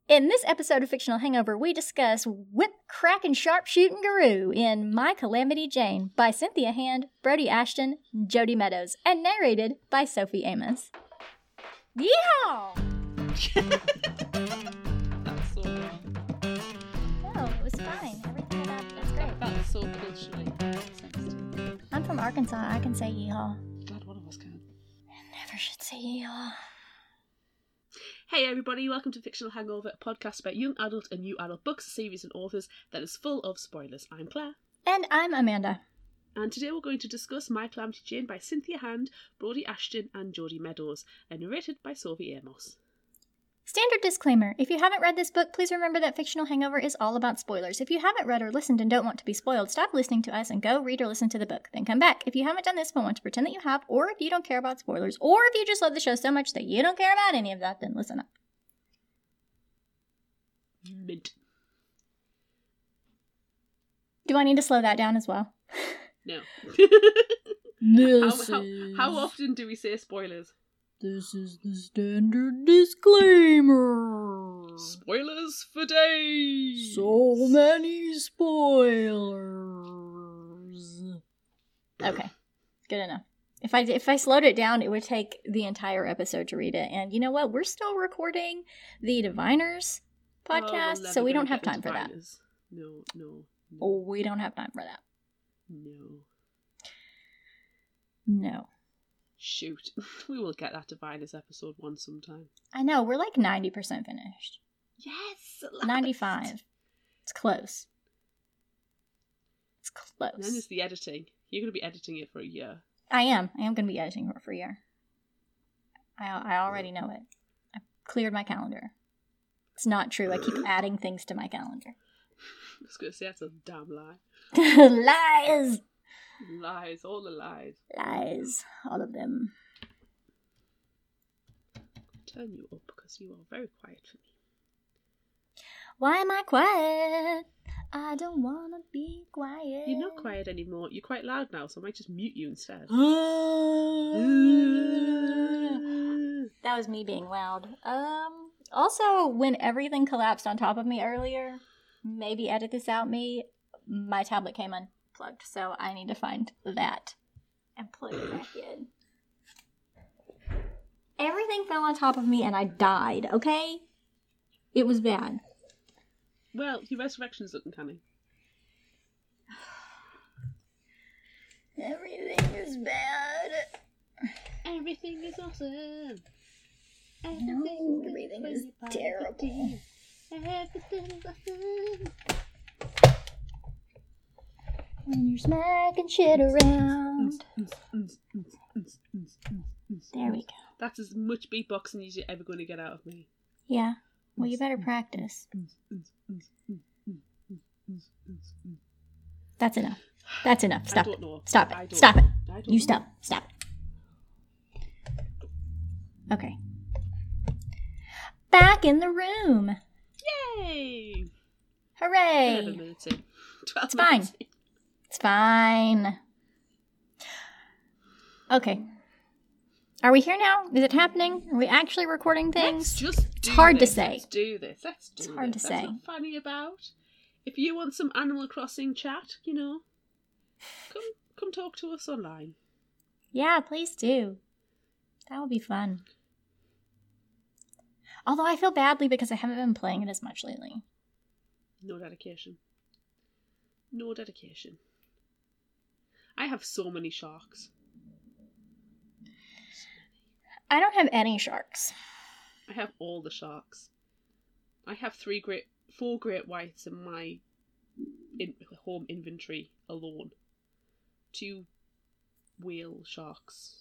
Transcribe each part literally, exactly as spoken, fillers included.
In this episode of Fictional Hangover, we discuss Whip, Crack, and Sharpshootin' Guru in My Calamity Jane by Cynthia Hand, Brody Ashton, Jody Meadows, and narrated by Sophie Amos. Yeehaw! That's so wrong. No, it was fine. Everything about that's great. That's so culturally sensitive. I'm from Arkansas. I can say yeehaw. Glad one of us can. I never should say yeehaw. Hey everybody, welcome to Fictional Hangover, a podcast about young adult and new adult books, series and authors that is full of spoilers. I'm Claire. And I'm Amanda. And today we're going to discuss My Calamity Jane by Cynthia Hand, Brody Ashton and Jody Meadows, and narrated by Sophie Amos. Standard disclaimer. If you haven't read this book, please remember that Fictional Hangover is all about spoilers. If you haven't read or listened and don't want to be spoiled, stop listening to us and go read or listen to the book. Then come back. If you haven't done this but want to pretend that you have, or if you don't care about spoilers, or if you just love the show so much that you don't care about any of that, then listen up. Mint. Do I need to slow that down as well? No. This how, how, is... how often do we say spoilers? This is the standard disclaimer. Spoilers for days. So many spoilers. Okay, good enough. If I if I slowed it down, it would take the entire episode to read it. And you know what? We're still recording the Diviners podcast, Oh, we'll so we never don't have get time for that. Diviners. No, no, no. Oh, we don't have time for that. No. No. Shoot. We will get that Diviners episode one sometime. I know, we're like ninety percent finished. Yes! ninety-five. It's close. It's close. And then there's the editing. You're going to be editing it for a year. I am. I am going to be editing it for a year. I, I already know it. I've cleared my calendar. It's not true. I keep adding things to my calendar. I was going to say that's a damn lie. Lies! Lies. All the lies. Lies. All of them. Turn you up because you are very quiet for me. Why am I quiet? I don't want to be quiet. You're not quiet anymore. You're quite loud now, so I might just mute you instead. That was me being loud. Um. Also, when everything collapsed on top of me earlier, maybe edit this out, me, my tablet came unplugged, so I need to find that and plug it back in. Everything fell on top of me and I died, okay? It was bad. Well, your resurrection's looking canny. Everything is bad. Everything is awesome. No, everything is terrible. Everything is awesome. When you're smacking shit around. There we go. That's as much beatboxing as you're ever going to get out of me. Yeah. Well, you better practice. That's enough. That's enough. Stop it. Stop it. Stop it. You stop. Stop it. Okay. Back in the room. Yay! Hooray! eleven minutes in. twelve It's fine. minutes in. It's fine. Okay. Are we here now? Is it happening? Are we actually recording things? Let's just do it's hard this. to say. Let's do this. Let's do It's hard this. to That's say. not funny about. If you want some Animal Crossing chat, you know, come come talk to us online. Yeah, please do. That would be fun. Although I feel badly because I haven't been playing it as much lately. No dedication. No dedication. I have so many sharks. I don't have any sharks. I have all the sharks. I have three great, four great whites in my in, home inventory alone. Two whale sharks.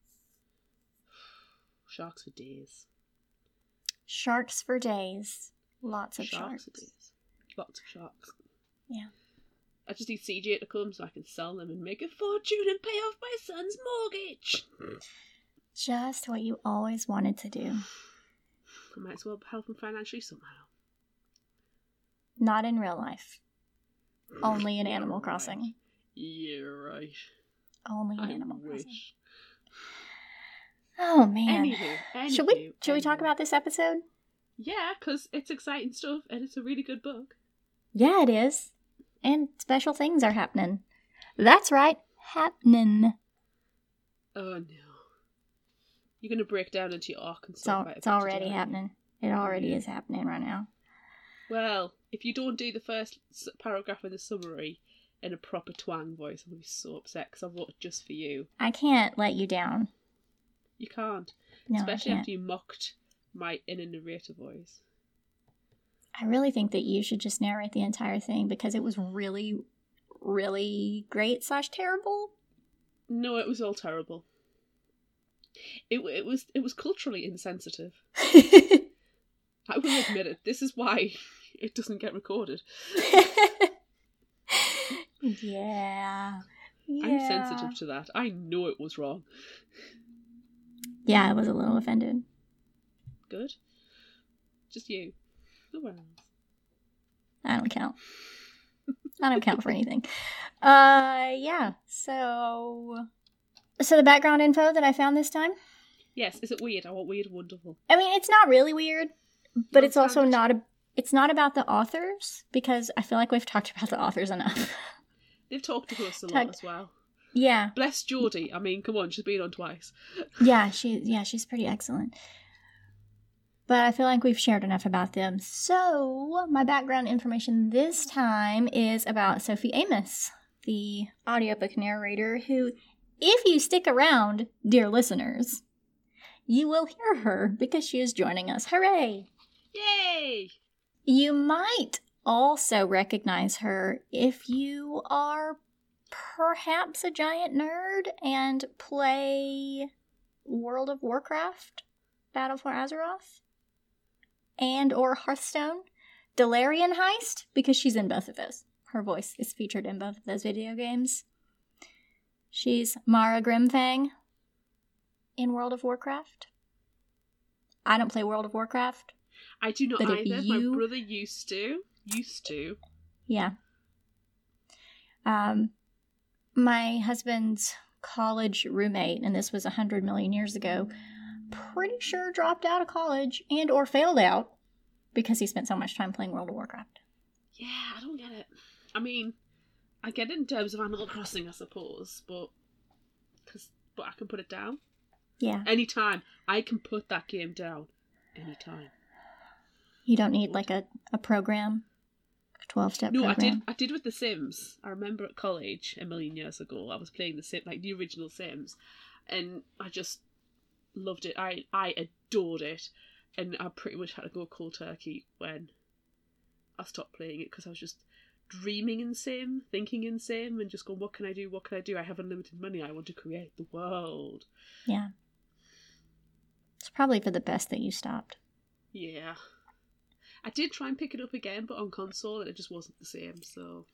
Sharks for days. Sharks for days. Lots of Sharks sharks. for days. Lots of sharks. Yeah. I just need C J to come so I can sell them and make a fortune and pay off my son's mortgage. Just what you always wanted to do. I might as well help him financially somehow. Not in real life. Only in Yeah, Animal right. Crossing. Yeah, right. Only in I Animal wish. Crossing. Oh man. Anywho, anywho, should we should we talk anywho. about this episode? Yeah, because it's exciting stuff and it's a really good book. Yeah, it is. And special things are happening. That's right, happening. Oh no. You're going to break down into your arc and It's, stuff all, about it. it's already happening. It already Yeah. is happening right now. Well, if you don't do the first s- paragraph in the summary in a proper twang voice, I'm going to be so upset because I voted just for you. I can't let you down. You can't. No, Especially I can't. after you mocked my inner narrator voice. I really think that you should just narrate the entire thing because it was really, really great slash terrible. No, it was all terrible. It it was it was culturally insensitive. I will admit it. This is why it doesn't get recorded. yeah. yeah. I'm sensitive to that. I know it was wrong. Yeah, I was a little offended. Good. Just you. No one else. I don't count. I don't count for anything. Uh, yeah. So, so the background info that I found this time. Yes, is it weird? I want weird and wonderful. I mean, it's not really weird, but No, it's also standard. not a. It's not about the authors because I feel like we've talked about the authors enough. They've talked to us a Talk- lot as well. yeah, Bless Geordie. I mean, come on, she's been on twice. yeah, she, yeah, she's pretty excellent. But I feel like we've shared enough about them. So my background information this time is about Sophie Amos, the audiobook narrator who, if you stick around, dear listeners, you will hear her because she is joining us. Hooray! Yay! You might also recognize her if you are perhaps a giant nerd and play World of Warcraft, Battle for Azeroth, and or Hearthstone. Delarian Heist, because she's in both of those. Her voice is featured in both of those video games. She's Mara Grimfang in World of Warcraft. I don't play World of Warcraft. I do not But if either. you- My brother used to. Used to. Yeah. Um, my husband's college roommate, and this was a hundred million years ago, pretty sure dropped out of college and or failed out because he spent so much time playing World of Warcraft. Yeah, I don't get it. I mean, I get it in terms of Animal Crossing, I suppose, but cause, but I can put it down Yeah. anytime. I can put that game down anytime. You don't need like a, a program, a twelve-step No, I program. did. I did with The Sims. I remember at college a million years ago, I was playing the Sim, like the original Sims, and I just loved it. I I adored it, and I pretty much had to go cold turkey when I stopped playing it because I was just dreaming in Sim, thinking in Sim, and just going, what can I do? What can I do? I have unlimited money. I want to create the world. Yeah. It's probably for the best that you stopped. Yeah. I did try and pick it up again, but on console, and it just wasn't the same, so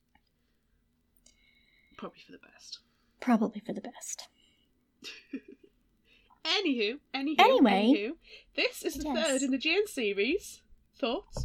probably for the best. Probably for the best. Anywho, anywho, Anyway. anywho, this is the Yes. third in the Jane series. Thoughts?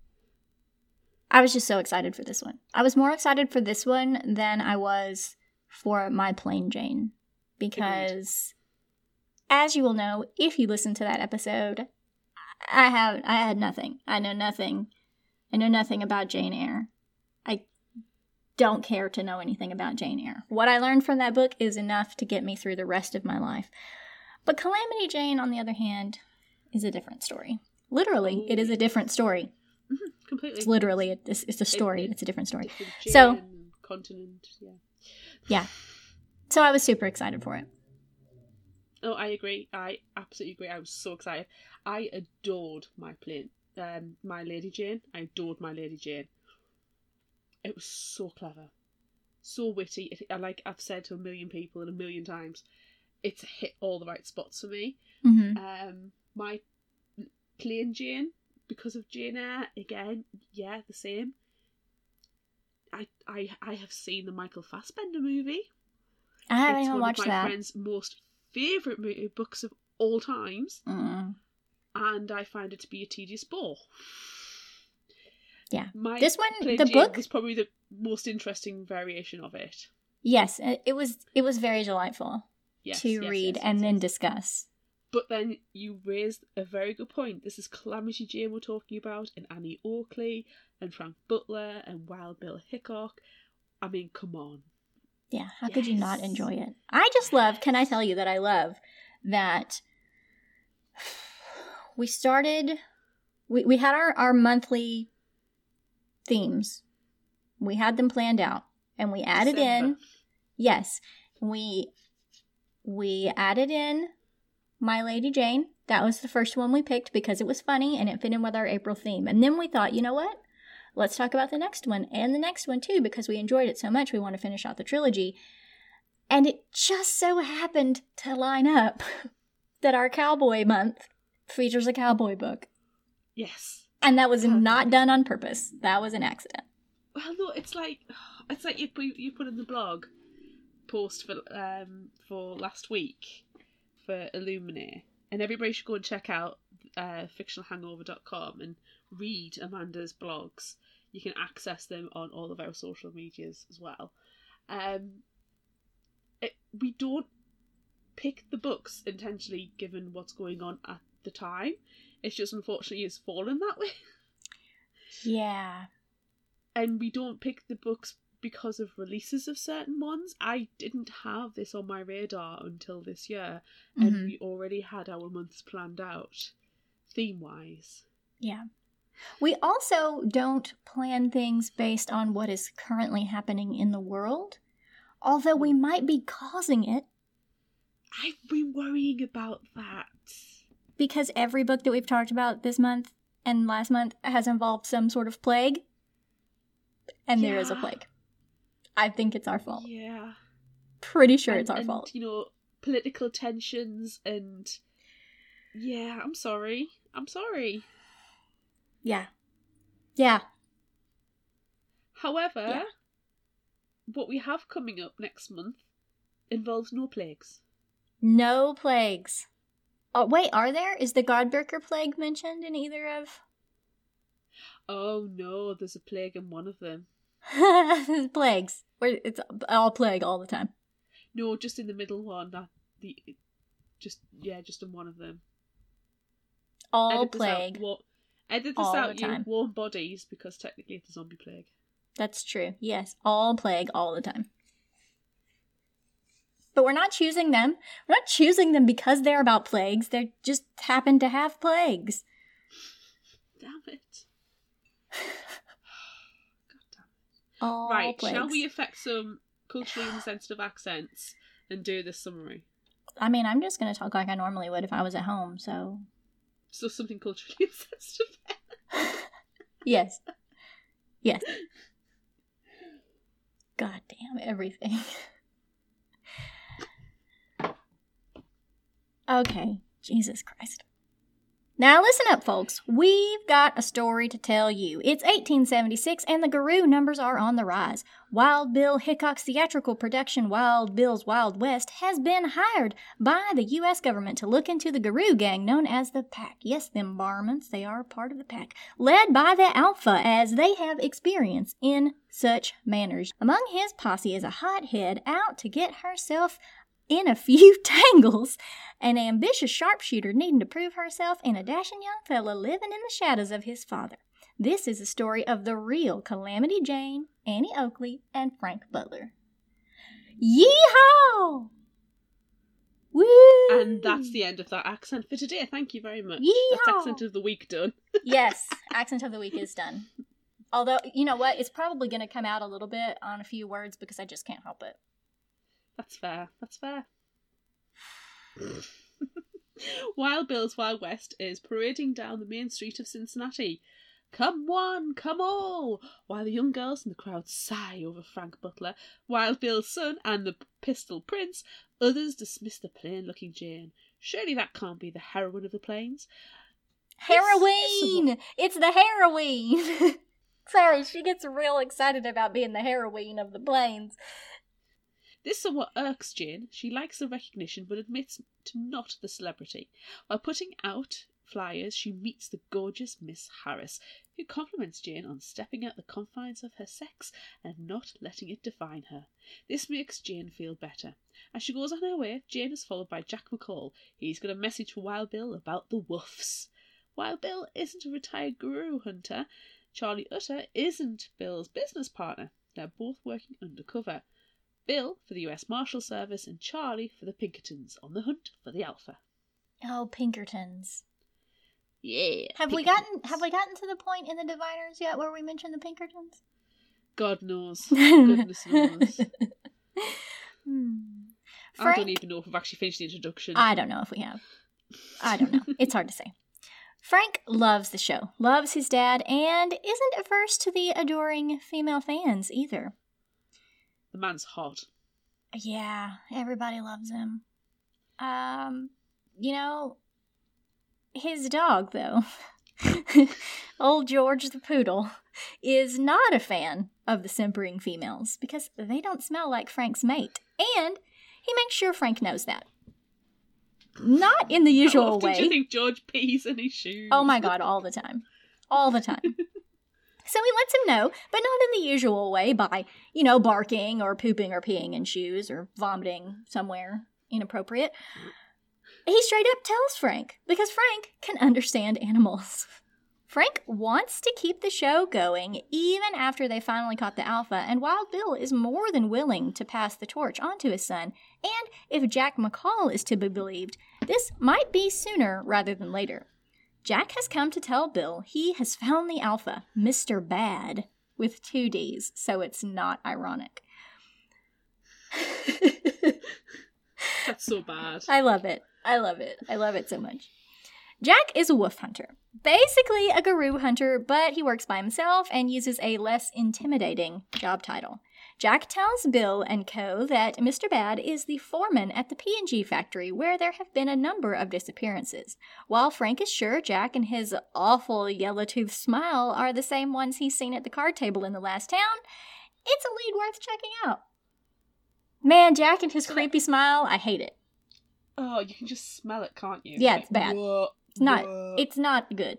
I was just so excited for this one. I was more excited for this one than I was for My Plain Jane. Because, as you will know, if you listen to that episode, I have I had nothing. I know nothing. I know nothing about Jane Eyre. I don't care to know anything about Jane Eyre. What I learned from that book is enough to get me through the rest of my life. But Calamity Jane, on the other hand, is a different story. Literally, it is a different story. Mm-hmm, completely. It's literally, a, it's, it's a story. It- it- it's a different story. Different So- Jane, continent, yeah. Yeah. So I was super excited for it. Oh, I agree. I absolutely agree. I was so excited. I adored my plane, um, my Lady Jane. I adored my Lady Jane. It was so clever, so witty. It, I like I've said to a million people and a million times, it's hit all the right spots for me. Mm-hmm. Um, my plain Jane, because of Jane Eyre, again, yeah, the same. I I I have seen the Michael Fassbender movie. I haven't It's even one watched of my that. friend's most favourite mo- books of all times, Mm. and I find it to be a tedious bore. Yeah. My This one, Plain the Jane book, was probably the most interesting variation of it. yes, it it was it was very delightful Yes, to yes, read yes, and yes, then yes. discuss. But then you raised a very good point. This is Calamity Jane we're talking about, and Annie Oakley, and Frank Butler, and Wild Bill Hickok. I mean, come on. Yeah, how Yes. could you not enjoy it? I just love, can I tell you that I love that we started, we, we had our, our monthly themes. We had them planned out, and we added December. in, yes, we we added in My Lady Jane. That was the first one we picked because it was funny and it fit in with our April theme. And then we thought, you know what? Let's talk about the next one and the next one too, because we enjoyed it so much we want to finish out the trilogy. And it just so happened to line up that our cowboy month features a cowboy book. Yes. And that was Perfect. not done on purpose. That was an accident. Well, no, it's like it's like you put you put in the blog post for um for last week for Illuminae, and everybody should go and check out uh, fictional hangover dot com and read Amanda's blogs. You can access them on all of our social medias as well. Um, it, we don't pick the books intentionally given what's going on at the time. It's just unfortunately it's fallen that way. Yeah. And we don't pick the books because of releases of certain ones. I didn't have this on my radar until this year, and Mhm. we already had our months planned out, theme-wise. Yeah. We also don't plan things based on what is currently happening in the world, although we might be causing it I've been worrying about that. because every book that we've talked about this month and last month has involved some sort of plague, and there is a Yeah. plague. I think it's our fault. Yeah. Pretty sure and, it's our and, fault. you know, political tensions and... Yeah, I'm sorry. I'm sorry. Yeah. Yeah. However, Yeah. what we have coming up next month involves no plagues. No plagues. Oh, wait, are there? Is the Godbreaker plague mentioned in either of? Oh no, there's a plague in one of them. Plagues. Where it's all plague all the time. No, just in the middle one. That the just yeah, just in one of them. All Edit this plague. Out, wa- edit this all out, the you time. warm bodies, because technically it's a zombie plague. That's true. Yes, all plague all the time. But we're not choosing them. We're not choosing them because they're about plagues. They just happen to have plagues. Damn it! God damn it! All Right, plagues. shall we affect some culturally insensitive accents and do this summary? I mean, I'm just going to talk like I normally would if I was at home, so... So something culturally insensitive. Yes. Yes. God damn everything. Okay, Jesus Christ. Now listen up, folks. We've got a story to tell you. It's eighteen seventy-six and the Garou numbers are on the rise. Wild Bill Hickok's theatrical production Wild Bill's Wild West has been hired by the U S government to look into the Garou gang known as the Pack. Yes, them varmints, they are part of the Pack. Led by the Alpha, as they have experience in such manners. Among his posse is a hothead out to get herself in a few tangles, an ambitious sharpshooter needing to prove herself, and a dashing young fella living in the shadows of his father. This is the story of the real Calamity Jane, Annie Oakley, and Frank Butler. Yeehaw! Woo! And that's the end of that accent for today. Thank you very much. Yeehaw! That's accent of the week done. Yes, accent of the week is done. Although, you know what? It's probably going to come out a little bit on a few words because I just can't help it. That's fair. That's fair. Wild Bill's Wild West is parading down the main street of Cincinnati. Come one, come all! While the young girls in the crowd sigh over Frank Butler, Wild Bill's son, and the Pistol Prince, others dismiss the plain-looking Jane. Surely that can't be the heroine of the plains. Heroine! It's the heroine! Sorry, she gets real excited about being the heroine of the plains. This somewhat irks Jane. She likes the recognition but admits to not the celebrity. While putting out flyers, she meets the gorgeous Miss Harris, who compliments Jane on stepping out the confines of her sex and not letting it define her. This makes Jane feel better. As she goes on her way, Jane is followed by Jack McCall. He's got a message for Wild Bill about the Woofs. Wild Bill isn't a retired guru hunter. Charlie Utter isn't Bill's business partner. They're both working undercover. Bill for the U S Marshal Service and Charlie for the Pinkertons on the hunt for the Alpha. Oh, Pinkertons. Yeah. Have Pinkertons. we gotten have we gotten to the point in the Diviners yet where we mention the Pinkertons? God knows. Goodness knows. hmm. I Frank, don't even know if we've actually finished the introduction. I don't know if we have. I don't know. It's hard to say. Frank loves the show, loves his dad, and isn't averse to the adoring female fans either. The man's hot. Yeah, everybody loves him. Um, you know, his dog, though, old George the Poodle, is not a fan of the simpering females because they don't smell like Frank's mate, and he makes sure Frank knows that. Not in the usual How often way. do you think George pees in his shoes? Oh my god, all the time. All the time. So he lets him know, but not in the usual way by, you know, barking or pooping or peeing in shoes or vomiting somewhere inappropriate. He straight up tells Frank, because Frank can understand animals. Frank wants to keep the show going even after they finally caught the Alpha, and Wild Bill is more than willing to pass the torch on to his son, and if Jack McCall is to be believed, this might be sooner rather than later. Jack has come to tell Bill he has found the Alpha, Mister Bad, with two D's, so it's not ironic. That's so bad. I love it. I love it. I love it so much. Jack is a wolf hunter. Basically a guru hunter, but he works by himself and uses a less intimidating job title. Jack tells Bill and co. that Mister Bad is the foreman at the P and G factory where there have been a number of disappearances. While Frank is sure Jack and his awful yellow-toothed smile are the same ones he's seen at the card table in the last town, it's a lead worth checking out. Man, Jack and his creepy smile, I hate it. Oh, you can just smell it, can't you? Yeah, it's bad. Whoa, It's not, whoa. it's not good.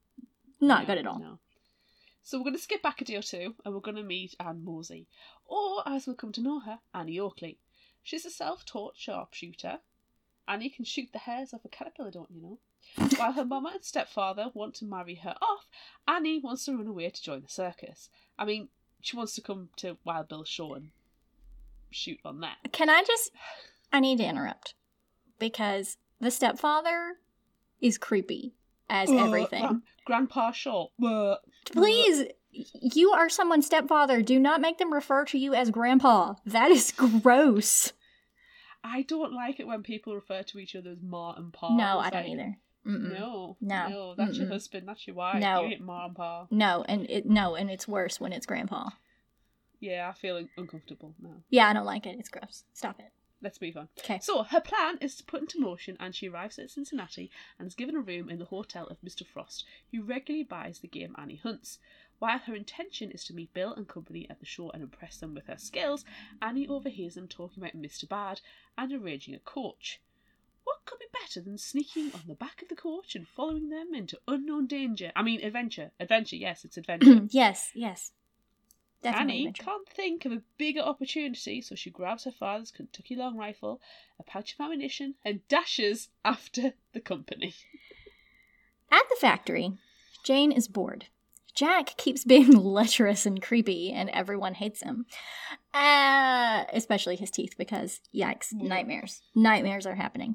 Not No, good at all. No. So we're going to skip back a day or two, and we're going to meet Anne Mosey, or as we'll come to know her, Annie Oakley. She's a self-taught sharpshooter. Annie can shoot the hairs off a caterpillar, don't you know? While her mama and stepfather want to marry her off, Annie wants to run away to join the circus. I mean, she wants to come to Wild Bill's show and shoot on that. Can I just... I need to interrupt. Because the stepfather is creepy as Uh, everything. Gran- Grandpa Shaw. Uh, Please, you are someone's stepfather. Do not make them refer to you as grandpa. That is gross. I don't like it when people refer to each other as ma and pa. No, It's I don't like, either. Mm-mm. No, No. no, that's your Mm-mm. husband, that's your wife. No. You ain't ma and pa. No, and it no, and it's worse when it's grandpa. Yeah, I feel un- uncomfortable now. Yeah, I don't like it. It's gross. Stop it. Let's move on. Okay. So, her plan is to put into motion, and she arrives at Cincinnati and is given a room in the hotel of Mister Frost, who regularly buys the game Annie hunts. While her intention is to meet Bill and company at the show and impress them with her skills, Annie overhears them talking about Mister Bad and arranging a coach. What could be better than sneaking on the back of the coach and following them into unknown danger? I mean, adventure. Adventure, yes, it's adventure. Yes, yes. Definitely Annie adventure. can't think of a bigger opportunity, so she grabs her father's Kentucky long rifle, a pouch of ammunition, and dashes after the company. At the factory, Jane is bored. Jack keeps being lecherous and creepy, and everyone hates him. Uh, especially his teeth, because, yikes, Yeah. nightmares. Nightmares are happening.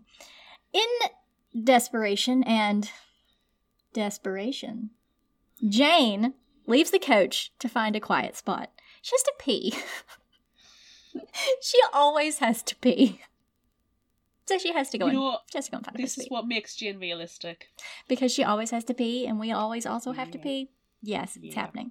In desperation and desperation, Jane leaves the coach to find a quiet spot. She has to pee. She always has to pee. So she has to go You in. know what? She has to go and find a This place to is pee. what makes Jane realistic. Because she always has to pee, and we always also have to Yeah. pee. Yes, it's Yeah. happening.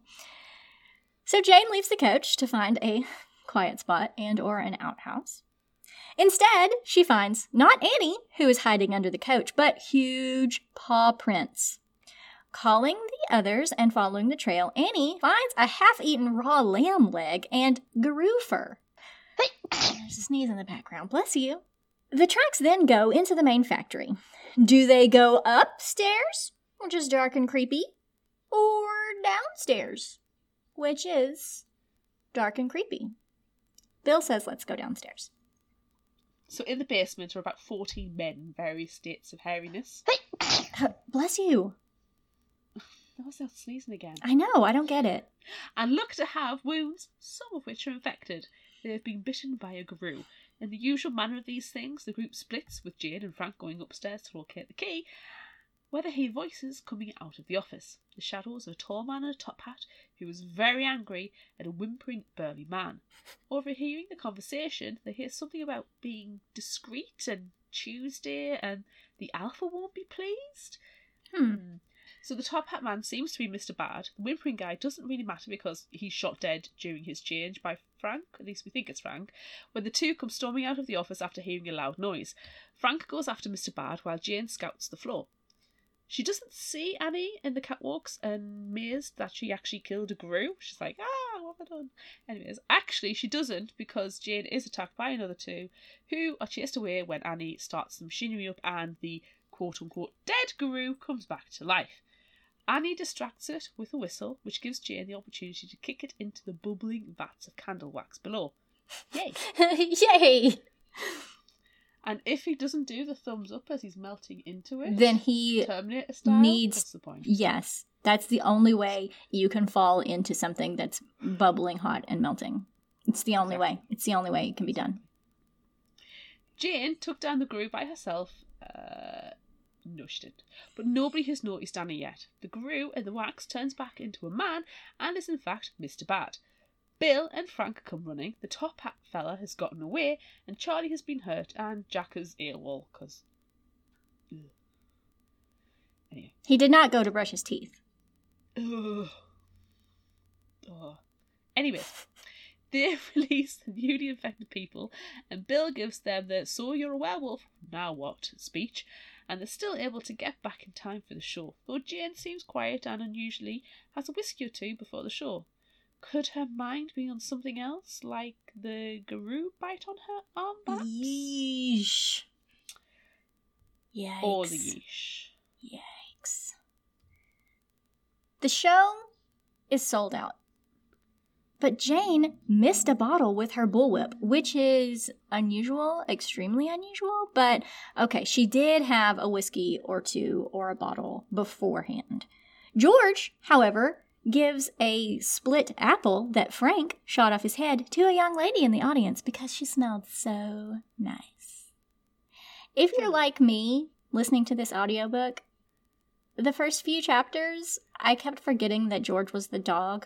So Jane leaves the coach to find a quiet spot and or an outhouse. Instead, she finds not Annie, who is hiding under the coach, but huge paw prints. Calling the others and following the trail, Annie finds a half-eaten raw lamb leg and guru fur. There's a sneeze in the background. Bless you. The tracks then go into the main factory. Do they go upstairs, which is dark and creepy, or downstairs, which is dark and creepy? Bill says let's go downstairs. So in the basement are about fourteen men in various states of hairiness. Bless you. That was not sneezing again. I know, I don't get it. And look to have wounds, some of which are infected. They have been bitten by a grue. In the usual manner of these things, the group splits, with Jane and Frank going upstairs to locate the key, where they hear voices coming out of the office. The shadows of a tall man in a top hat who was very angry at a whimpering burly man. Overhearing the conversation, they hear something about being discreet and Tuesday and the alpha won't be pleased. Hmm. So the top hat man seems to be Mister Bad. The whimpering guy doesn't really matter because he's shot dead during his change by Frank, at least we think it's Frank, when the two come storming out of the office after hearing a loud noise. Frank goes after Mister Bad while Jane scouts the floor. She doesn't see Annie in the catwalks and amazed that she actually killed a grue. She's like, ah, what have I done? Anyways, actually she doesn't, because Jane is attacked by another two who are chased away when Annie starts the machinery up and the quote-unquote dead grue comes back to life. Annie distracts it with a whistle, which gives Jane the opportunity to kick it into the bubbling vats of candle wax below. Yay! Yay! And if he doesn't do the thumbs up as he's melting into it, then he Terminator style, needs... what's the point? Yes, that's the only way you can fall into something that's bubbling hot and melting. It's the only exactly. way. It's the only way it can be done. Jane took down the grue by herself. Uh... No, she didn't. But nobody has noticed Annie yet. The grue in the wax turns back into a man and is in fact Mister Bad. Bill and Frank come running. The top hat fella has gotten away and Charlie has been hurt and Jack is AWOL because... Anyway. He did not go to brush his teeth. Ugh. Oh. Anyways, they release the newly infected people and Bill gives them the "so you're a werewolf, now what" speech. And they're still able to get back in time for the show, though Jane seems quiet and unusually has a whiskey or two before the show. Could her mind be on something else, like the grue bite on her arm back? Yeesh. Yikes. Or the yeesh. Yikes. The show is sold out. But Jane missed a bottle with her bullwhip, which is unusual, extremely unusual. But, okay, she did have a whiskey or two or a bottle beforehand. George, however, gives a split apple that Frank shot off his head to a young lady in the audience because she smelled so nice. If you're like me, listening to this audiobook, the first few chapters, I kept forgetting that George was the dog.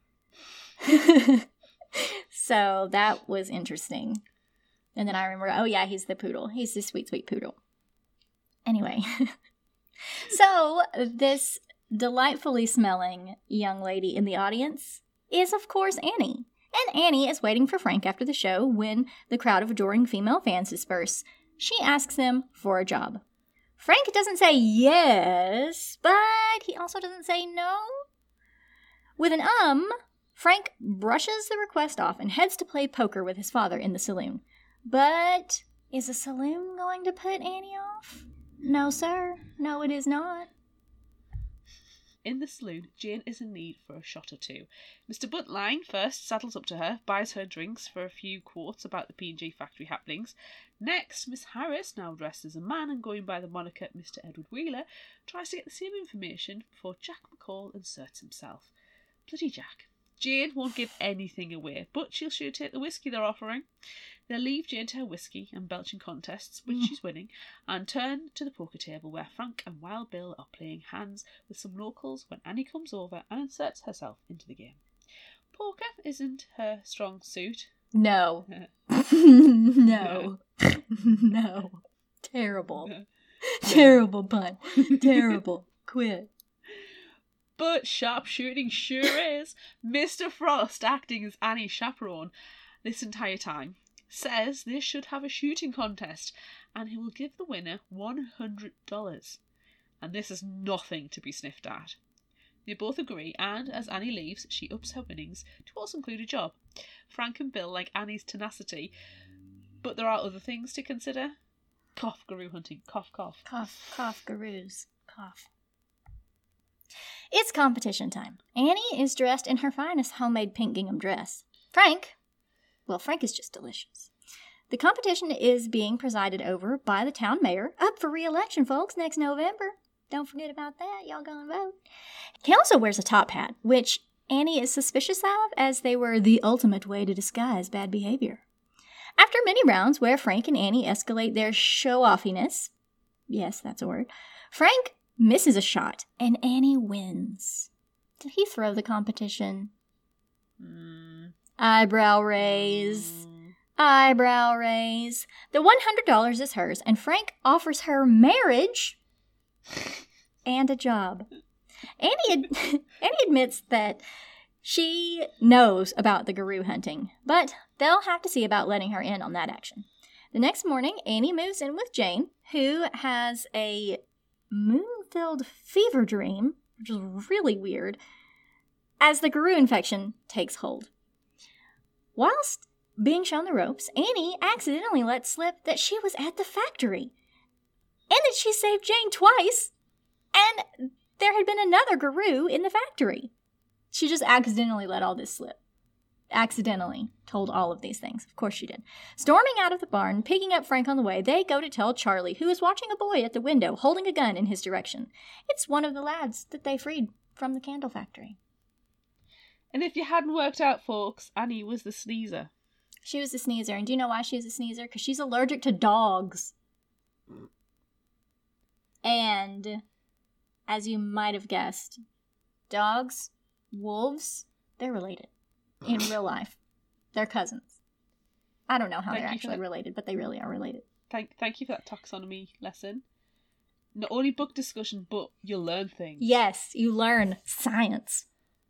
So that was interesting. And then I remember, oh yeah, he's the poodle. He's the sweet, sweet poodle. Anyway. So this delightfully smelling young lady in the audience is, of course, Annie. And Annie is waiting for Frank after the show when the crowd of adoring female fans disperse. She asks him for a job. Frank doesn't say yes, but he also doesn't say no. With an um... Frank brushes the request off and heads to play poker with his father in the saloon. But is a saloon going to put Annie off? No, sir. No, it is not. In the saloon, Jane is in need for a shot or two. Mister Buntline first saddles up to her, buys her drinks for a few quotes about the P and G factory happenings. Next, Miss Harris, now dressed as a man and going by the moniker Mister Edward Wheeler, tries to get the same information before Jack McCall inserts himself. Bloody Jack. Jane won't give anything away, but she'll sure take the whiskey they're offering. They'll leave Jane to her whiskey and belching contests, which mm. she's winning, and turn to the poker table where Frank and Wild Bill are playing hands with some locals when Annie comes over and inserts herself into the game. Poker isn't her strong suit. No. No. No. Terrible. No. Terrible pun. Terrible. Quit. But sharpshooting sure is. Mister Frost, acting as Annie's chaperone this entire time, says they should have a shooting contest and he will give the winner one hundred dollars. And this is nothing to be sniffed at. They both agree, and as Annie leaves, she ups her winnings to also include a job. Frank and Bill like Annie's tenacity, but there are other things to consider. Cough, Garou hunting. Cough, cough. Cough, cough, Garous. Cough. It's competition time. Annie is dressed in her finest homemade pink gingham dress. Frank, well, Frank is just delicious. The competition is being presided over by the town mayor, up for re-election, folks, next November. Don't forget about that. Y'all gonna vote. He also wears a top hat, which Annie is suspicious of, as they were the ultimate way to disguise bad behavior. After many rounds where Frank and Annie escalate their show-offiness, yes, that's a word, Frank misses a shot, and Annie wins. Did he throw the competition? Mm. Eyebrow raise. Mm. Eyebrow raise. The one hundred dollars is hers, and Frank offers her marriage and a job. Annie, ad- Annie admits that she knows about the Garou hunting, but they'll have to see about letting her in on that action. The next morning, Annie moves in with Jane, who has a moon-filled fever dream, which is really weird, as the Garou infection takes hold. Whilst being shown the ropes, Annie accidentally let slip that she was at the factory, and that she saved Jane twice, and there had been another Garou in the factory. She just accidentally let all this slip. Accidentally told all of these things. Of course she did. Storming out of the barn, picking up Frank on the way, they go to tell Charlie, who is watching a boy at the window holding a gun in his direction. It's one of the lads that they freed from the candle factory. And if you hadn't worked out, folks, Annie was the sneezer. She was a sneezer. And do you know why she was a sneezer? Because she's allergic to dogs. And, as you might have guessed, dogs, wolves, they're related. In real life. They're cousins. I don't know how Thank they're you actually for related, but they really are related. Thank, thank you for that taxonomy lesson. Not only book discussion, but you'll learn things. Yes, you learn science.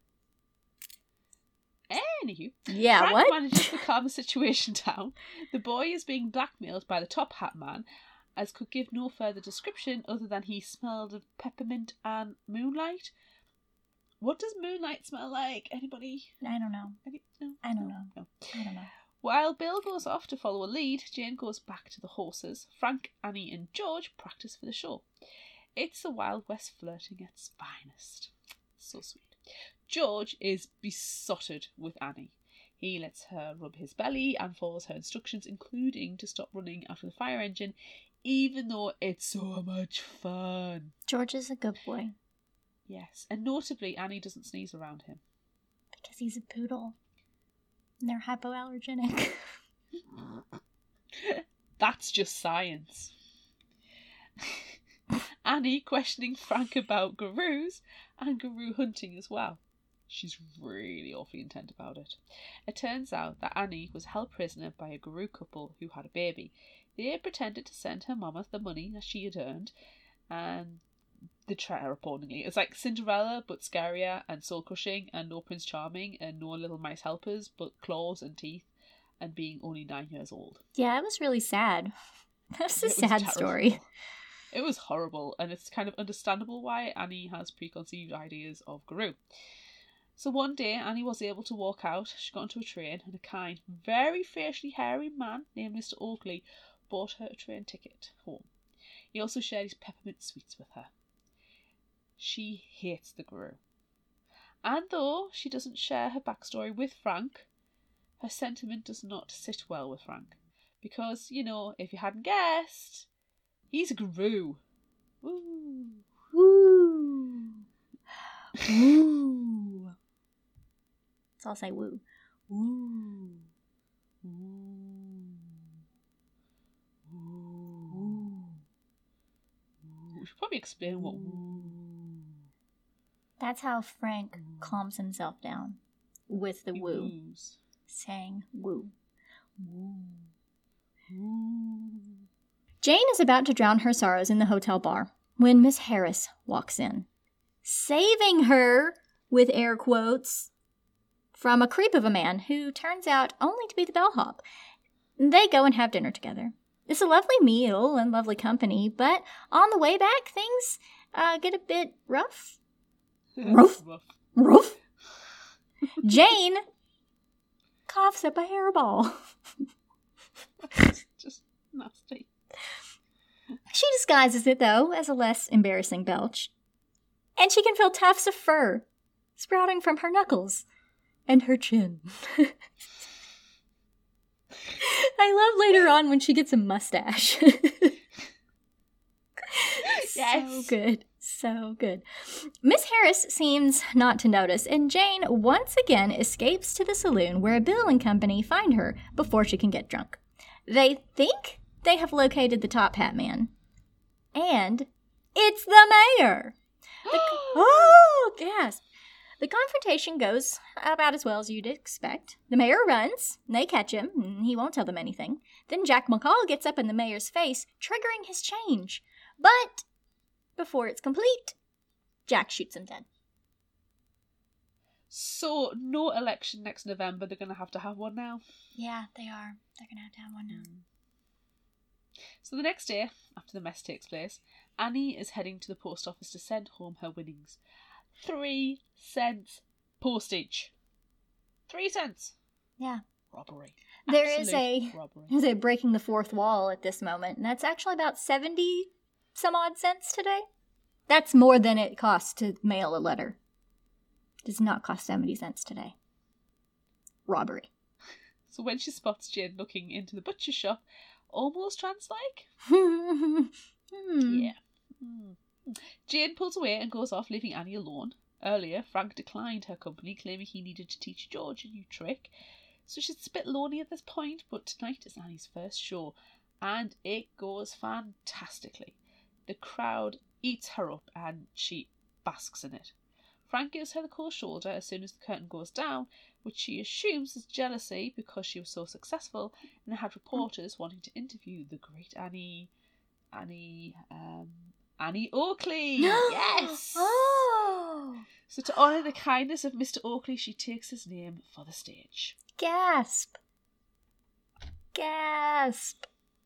Anywho, Yeah, Frank what? manages to calm the situation down. The boy is being blackmailed by the top hat man, as could give no further description other than he smelled of peppermint and moonlight. What does moonlight smell like? Anybody? I don't know. Any? No, I don't no, know. No. I don't know. While Bill goes off to follow a lead, Jane goes back to the horses. Frank, Annie and George practice for the show. It's the Wild West flirting at its finest. So sweet. George is besotted with Annie. He lets her rub his belly and follows her instructions, including to stop running after the fire engine, even though it's so much fun. George is a good boy. Yes, and notably, Annie doesn't sneeze around him. Because he's a poodle. And they're hypoallergenic. That's just science. Annie questioning Frank about Garous and Garou hunting as well. She's really awfully intent about it. It turns out that Annie was held prisoner by a Garou couple who had a baby. They had pretended to send her mama the money that she had earned, and they treat her appallingly. It's like Cinderella, but scarier and soul-crushing, and no Prince Charming, and no little mice helpers, but claws and teeth, and being only nine years old. Yeah, it was really sad. That's a It was sad terrible. story. It was horrible, and it's kind of understandable why Annie has preconceived ideas of Garou. So one day, Annie was able to walk out. She got into a train, and a kind, very facially hairy man named Mister Oakley bought her a train ticket home. He also shared his peppermint sweets with her. She hates the Garou. And though she doesn't share her backstory with Frank, her sentiment does not sit well with Frank. Because, you know, if you hadn't guessed, he's a Garou. Woo! Woo! Woo! So I'll say woo. Woo. Woo. Woo. We should probably explain what woo. That's how Frank calms himself down. With the He woo. woos. Saying woo. Woo. Woo. Jane is about to drown her sorrows in the hotel bar when Miss Harris walks in, saving her, with air quotes, from a creep of a man who turns out only to be the bellhop. They go and have dinner together. It's a lovely meal and lovely company, but on the way back, things uh, get a bit rough. Rough? Rough. Rough? Jane coughs up a hairball. Just nasty. She disguises it, though, as a less embarrassing belch. And she can feel tufts of fur sprouting from her knuckles and her chin. I love later on when she gets a mustache. Yes. So good. So good. Miss Harris seems not to notice, and Jane once again escapes to the saloon where Bill and company find her before she can get drunk. They think they have located the top hat man. And it's the mayor! The, oh, gasp. The confrontation goes about as well as you'd expect. The mayor runs, and they catch him, and he won't tell them anything. Then Jack McCall gets up in the mayor's face, triggering his change. But before it's complete, Jack shoots him dead. So, no election next November. They're going to have to have one now. Yeah, they are. They're going to have to have one now. So the next day, after the mess takes place, Annie is heading to the post office to send home her winnings. Three cents postage. Three cents. Yeah. Robbery. There is Absolute a, robbery. is a breaking the fourth wall at this moment, and that's actually about seventy some odd cents today. That's more than it costs to mail a letter. It does not cost seventy cents today. Robbery. So when she spots Jane looking into the butcher shop, almost trans-like? hmm. Yeah. Mm. Jane pulls away and goes off, leaving Annie alone. Earlier, Frank declined her company, claiming he needed to teach George a new trick. So she's a bit lonely at this point, but tonight is Annie's first show, and it goes fantastically. The crowd eats her up, and she basks in it. Frank gives her the cold shoulder as soon as the curtain goes down, which she assumes is jealousy because she was so successful and had reporters wanting to interview the great Annie... Annie... Um, Annie Oakley! Yes! Oh! So to honour the kindness of Mister Oakley, she takes his name for the stage. Gasp. Gasp.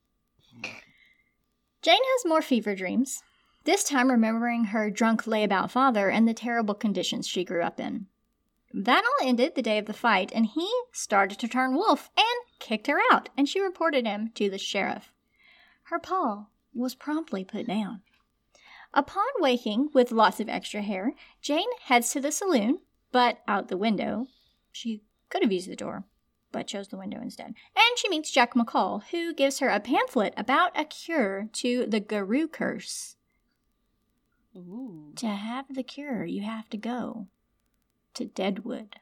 Jane has more fever dreams, this time remembering her drunk layabout father and the terrible conditions she grew up in. That all ended the day of the fight, and he started to turn wolf and kicked her out, and she reported him to the sheriff. Her paw was promptly put down. Upon waking with lots of extra hair, Jane heads to the saloon, but out the window. She could have used the door, but chose the window instead. And she meets Jack McCall, who gives her a pamphlet about a cure to the Garou curse. Ooh. To have the cure, you have to go to Deadwood.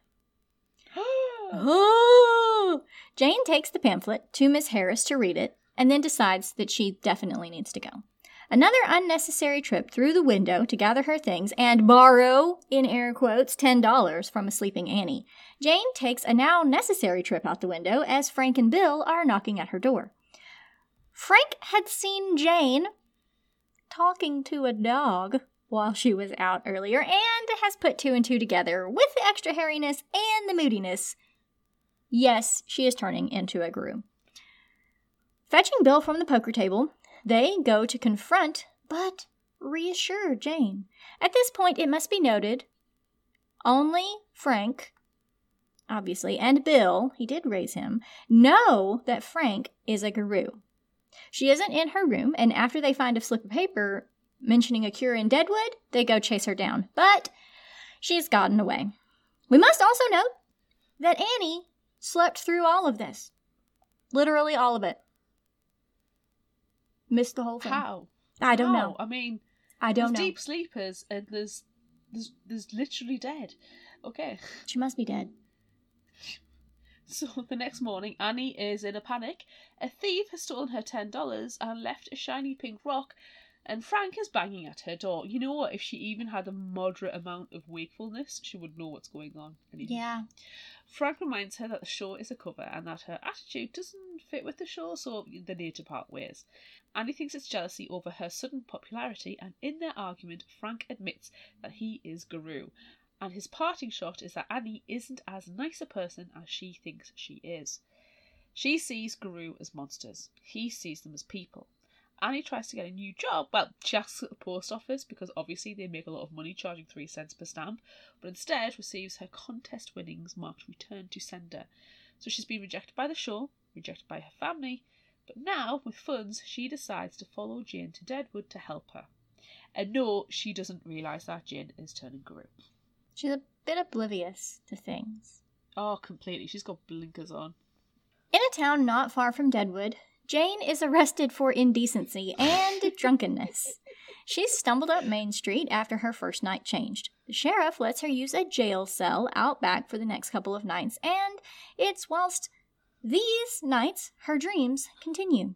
Oh! Jane takes the pamphlet to Miss Harris to read it, and then decides that she definitely needs to go. Another unnecessary trip through the window to gather her things and borrow, in air quotes, ten dollars from a sleeping Annie. Jane takes a now necessary trip out the window as Frank and Bill are knocking at her door. Frank had seen Jane talking to a dog while she was out earlier and has put two and two together with the extra hairiness and the moodiness. Yes, she is turning into a Garou. Fetching Bill from the poker table, they go to confront, but reassure Jane. At this point, it must be noted, only Frank, obviously, and Bill, he did raise him, know that Frank is a Garou. She isn't in her room, and after they find a slip of paper mentioning a cure in Deadwood, they go chase her down. But she's gotten away. We must also note that Annie slept through all of this. Literally all of it. Missed the whole thing. How? I don't How? know. I mean, I don't there's know. deep sleepers and there's, there's there's literally dead. Okay. She must be dead. So the next morning, Annie is in a panic. A thief has stolen her ten dollars and left a shiny pink rock, and Frank is banging at her door. You know what? If she even had a moderate amount of wakefulness, she would know what's going on. Anyway. Yeah. Frank reminds her that the show is a cover and that her attitude doesn't fit with the show, so they need to part ways. Annie thinks it's jealousy over her sudden popularity, and in their argument, Frank admits that he is Garou. And his parting shot is that Annie isn't as nice a person as she thinks she is. She sees Garou as monsters. He sees them as people. Annie tries to get a new job. Well, she asks at the post office because obviously they make a lot of money charging three cents per stamp, but instead receives her contest winnings marked return to sender. So she's been rejected by the show, rejected by her family, But now, with funds, she decides to follow Jane to Deadwood to help her. And no, she doesn't realise that Jane is turning Gru. She's a bit oblivious to things. Oh, completely. She's got blinkers on. In a town not far from Deadwood, Jane is arrested for indecency and drunkenness. She's stumbled up Main Street after her first night changed. The sheriff lets her use a jail cell out back for the next couple of nights, and it's whilst these nights her dreams continue.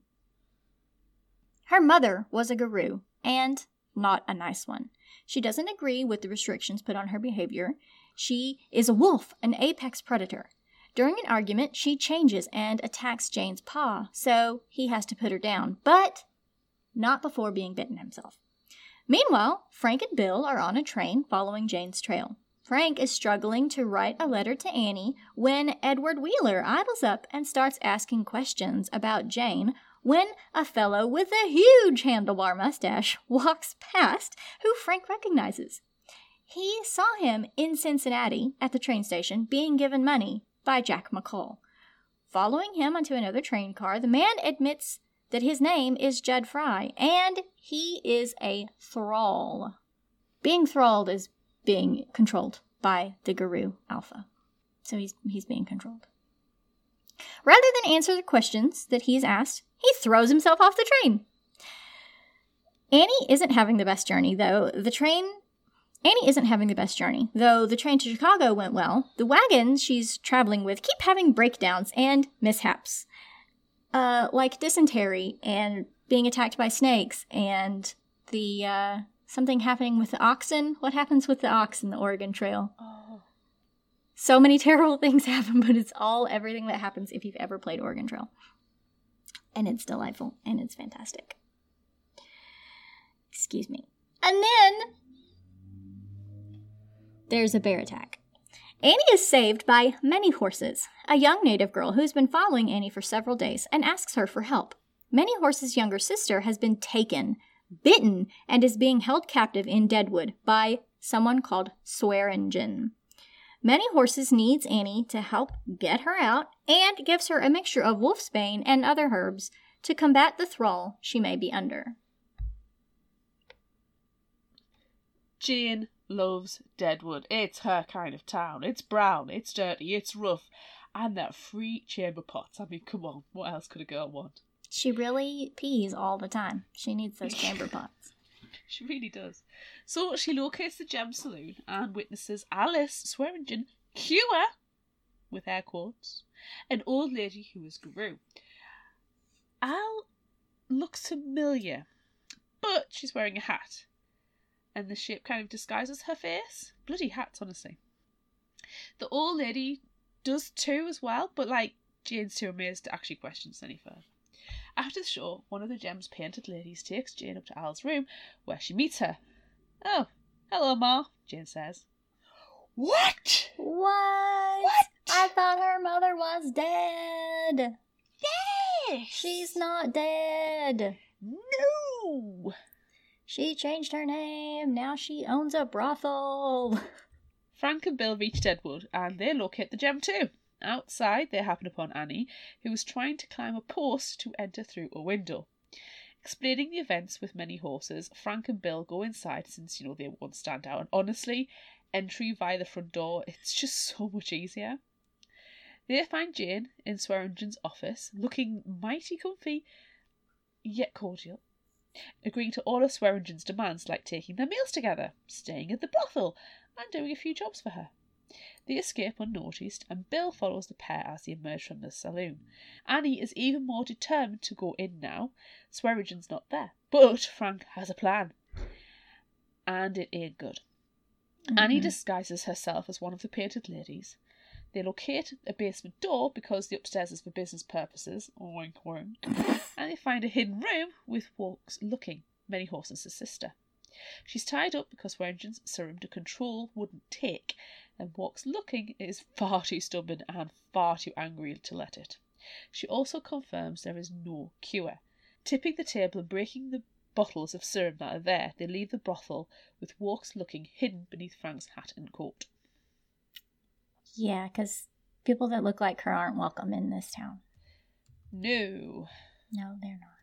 Her mother was a guru, and not a nice one. She doesn't agree with the restrictions put on her behavior. She is a wolf, an apex predator. During an argument, she changes and attacks Jane's paw, so he has to put her down, but not before being bitten himself. Meanwhile, Frank and Bill are on a train following Jane's trail. Frank is struggling to write a letter to Annie when Edward Wheeler idles up and starts asking questions about Jane when a fellow with a huge handlebar mustache walks past who Frank recognizes. He saw him in Cincinnati at the train station being given money by Jack McCall. Following him onto another train car, the man admits that his name is Judd Fry, and he is a thrall. Being thralled is being controlled by the Guru Alpha. So he's he's being controlled. Rather than answer the questions that he's asked, he throws himself off the train. Annie isn't having the best journey, though. The train... Annie isn't having the best journey. Though the train to Chicago went well, the wagons she's traveling with keep having breakdowns and mishaps. Uh, like dysentery and being attacked by snakes and the, uh, something happening with the oxen. What happens with the ox in the Oregon Trail? Oh. So many terrible things happen, but it's all everything that happens if you've ever played Oregon Trail. And it's delightful, and it's fantastic. Excuse me. And then there's a bear attack. Annie is saved by Many Horses, a young native girl who's been following Annie for several days and asks her for help. Many Horses' younger sister has been taken, bitten, and is being held captive in Deadwood by someone called Swearingen. Many Horses needs Annie to help get her out and gives her a mixture of wolfsbane and other herbs to combat the thrall she may be under. Jane loves Deadwood. It's her kind of town. It's brown, it's dirty, it's rough, and that free chamber pots. I mean, come on, what else could a girl want? She really pees all the time. She needs those chamber pots. She really does. So she locates the Gem Saloon and witnesses Alice Swearingen cure, with air quotes, an old lady who is Gru. Al looks familiar, but she's wearing a hat. And the shape kind of disguises her face. Bloody hats, honestly. The old lady does too as well, but like Jane's too amazed to actually question this any further. After the show, one of the Gem's painted ladies takes Jane up to Al's room, where she meets her. "Oh, hello, Ma," Jane says. What? What? What? I thought her mother was dead. Yes! She's not dead. No! She changed her name. Now she owns a brothel. Frank and Bill reach Deadwood, and they locate the gem too. Outside, they happen upon Annie, who is trying to climb a post to enter through a window. Explaining the events with Many Horses, Frank and Bill go inside since, you know, they won't stand out. And honestly, entry via the front door, it's just so much easier. They find Jane in Swearingen's office, looking mighty comfy, yet cordial, agreeing to all of Swearingen's demands like taking their meals together, staying at the brothel, and doing a few jobs for her. They escape unnoticed, and Bill follows the pair as they emerge from the saloon. Annie is even more determined to go in now. Swearingen's not there, but Frank has a plan. And it ain't good. Mm-hmm. Annie disguises herself as one of the painted ladies. They locate a basement door because the upstairs is for business purposes, oink oink, and they find a hidden room with Walks Looking, Many Horses' sister. She's tied up because Swearingen's serum to control wouldn't take, and Walks Looking is far too stubborn and far too angry to let it. She also confirms there is no cure. Tipping the table and breaking the bottles of serum that are there, they leave the brothel with Walks Looking hidden beneath Frank's hat and coat. Yeah, because people that look like her aren't welcome in this town. No. No, they're not.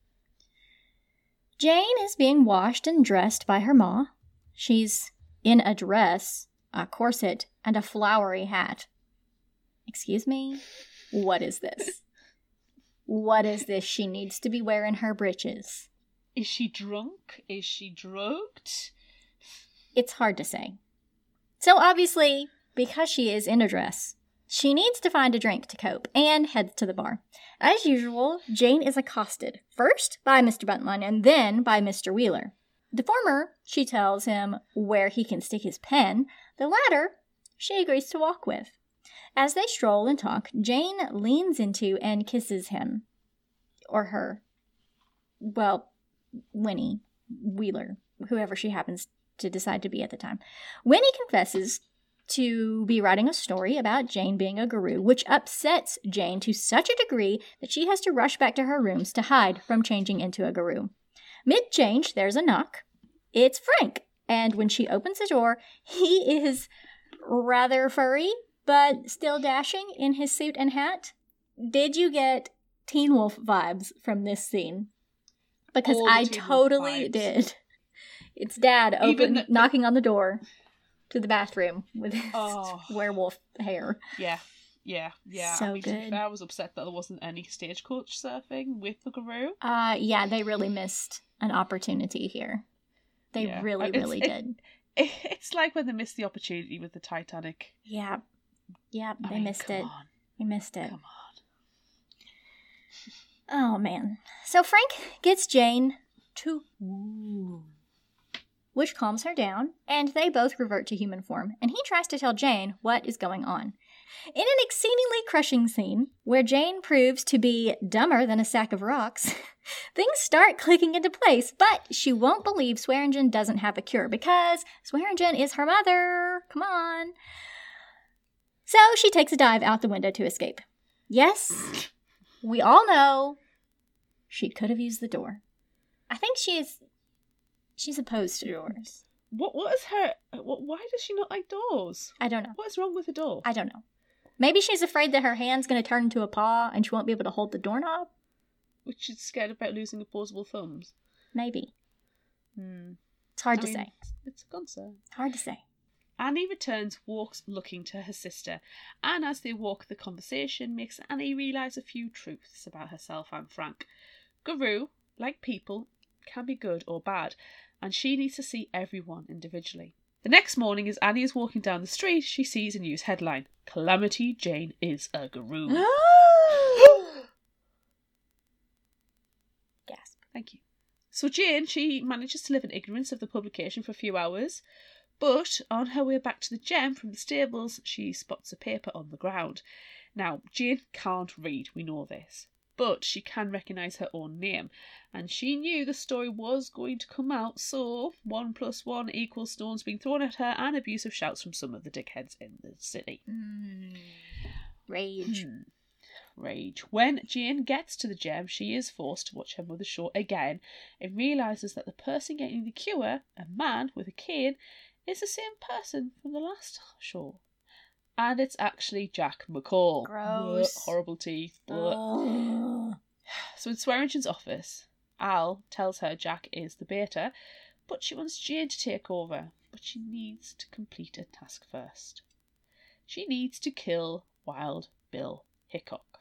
Jane is being washed and dressed by her ma. She's in a dress, a corset, and a flowery hat. Excuse me? What is this? What is this she needs to be wearing her breeches? Is she drunk? Is she drugged? It's hard to say. So obviously, because she is in a dress, she needs to find a drink to cope and heads to the bar. As usual, Jane is accosted, first by Mister Buntline and then by Mister Wheeler. The former, she tells him where he can stick his pen. The latter, she agrees to walk with. As they stroll and talk, Jane leans into and kisses him. Or her. Well, Winnie, Wheeler, whoever she happens to decide to be at the time. Winnie confesses to be writing a story about Jane being a guru, which upsets Jane to such a degree that she has to rush back to her rooms to hide from changing into a guru. Mid-change, there's a knock. It's Frank, and when she opens the door, he is rather furry, but still dashing in his suit and hat. Did you get Teen Wolf vibes from this scene? Because I totally did. It's Dad open, the, knocking on the door to the bathroom with his oh, werewolf hair. Yeah, yeah, yeah. So I mean, good. To be fair, I was upset that there wasn't any stagecoach surfing with the guru. Uh, yeah, they really missed an opportunity here. They yeah. really, it's, really it, did. It, it's like when they missed the opportunity with the Titanic. Yeah, yeah, they I mean, missed it. On. They missed it. Come on. Oh, man. So Frank gets Jane to woo, which calms her down, and they both revert to human form, and he tries to tell Jane what is going on. In an exceedingly crushing scene, where Jane proves to be dumber than a sack of rocks, things start clicking into place, but she won't believe Swearingen doesn't have a cure, because Swearingen is her mother. Come on. So she takes a dive out the window to escape. Yes, we all know she could have used the door. I think she's she's opposed to doors. What what is her what, why does she not like doors? I don't know. What is wrong with the door? I don't know. Maybe she's afraid that her hand's going to turn into a paw and she won't be able to hold the doorknob. Which she's scared about losing opposable thumbs. Maybe. Hmm. It's hard I to mean, say. It's a concern. Hard to say. Annie returns, walks looking to her sister, and as they walk, the conversation makes Annie realise a few truths about herself and Frank. Guru, like people, can be good or bad, and she needs to see everyone individually. The next morning, as Annie is walking down the street, she sees a news headline: Calamity Jane is a guru. Gasp. Thank you. So Jane, she manages to live in ignorance of the publication for a few hours, but on her way back to the gem from the stables, she spots a paper on the ground. Now, Jane can't read, we know this, but she can recognise her own name, and she knew the story was going to come out, so one plus one equals stones being thrown at her and abusive shouts from some of the dickheads in the city. Mm. Rage. Hmm. Rage. When Jane gets to the gem, she is forced to watch her mother's show again and realises that the person getting the cure, a man with a cane, is the same person from the last show. And it's actually Jack McCall. Gross. Blech, horrible teeth. Oh. So in Swearingen's office, Al tells her Jack is the beta, but she wants Jane to take over. But she needs to complete a task first. She needs to kill Wild Bill Hickok.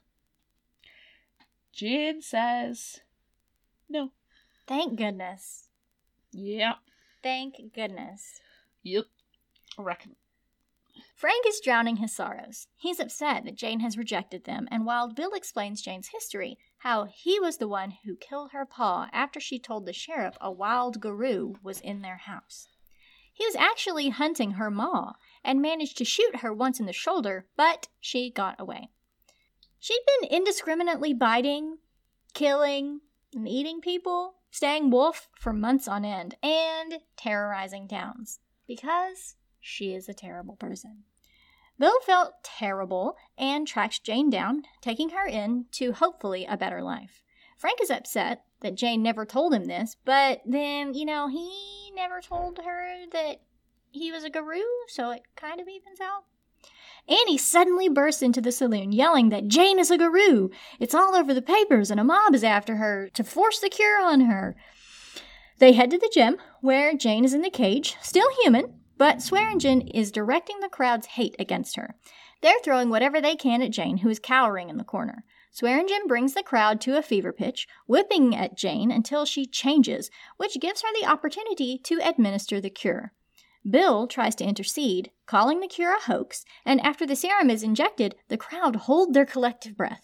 Jane says no. Thank goodness. Yep. Thank goodness. Yep. I reckon. Frank is drowning his sorrows. He's upset that Jane has rejected them, and Wild Bill explains Jane's history, how he was the one who killed her pa after she told the sheriff a wild guru was in their house. He was actually hunting her ma, and managed to shoot her once in the shoulder, but she got away. She'd been indiscriminately biting, killing, and eating people, staying wolf for months on end, and terrorizing towns, because she is a terrible person. Bill felt terrible and tracked Jane down, taking her in to hopefully a better life. Frank is upset that Jane never told him this, but then, you know, he never told her that he was a guru, so it kind of evens out. Annie suddenly bursts into the saloon, yelling that Jane is a guru. It's all over the papers, and a mob is after her to force the cure on her. They head to the gym, where Jane is in the cage, still human, but Swearingen is directing the crowd's hate against her. They're throwing whatever they can at Jane, who is cowering in the corner. Swearingen brings the crowd to a fever pitch, whipping at Jane until she changes, which gives her the opportunity to administer the cure. Bill tries to intercede, calling the cure a hoax, and after the serum is injected, the crowd hold their collective breath.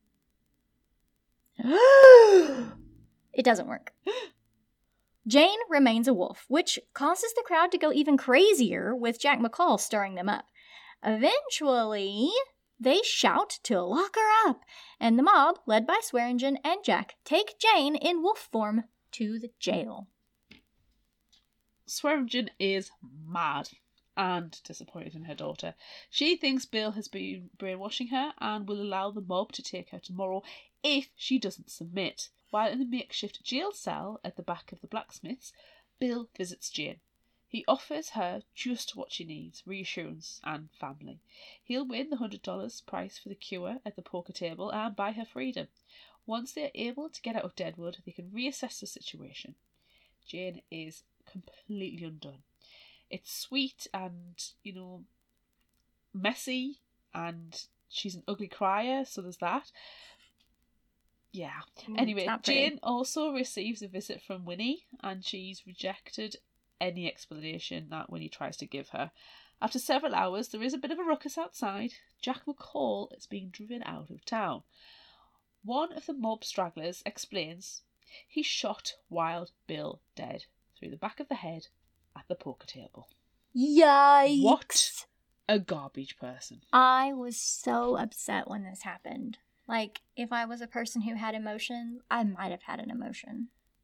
It doesn't work. Jane remains a wolf, which causes the crowd to go even crazier, with Jack McCall stirring them up. Eventually, they shout to lock her up, and the mob, led by Swearingen and Jack, take Jane in wolf form to the jail. Swearingen is mad and disappointed in her daughter. She thinks Bill has been brainwashing her and will allow the mob to take her tomorrow if she doesn't submit. While in the makeshift jail cell at the back of the blacksmith's, Bill visits Jane. He offers her just what she needs, reassurance and family. He'll win the one hundred dollars prize for the cure at the poker table and buy her freedom. Once they're able to get out of Deadwood, they can reassess the situation. Jane is completely undone. It's sweet and, you know, messy, and she's an ugly crier, so there's that. Yeah. Mm, anyway, Jane pretty. Also receives a visit from Winnie, and she's rejected any explanation that Winnie tries to give her. After several hours, there is a bit of a ruckus outside. Jack McCall is being driven out of town. One of the mob stragglers explains he shot Wild Bill dead through the back of the head at the poker table. Yikes! What a garbage person. I was so upset when this happened. Like, if I was a person who had emotion, I might have had an emotion.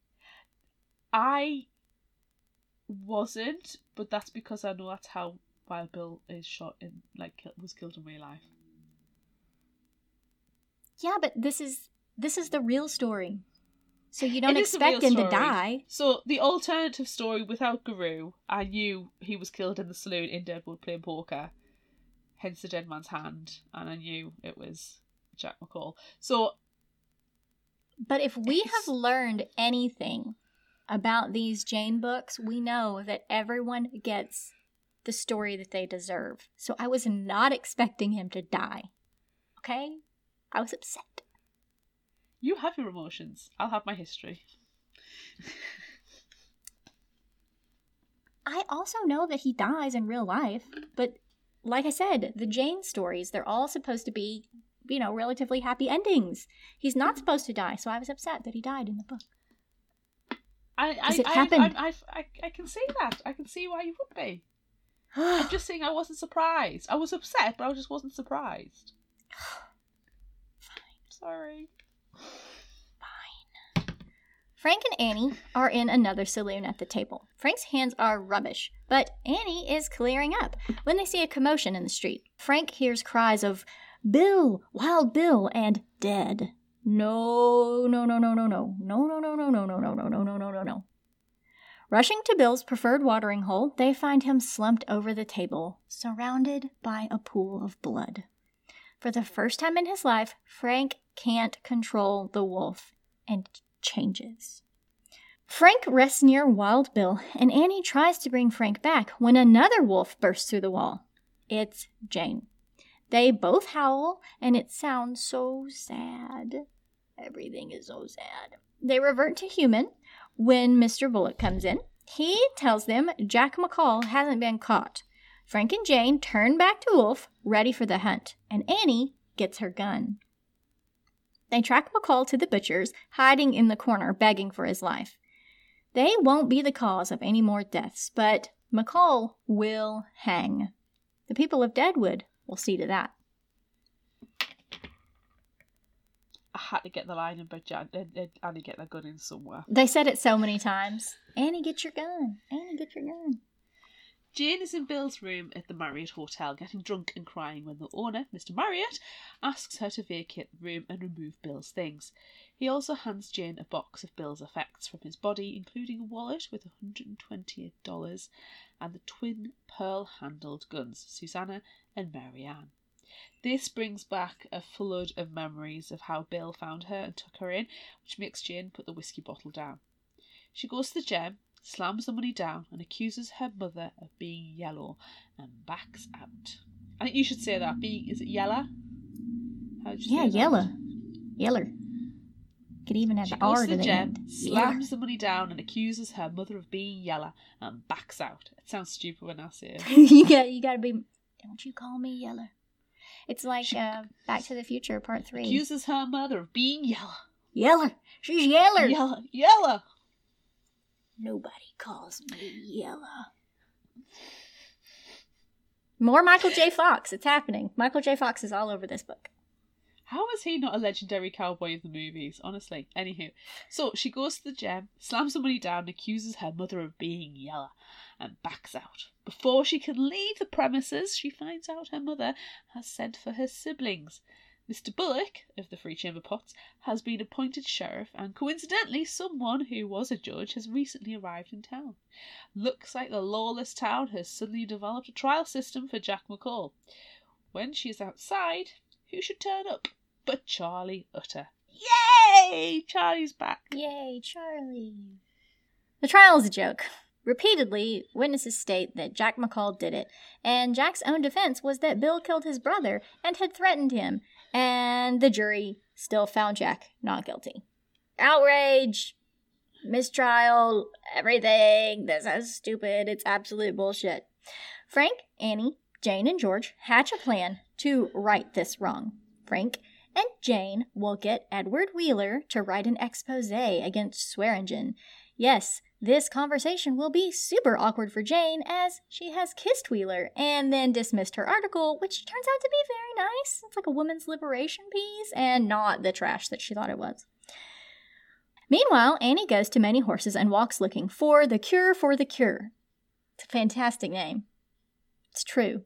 I wasn't, but that's because I know that's how Wild Bill is shot in, like, was killed in real life. Yeah, but this is this is the real story. So you don't expect him to die. So the alternative story without Guru, I knew he was killed in the saloon in Deadwood playing poker, hence the dead man's hand, and I knew it was Jack McCall. So, but if we have learned anything about these Jane books, we know that everyone gets the story that they deserve. So I was not expecting him to die. Okay? I was upset. You have your emotions. I'll have my history. I also know that he dies in real life, but like I said, the Jane stories, they're all supposed to be, you know, relatively happy endings. He's not supposed to die, so I was upset that he died in the book. I, I, it I, happened. I, I, I, I can see that. I can see why you would be. I'm just saying I wasn't surprised. I was upset, but I just wasn't surprised. Fine. Sorry. Fine. Frank and Annie are in another saloon at the table. Frank's hands are rubbish, but Annie is clearing up when they see a commotion in the street. Frank hears cries of, "Bill! Wild Bill!" and "Dead." No, no, no, no, no, no, no, no, no, no, no, no, no, no, no, no, no, no, no. Rushing to Bill's preferred watering hole, they find him slumped over the table, surrounded by a pool of blood. For the first time in his life, Frank can't control the wolf and changes. Frank rests near Wild Bill, and Annie tries to bring Frank back when another wolf bursts through the wall. It's Jane. They both howl, and it sounds so sad. Everything is so sad. They revert to human when Mister Bullock comes in. He tells them Jack McCall hasn't been caught. Frank and Jane turn back to wolf, ready for the hunt, and Annie gets her gun. They track McCall to the butcher's, hiding in the corner, begging for his life. They won't be the cause of any more deaths, but McCall will hang. The people of Deadwood will see to that. I had to get the line in, but Jan- Annie get their gun in somewhere. They said it so many times. Annie, get your gun. Annie, get your gun. Jane is in Bill's room at the Marriott Hotel, getting drunk and crying when the owner, Mister Marriott, asks her to vacate the room and remove Bill's things. He also hands Jane a box of Bill's effects from his body, including a wallet with one hundred twenty-eight dollars and the twin pearl-handled guns, Susanna and Mary Ann. This brings back a flood of memories of how Bill found her and took her in, which makes Jane put the whiskey bottle down. She goes to the gem, slams the money down and accuses her mother of being yellow and backs out. I think you should say that. Being, is it yella? How did you yeah, say that? yella. Yeller. Could even have She the goes R to to the the gem, end. slams the money down and accuses her mother of being yella and backs out. It sounds stupid when I say it. you got you got to be. Don't you call me Yeller? It's like She uh, Back to the Future Part Three. Accuses her mother of being yella. Yeller. She's Yeller. Yella. Yella. Nobody calls me Yella. More Michael J. Fox. It's happening. Michael J. Fox is all over this book. How is he not a legendary cowboy of the movies? Honestly. Anywho. So she goes to the gem, slams the money down, and accuses her mother of being yella, and backs out. Before she can leave the premises, she finds out her mother has sent for her siblings. Mister Bullock, of the Free Chamber Pots, has been appointed sheriff, and coincidentally someone who was a judge has recently arrived in town. Looks like the lawless town has suddenly developed a trial system for Jack McCall. When she is outside, who should turn up but Charlie Utter. Yay! Charlie's back. Yay, Charlie. The trial is a joke. Repeatedly, witnesses state that Jack McCall did it, and Jack's own defense was that Bill killed his brother and had threatened him, and the jury still found Jack not guilty. Outrage, mistrial, everything. This is stupid. It's absolute bullshit. Frank, Annie, Jane, and George hatch a plan to right this wrong. Frank and Jane will get Edward Wheeler to write an expose against Swearingen. Yes, this conversation will be super awkward for Jane as she has kissed Wheeler and then dismissed her article, which turns out to be very nice. It's like a woman's liberation piece and not the trash that she thought it was. Meanwhile, Annie goes to Many Horses and walks looking for the cure for the cure. It's a fantastic name. It's true.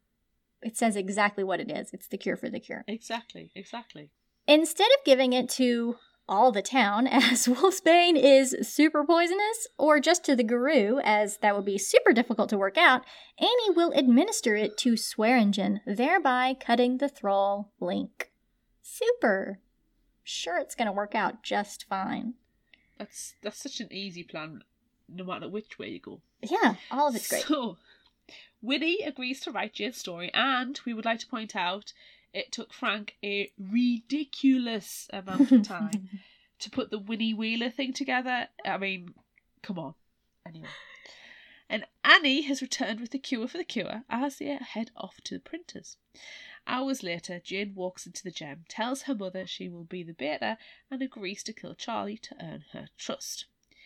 It says exactly what it is. It's the cure for the cure. Exactly, exactly. Instead of giving it to all the town, as wolfsbane is super poisonous, or just to the guru, as that would be super difficult to work out, Annie will administer it to Swearingen, thereby cutting the thrall link. Super. Sure, it's going to work out just fine. That's that's such an easy plan, no matter which way you go. Yeah, all of it's great. So, Winnie agrees to write Jane's story, and we would like to point out it took Frank a ridiculous amount of time to put the Winnie Wheeler thing together. I mean, come on. Anyway. And Annie has returned with the cure for the cure as they head off to the printers. Hours later, Jane walks into the gem, tells her mother she will be the beta, and agrees to kill Charlie to earn her trust.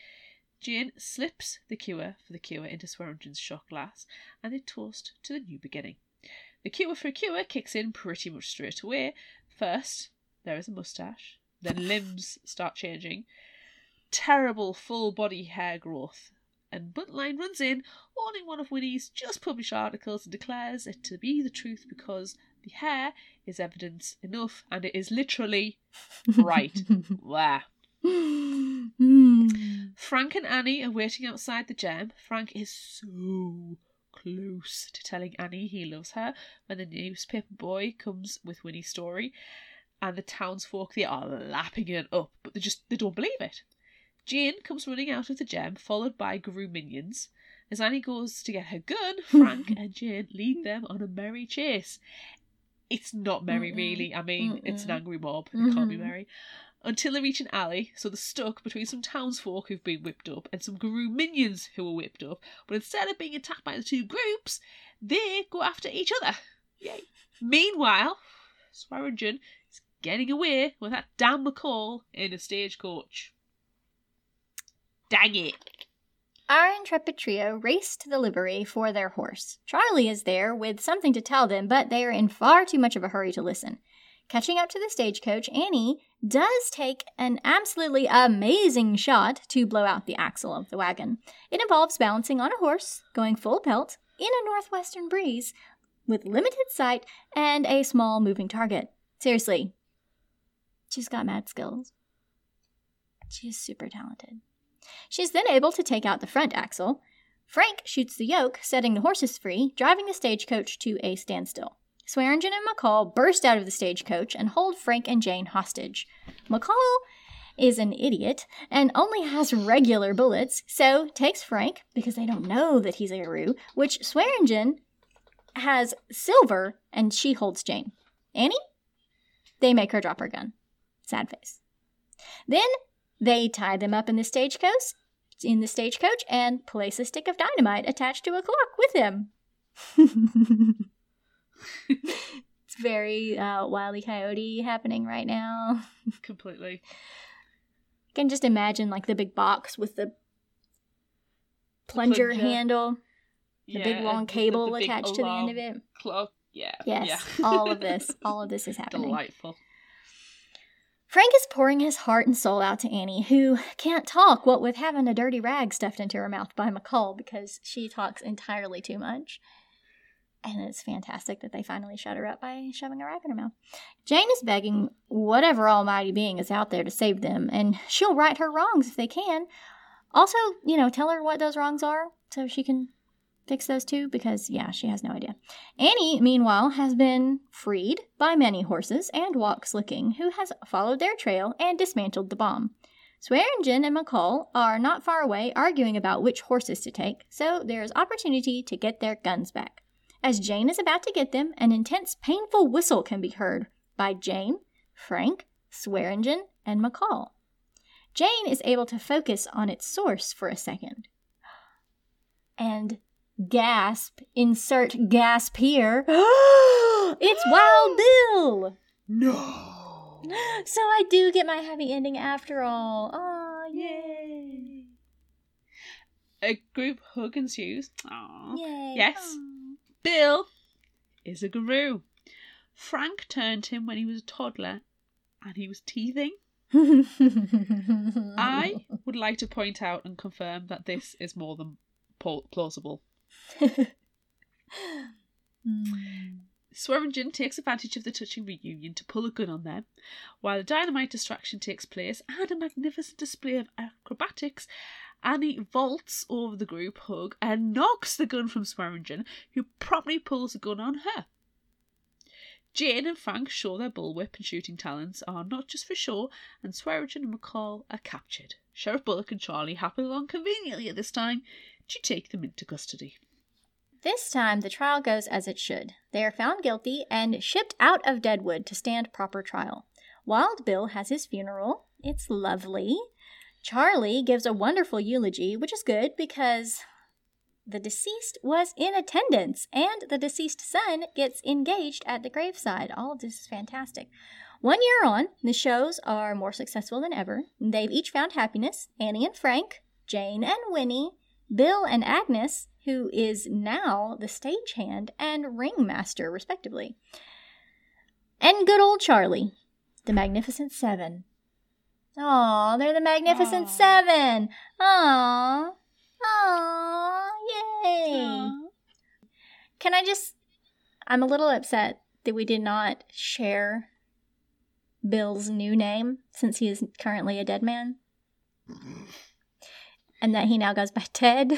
Jane slips the cure for the cure into Swearingen's shot glass, and they toast to the new beginning. The cure for a cure kicks in pretty much straight away. First, there is a moustache, then limbs start changing, terrible full body hair growth, and Buntline runs in, owning one of Winnie's just published articles and declares it to be the truth because the hair is evidence enough and it is literally right. Wow. Frank and Annie are waiting outside the gem. Frank is so close to telling Annie he loves her when the newspaper boy comes with Winnie's story, and the townsfolk, they are lapping it up, but they just they don't believe it. Jane comes running out of the gem, followed by Guru minions. As Annie goes to get her gun, Frank and Jane lead them on a merry chase. It's not merry, Mm-mm. really. I mean, Mm-mm. it's an angry mob. It mm-hmm. can't be merry. Until they reach an alley, so they're stuck between some townsfolk who've been whipped up and some Guru minions who were whipped up. But instead of being attacked by the two groups, they go after each other. Yay. Meanwhile, Swearingen is getting away with that damn McCall in a stagecoach. Dang it. Our intrepid trio race to the livery for their horse. Charlie is there with something to tell them, but they are in far too much of a hurry to listen. Catching up to the stagecoach, Annie does take an absolutely amazing shot to blow out the axle of the wagon. It involves balancing on a horse, going full pelt, in a northwestern breeze with limited sight and a small moving target. Seriously, she's got mad skills. She's super talented. She's then able to take out the front axle. Frank shoots the yoke, setting the horses free, driving the stagecoach to a standstill. Swearingen and McCall burst out of the stagecoach and hold Frank and Jane hostage. McCall is an idiot and only has regular bullets, so takes Frank, because they don't know that he's a Garou, which Swearingen has silver, and she holds Jane. Annie? They make her drop her gun. Sad face. Then they tie them up in the stagecoach, in the stagecoach and place a stick of dynamite attached to a clock with him. It's very uh, Wile E. Coyote happening right now. Completely. I can just imagine like the big box with the plunger, plunger. handle, the yeah, big long cable the, the attached to the end of it. Clock. Yeah. Yes. Yeah. all of this. All of this is happening. Delightful. Frank is pouring his heart and soul out to Annie, who can't talk, what with having a dirty rag stuffed into her mouth by McCall because she talks entirely too much. And it's fantastic that they finally shut her up by shoving a rag in her mouth. Jane is begging whatever almighty being is out there to save them, and she'll right her wrongs if they can. Also, you know, tell her what those wrongs are so she can fix those too, because, yeah, she has no idea. Annie, meanwhile, has been freed by many horses and walks licking, who has followed their trail and dismantled the bomb. Swearingen and McCall are not far away arguing about which horses to take, so there is opportunity to get their guns back. As Jane is about to get them, an intense, painful whistle can be heard by Jane, Frank, Swearingen, and McCall. Jane is able to focus on its source for a second. And gasp, insert gasp here. It's Wild Bill! No! So I do get my happy ending after all. Aw, yay! A group hug ensues. Aww. Yay! Yes. Aww. Bill is a Garou. Frank turned him when he was a toddler and he was teething. I would like to point out and confirm that this is more than plausible. Swearingen takes advantage of the touching reunion to pull a gun on them, while a dynamite distraction takes place and a magnificent display of acrobatics. Annie vaults over the group hug and knocks the gun from Swearingen, who promptly pulls the gun on her. Jane and Frank show their bullwhip and shooting talents are not just for show, and Swearingen and McCall are captured. Sheriff Bullock and Charlie happen along conveniently at this time to take them into custody. This time the trial goes as it should. They are found guilty and shipped out of Deadwood to stand proper trial. Wild Bill has his funeral. It's lovely. Charlie gives a wonderful eulogy, which is good because the deceased was in attendance and the deceased son gets engaged at the graveside. All of this is fantastic. One year on, the shows are more successful than ever. They've each found happiness. Annie and Frank, Jane and Winnie, Bill and Agnes, who is now the stagehand and ringmaster, respectively. And good old Charlie, the Magnificent Seven. Aw, they're the Magnificent Aww. Seven. Aw. Aw. Yay. Aww. Can I just... I'm a little upset that we did not share Bill's new name, since he is currently a dead man. And that he now goes by Ted.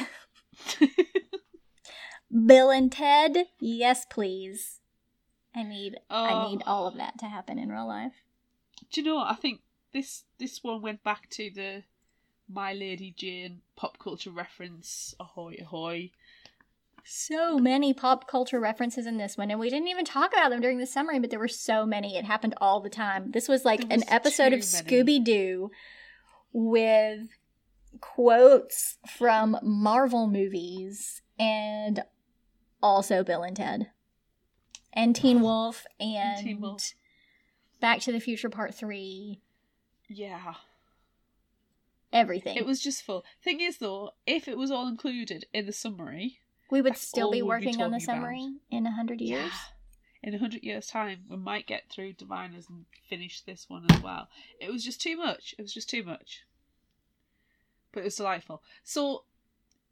Bill and Ted? Yes, please. I need, oh. I need all of that to happen in real life. Do you know what? I think This this one went back to the My Lady Jane pop culture reference. Ahoy, ahoy. So many pop culture references in this one, and we didn't even talk about them during the summary, but there were so many. It happened all the time. This was like was an episode of Scooby-Doo with quotes from Marvel movies and also Bill and Ted. And Teen Wolf and, and Teen Wolf. Back to the Future Part three. Yeah. Everything. It was just full. Thing is, though, if it was all included in the summary, we would still be working be on the summary about. in a hundred years. Yeah. In a hundred years' time, we might get through Diviners and finish this one as well. It was just too much. It was just too much. But it was delightful. So,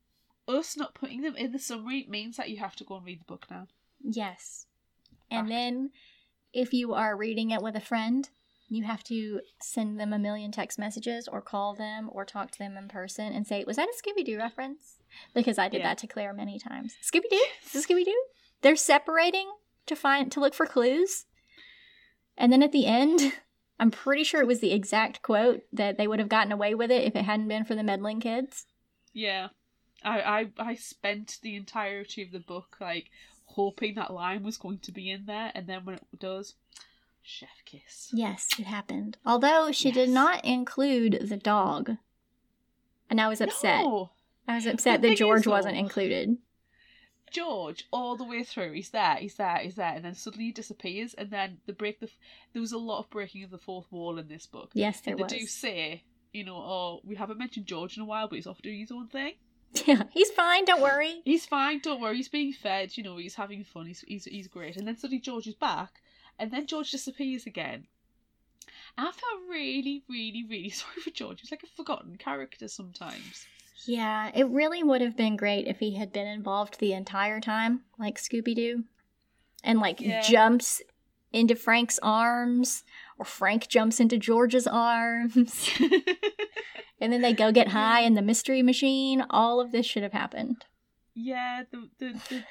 us not putting them in the summary means that you have to go and read the book now. Yes. And Fact. then if you are reading it with a friend, you have to send them a million text messages or call them or talk to them in person and say, was that a Scooby-Doo reference? Because I did Yeah. that to Claire many times. Scooby-Doo? Is it Scooby-Doo? They're separating to find to look for clues. And then at the end, I'm pretty sure it was the exact quote that they would have gotten away with it if it hadn't been for the meddling kids. Yeah. I, I, I spent the entirety of the book, like, hoping that line was going to be in there, and then when it does, chef kiss. Yes, it happened. Although she Yes. did not include the dog. And I was upset. No! I was upset The that thing George is, though, wasn't included. George, all the way through, he's there, he's there, he's there, and then suddenly he disappears, and then the break the. There was a lot of breaking of the fourth wall in this book. Yes, there and they was. do say, you know, oh, we haven't mentioned George in a while, but he's off doing his own thing. Yeah, he's fine, don't worry. He's fine, don't worry, he's being fed, you know, he's having fun, he's he's, he's great. And then suddenly George is back, and then George disappears again. And I felt really, really, really sorry for George. He's like a forgotten character sometimes. Yeah, it really would have been great if he had been involved the entire time, like Scooby-Doo. And, like, Yeah. jumps into Frank's arms, or Frank jumps into George's arms. And then they go get high in the mystery machine. All of this should have happened. Yeah, the, the, the...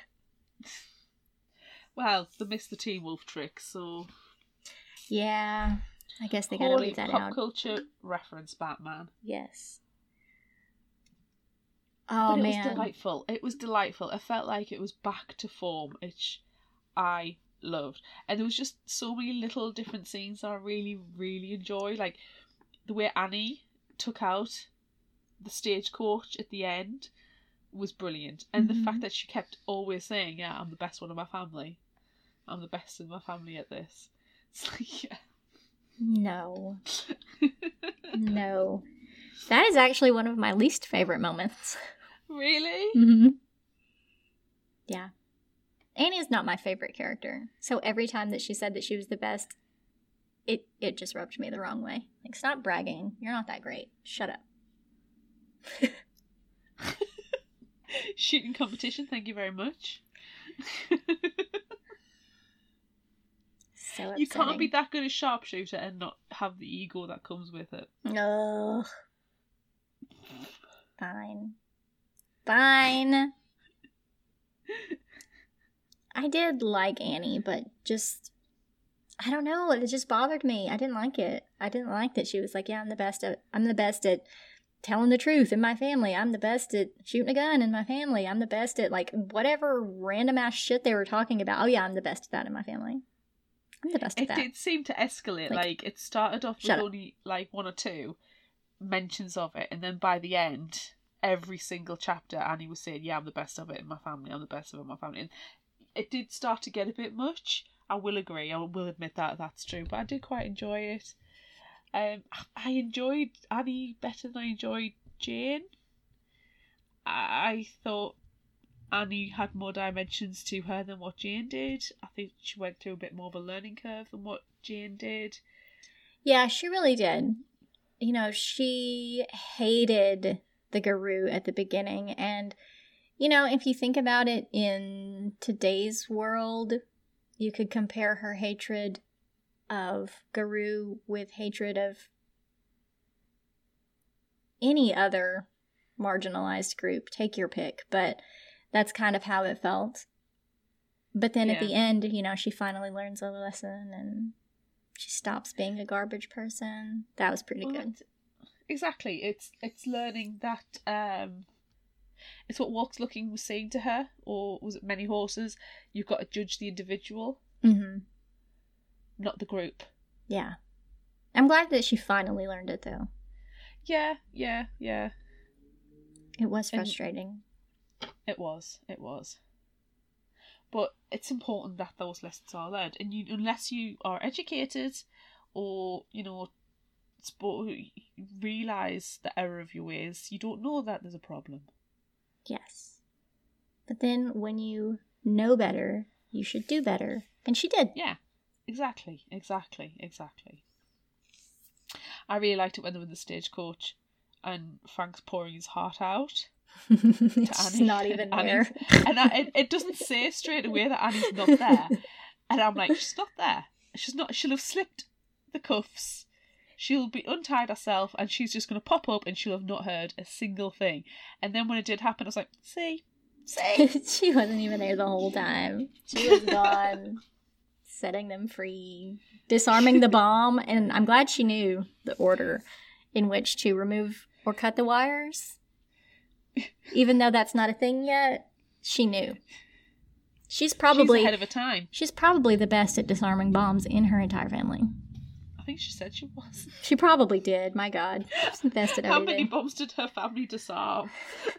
Well, they missed the Teen Wolf trick, so... Yeah, I guess they gotta Holy leave that pop out. culture reference, Batman. Yes. Oh, but it man. was delightful. It was delightful. I felt like it was back to form, which I loved. And there was just so many little different scenes that I really, really enjoy. Like, the way Annie took out the stagecoach at the end was brilliant. And Mhm. the fact that she kept always saying, yeah, I'm the best one of my family. I'm the best in my family at this. It's like, yeah. No. No. That is actually one of my least favorite moments. Really? Mm-hmm. Yeah. Annie is not my favorite character. So every time that she said that she was the best, it, it just rubbed me the wrong way. Like, stop bragging. You're not that great. Shut up. Shooting competition, thank you very much. So upsetting. You can't be that good a sharpshooter and not have the ego that comes with it. Ugh. Fine. Fine. I did like Annie, but just... I don't know, it just bothered me. I didn't like it. I didn't like that she was like, yeah, I'm the best at... I'm the best at telling the truth in my family. I'm the best at shooting a gun in my family. I'm the best at, like, whatever random ass shit they were talking about. Oh yeah, I'm the best at that in my family. I'm the best at It that. did seem to escalate. Like, Like, it started off with shut up. only like one or two mentions of it, and then by the end, every single chapter, Annie was saying, "Yeah, I'm the best of it in my family. I'm the best of it in my family." And it did start to get a bit much. I will agree. I will admit that that's true, but I did quite enjoy it. Um, I enjoyed Annie better than I enjoyed Jane. I thought Annie had more dimensions to her than what Jane did. I think she went through a bit more of a learning curve than what Jane did. Yeah, she really did. You know, she hated the Garou at the beginning. And, you know, if you think about it in today's world, you could compare her hatred of Garou with hatred of any other marginalized group. Take your pick. But that's kind of how it felt. But then at Yeah. the end, you know, she finally learns a lesson and she stops being a garbage person. That was pretty Well, good. it's- Exactly. It's it's learning that um, it's what Walks Looking was saying to her, or was it Many Horses? You've got to judge the individual, Mm-hmm. not the group. Yeah. I'm glad that she finally learned it, though. Yeah, yeah, yeah. It was And- frustrating. It was. It was. But it's important that those lessons are learned, and you, unless you are educated, or you know, spo- realize the error of your ways, you don't know that there's a problem. Yes. But then when you know better, you should do better. And she did. Yeah, exactly, exactly, exactly. I really liked it when they were in the stagecoach and Frank's pouring his heart out. It's Annie. not even and there. Annie's- and I, it, it doesn't say straight away that Annie's not there. And I'm like, she's not there. She's not. She'll have slipped the cuffs. She'll be untied herself, and she's just going to pop up, and she'll have not heard a single thing. And then when it did happen, I was like, see, see. She wasn't even there the whole time. She was gone, setting them free, disarming the bomb, and I'm glad she knew the order in which to remove or cut the wires. Even though that's not a thing yet, she knew. She's probably She's ahead of her time. She's probably the best at disarming bombs in her entire family. I think she said she was. She probably did. My God, she's invested How everything. many bombs did her family disarm?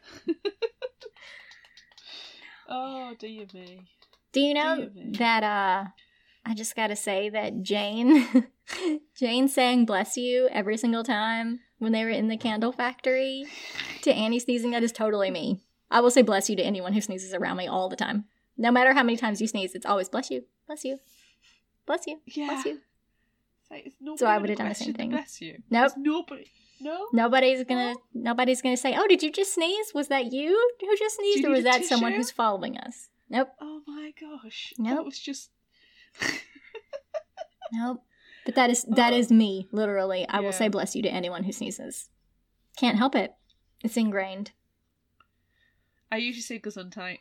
Oh, dear me. Do you know Dear me. that, uh, I just gotta say that Jane, Jane sang bless you every single time when they were in the candle factory to Annie sneezing. That is totally me. I will say bless you to anyone who sneezes around me all the time. No matter how many times you sneeze, it's always bless you, bless you, bless you, Yeah. bless you. It's like, is nobody So I gonna would have done the question same thing. Bless you. Nope. Is nobody. No. Nobody's gonna, nobody's gonna say, oh, did you just sneeze? Was that you who just sneezed? you Or was need a that someone tissue? who's following us? Nope, Oh my gosh. Nope. That was just. nope. But that is, that Oh. is me, literally. I will Yeah. say bless you to anyone who sneezes. Can't help it. It's ingrained. I usually say Gesundheit,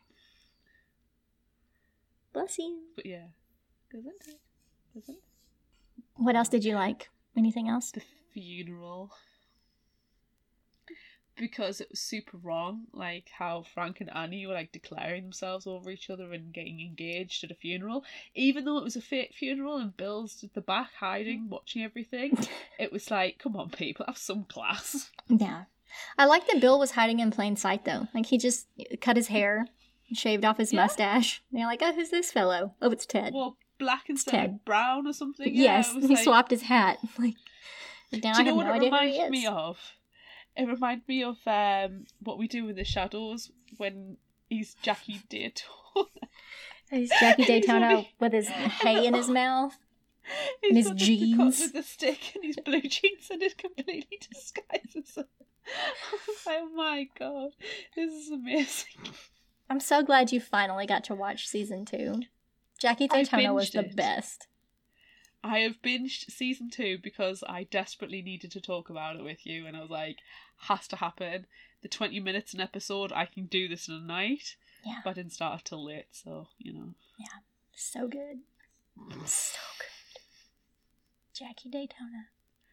Bless you. but yeah. Gesundheit. Gesundheit. What else did you like? Anything else? The funeral. Because it was super wrong, like how Frank and Annie were like declaring themselves over each other and getting engaged at a funeral. Even though it was a fake funeral and Bill's at the back hiding, watching everything, it was like, come on people, have some class. Yeah. I like that Bill was hiding in plain sight, though. Like, he just cut his hair, shaved off his Yeah. mustache. And they're like, oh, who's this fellow? Oh, it's Ted. Or black instead Ted. of brown or something. Yeah, yes, it was he like- swapped his hat. Like, now Do I you know have what no it idea who he reminded is. me of? It reminded me of um, What We Do in the Shadows when he's Jackie Daytona. He's Jackie He's Daytona only- with his hay in his mouth. He's And his got just the cut jeans. with the stick and his blue jeans, and it completely disguises him. I was like, oh my god, this is amazing. I'm so glad you finally got to watch season two. Jackie I Daytona was binged the it. best. I have binged season two because I desperately needed to talk about it with you, and I was like, has to happen. The twenty minutes an episode, I can do this in a night. Yeah. But I didn't start till late, so, you know. So good. So good. Jackie Daytona.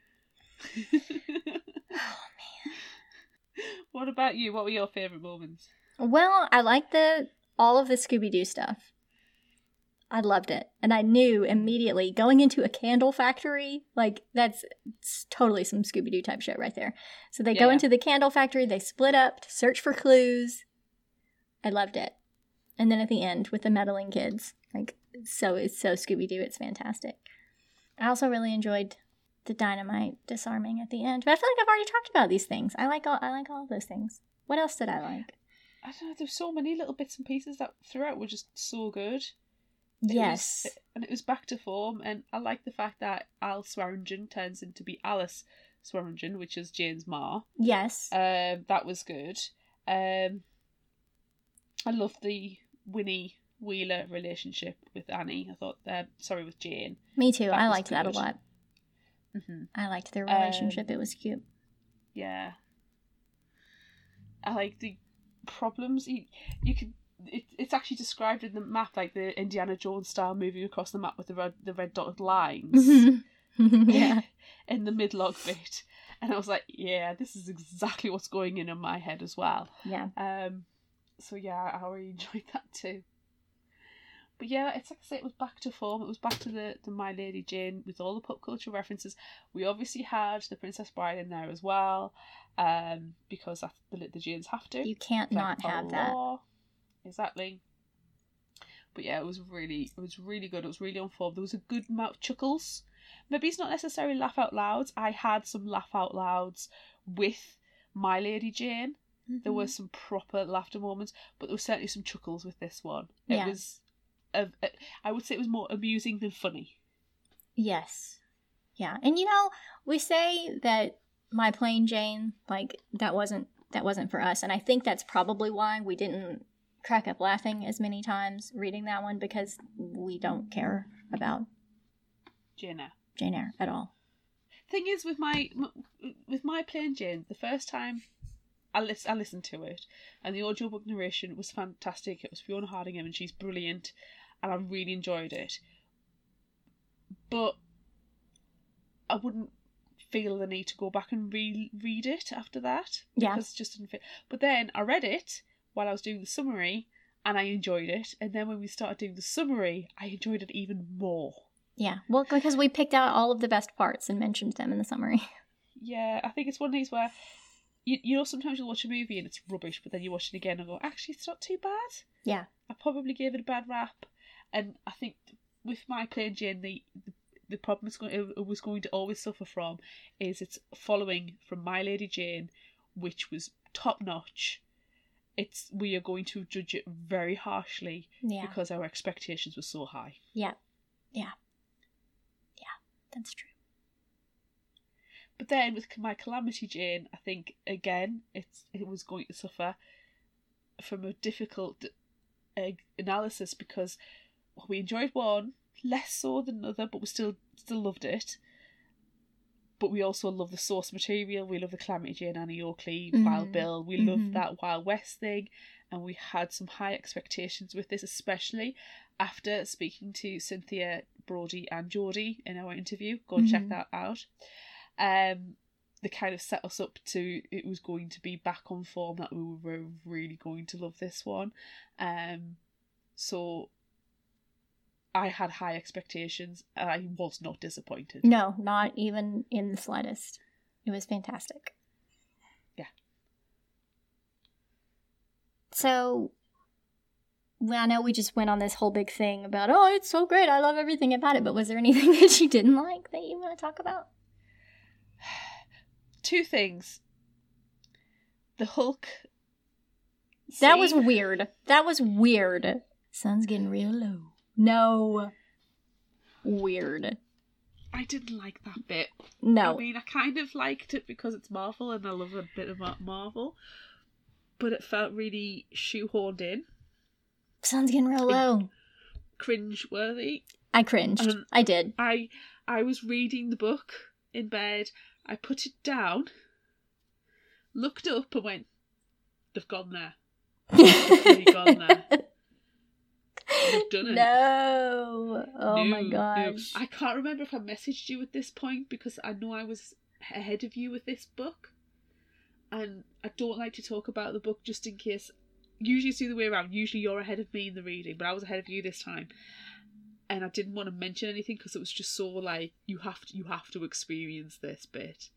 Oh, What about you? What were your favourite moments? Well, I like the all of the Scooby-Doo stuff. I loved it. And I knew immediately going into a candle factory, like that's it's totally some Scooby-Doo type shit right there. So they go Yeah. into the candle factory, they split up to search for clues. I loved it. And then at the end with the meddling kids, like so it's so Scooby-Doo, it's fantastic. I also really enjoyed the dynamite disarming at the end. But I feel like I've already talked about these things. I like all I like all of those things. What else did I like? I don't know, there's so many little bits and pieces that throughout were just so good. It Yes. was- and it was back to form, and I like the fact that Al Swearingen turns into be Alice Swearingen, which is Jane's ma. Yes. Um, that was good. Um, I loved the Winnie Wheeler relationship with Annie. I thought, uh, sorry, with Jane. Me too. that I was liked that a good. lot. hmm I liked their relationship. Um, It was cute. Yeah. I like the problems. You, you could. It, it's actually described in the map like the Indiana Jones style moving across the map with the red the red dotted lines Yeah. in the midlog bit, and I was like, yeah, this is exactly what's going in in my head as well. Yeah. Um, so yeah, I really enjoyed that too. But yeah, it's like I say, it was back to form. It was back to the, the My Lady Jane with all the pop culture references. We obviously had the Princess Bride in there as well, um, because that's the, the Janes have to. You can't Like, not by have that. law. Exactly. But yeah, it was really, it was really good. It was really on form. There was a good amount of chuckles. Maybe it's not necessarily laugh out louds. I had some laugh out louds with My Lady Jane. There were some proper laughter moments, but there were certainly some chuckles with this one. It Yeah. was, a, a, I would say it was more amusing than funny. Yes. Yeah. And you know, we say that My Plain Jane, like, that wasn't that wasn't for us. And I think that's probably why we didn't crack up laughing as many times reading that one, because we don't care about Jane Eyre. Jane Eyre at all. Thing is, with my with my playing Jane, the first time I, lis- I listened to it, and the audiobook narration was fantastic. It was Fiona Hardingham, and she's brilliant, and I really enjoyed it. But I wouldn't feel the need to go back and re- read it after that. Yeah. Because it just didn't fit. But then I read it while I was doing the summary, and I enjoyed it. And then when we started doing the summary, I enjoyed it even more. Yeah, well, because we picked out all of the best parts and mentioned them in the summary. Yeah, I think it's one of these where, you, you know, sometimes you'll watch a movie and it's rubbish, but then you watch it again and go, actually, it's not too bad. Yeah. I probably gave it a bad rap. And I think with my playing Jane, the, the, the problem it's going, it was going to always suffer from is it's following from My Lady Jane, which was top-notch. It's we are going to judge it very harshly Yeah. because our expectations were so high. Yeah. Yeah. Yeah, that's true. But then with My Calamity Jane, I think again it's it was going to suffer from a difficult uh, analysis because we enjoyed one less so than another, but we still still loved it. But we also love the source material. We love the Calamity Jane, Annie Oakley, Mm-hmm. Wild Bill. We Mm-hmm. love that Wild West thing, and we had some high expectations with this, especially after speaking to Cynthia Brody and Geordie in our interview. Go and Mm-hmm. check that out. Um, they kind of set us up to it was going to be back on form, that we were really going to love this one. Um, so I had high expectations and I was not disappointed. No, not even in the slightest. It was fantastic. Yeah. So, well, I know we just went on this whole big thing about, oh, it's so great, I love everything about it, but was there anything that you didn't like that you want to talk about? Two things. The Hulk. That was scene. weird. That was weird. Sun's getting real low. No. Weird. I didn't like that bit. No. I mean, I kind of liked it because it's Marvel and I love a bit of Marvel, but it felt really shoehorned in. Sun's getting real low. Cringe-worthy. I cringed. Um, I did. I I was reading the book in bed. I put it down, looked up and went, they've gone there. They've really gone there. They've done it. No. Oh No, my no. gosh. I can't remember if I messaged you at this point because I know I was ahead of you with this book. And I don't like to talk about the book just in case. Usually it's the other way around. Usually you're ahead of me in the reading, but I was ahead of you this time. And I didn't want to mention anything because it was just so like, you have to, you have to experience this bit.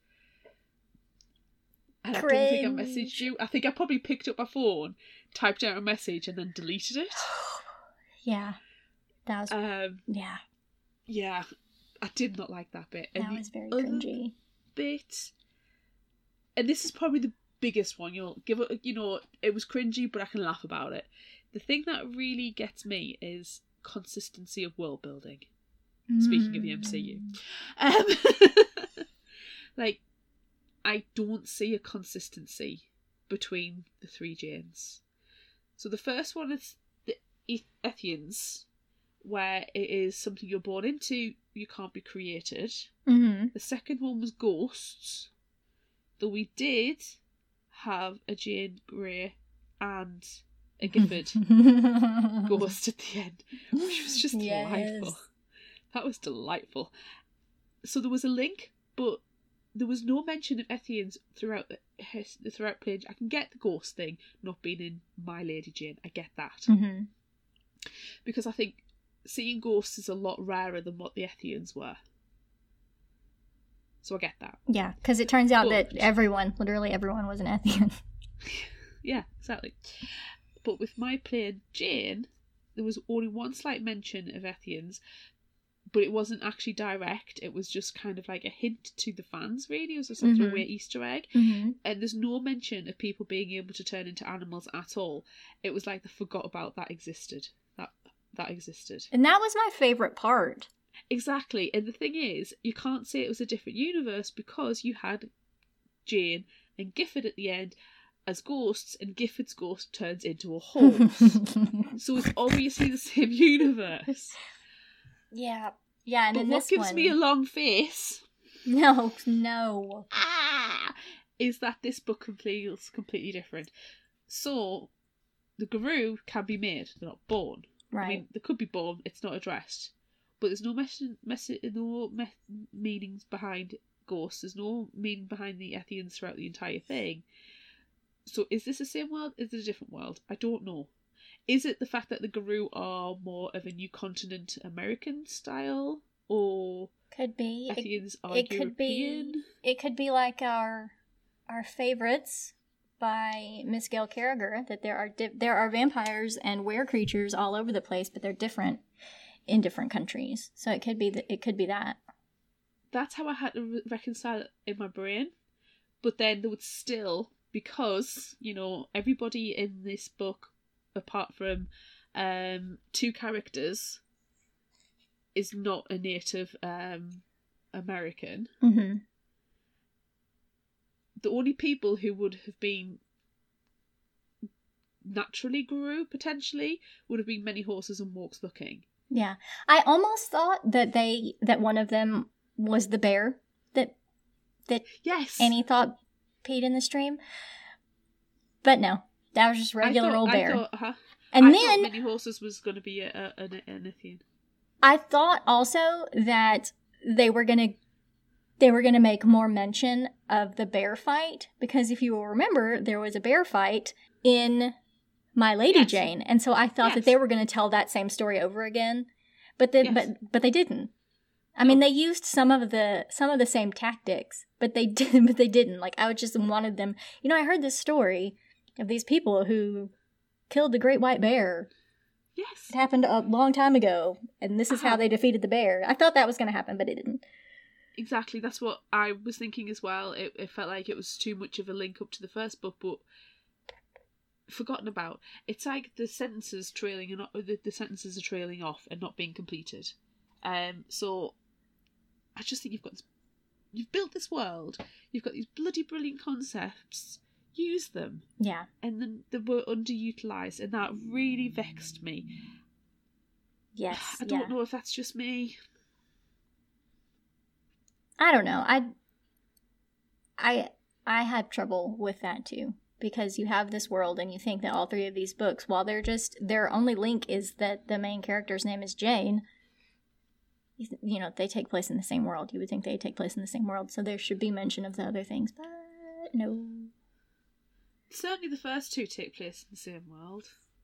And I don't think I messaged you. I think I probably picked up my phone, typed out a message, and then deleted it. Yeah. That was, Um, yeah. yeah, I did not like that bit. And That the was very other cringy. bit, and this is probably the biggest one. You'll give it, you know, it was cringy, but I can laugh about it. The thing that really gets me is consistency of world building. Speaking of the M C U, um, like I don't see a consistency between the three Janes. So the first one is the Ethians, where it is something you're born into, you can't be created. Mm-hmm. The second one was Ghosts, though we did have a Jane Grey and a Gifford ghost at the end, which was just Yes. delightful. That was delightful. So there was a link, but there was no mention of Ethians throughout the his, throughout page. I can get the ghost thing not being in My Lady Jane. I get that. Mm-hmm. Because I think seeing ghosts is a lot rarer than what the Ethians were. So I get that. Yeah, because it turns out But- that everyone, literally everyone, was an Ethian. Yeah, exactly. But with my playing Jane, there was only one slight mention of Ethians, but it wasn't actually direct. It was just kind of like a hint to the fans, really. It was just a Mhm. throwaway Easter egg. Mm-hmm. And there's no mention of people being able to turn into animals at all. It was like they forgot about that existed. That that existed. And that was my favorite part. Exactly. And the thing is, you can't say it was a different universe because you had Jane and Gifford at the end, as ghosts, and Gifford's ghost turns into a horse. So it's obviously the same universe. Yeah. Yeah, and but in what this gives one... me a long face... No, no. Ah, is that this book feels completely different. So, the Garou can be made. They're not born. Right. I mean, they could be born. It's not addressed. But there's no mes- mes- no me- meanings behind ghosts. There's no meaning behind the Ethians throughout the entire thing. So, is this the same world? Is it a different world? I don't know. Is it the fact that the Garou are more of a New Continent American style? Or... Could be. Ethians are it European? Could be. It could be like our our favorites by Miss Gail Carriger, that there are di- there are vampires and were creatures all over the place, but they're different in different countries. So it could be that. It could be that. That's how I had to re- reconcile it in my brain. But then there would still, because you know everybody in this book, apart from um, two characters, is not a native um, American. Mm-hmm. The only people who would have been naturally Garou, potentially, would have been Many Horses and Walks Looking. Yeah. I almost thought that they that one of them was the bear that that yes. Annie thought peed in the stream. But no. That was just regular thought, old bear. I thought, uh-huh. and I then thought Many Horses was going to be a, a, an, an Ethian. I thought also that they were gonna they were gonna make more mention of the bear fight, because if you will remember, there was a bear fight in My Lady yes. Jane, and so I thought yes. that they were gonna tell that same story over again, but they, yes. but but they didn't. I mean, they used some of the some of the same tactics, but they didn't. But they didn't. Like, I just wanted them. You know, I heard this story of these people who killed the great white bear. Yes. It happened a long time ago, and this is uh-huh. how they defeated the bear. I thought that was going to happen, but it didn't. Exactly, that's what I was thinking as well. It, it felt like it was too much of a link up to the first book, but forgotten about. It's like the sentences trailing and the, the sentences are trailing off and not being completed. Um, so I just think you've got this, you've built this world. You've got these bloody brilliant concepts. Use them. Yeah. And then they were underutilized, and that really vexed me. Yes. I don't yeah. know if that's just me. I don't know. I I I had trouble with that too, because you have this world and you think that all three of these books, while they're just their only link is that the main character's name is Jane, you, th- you know, they take place in the same world. You would think they take place in the same world, so there should be mention of the other things, but no. Certainly the first two take place in the same world.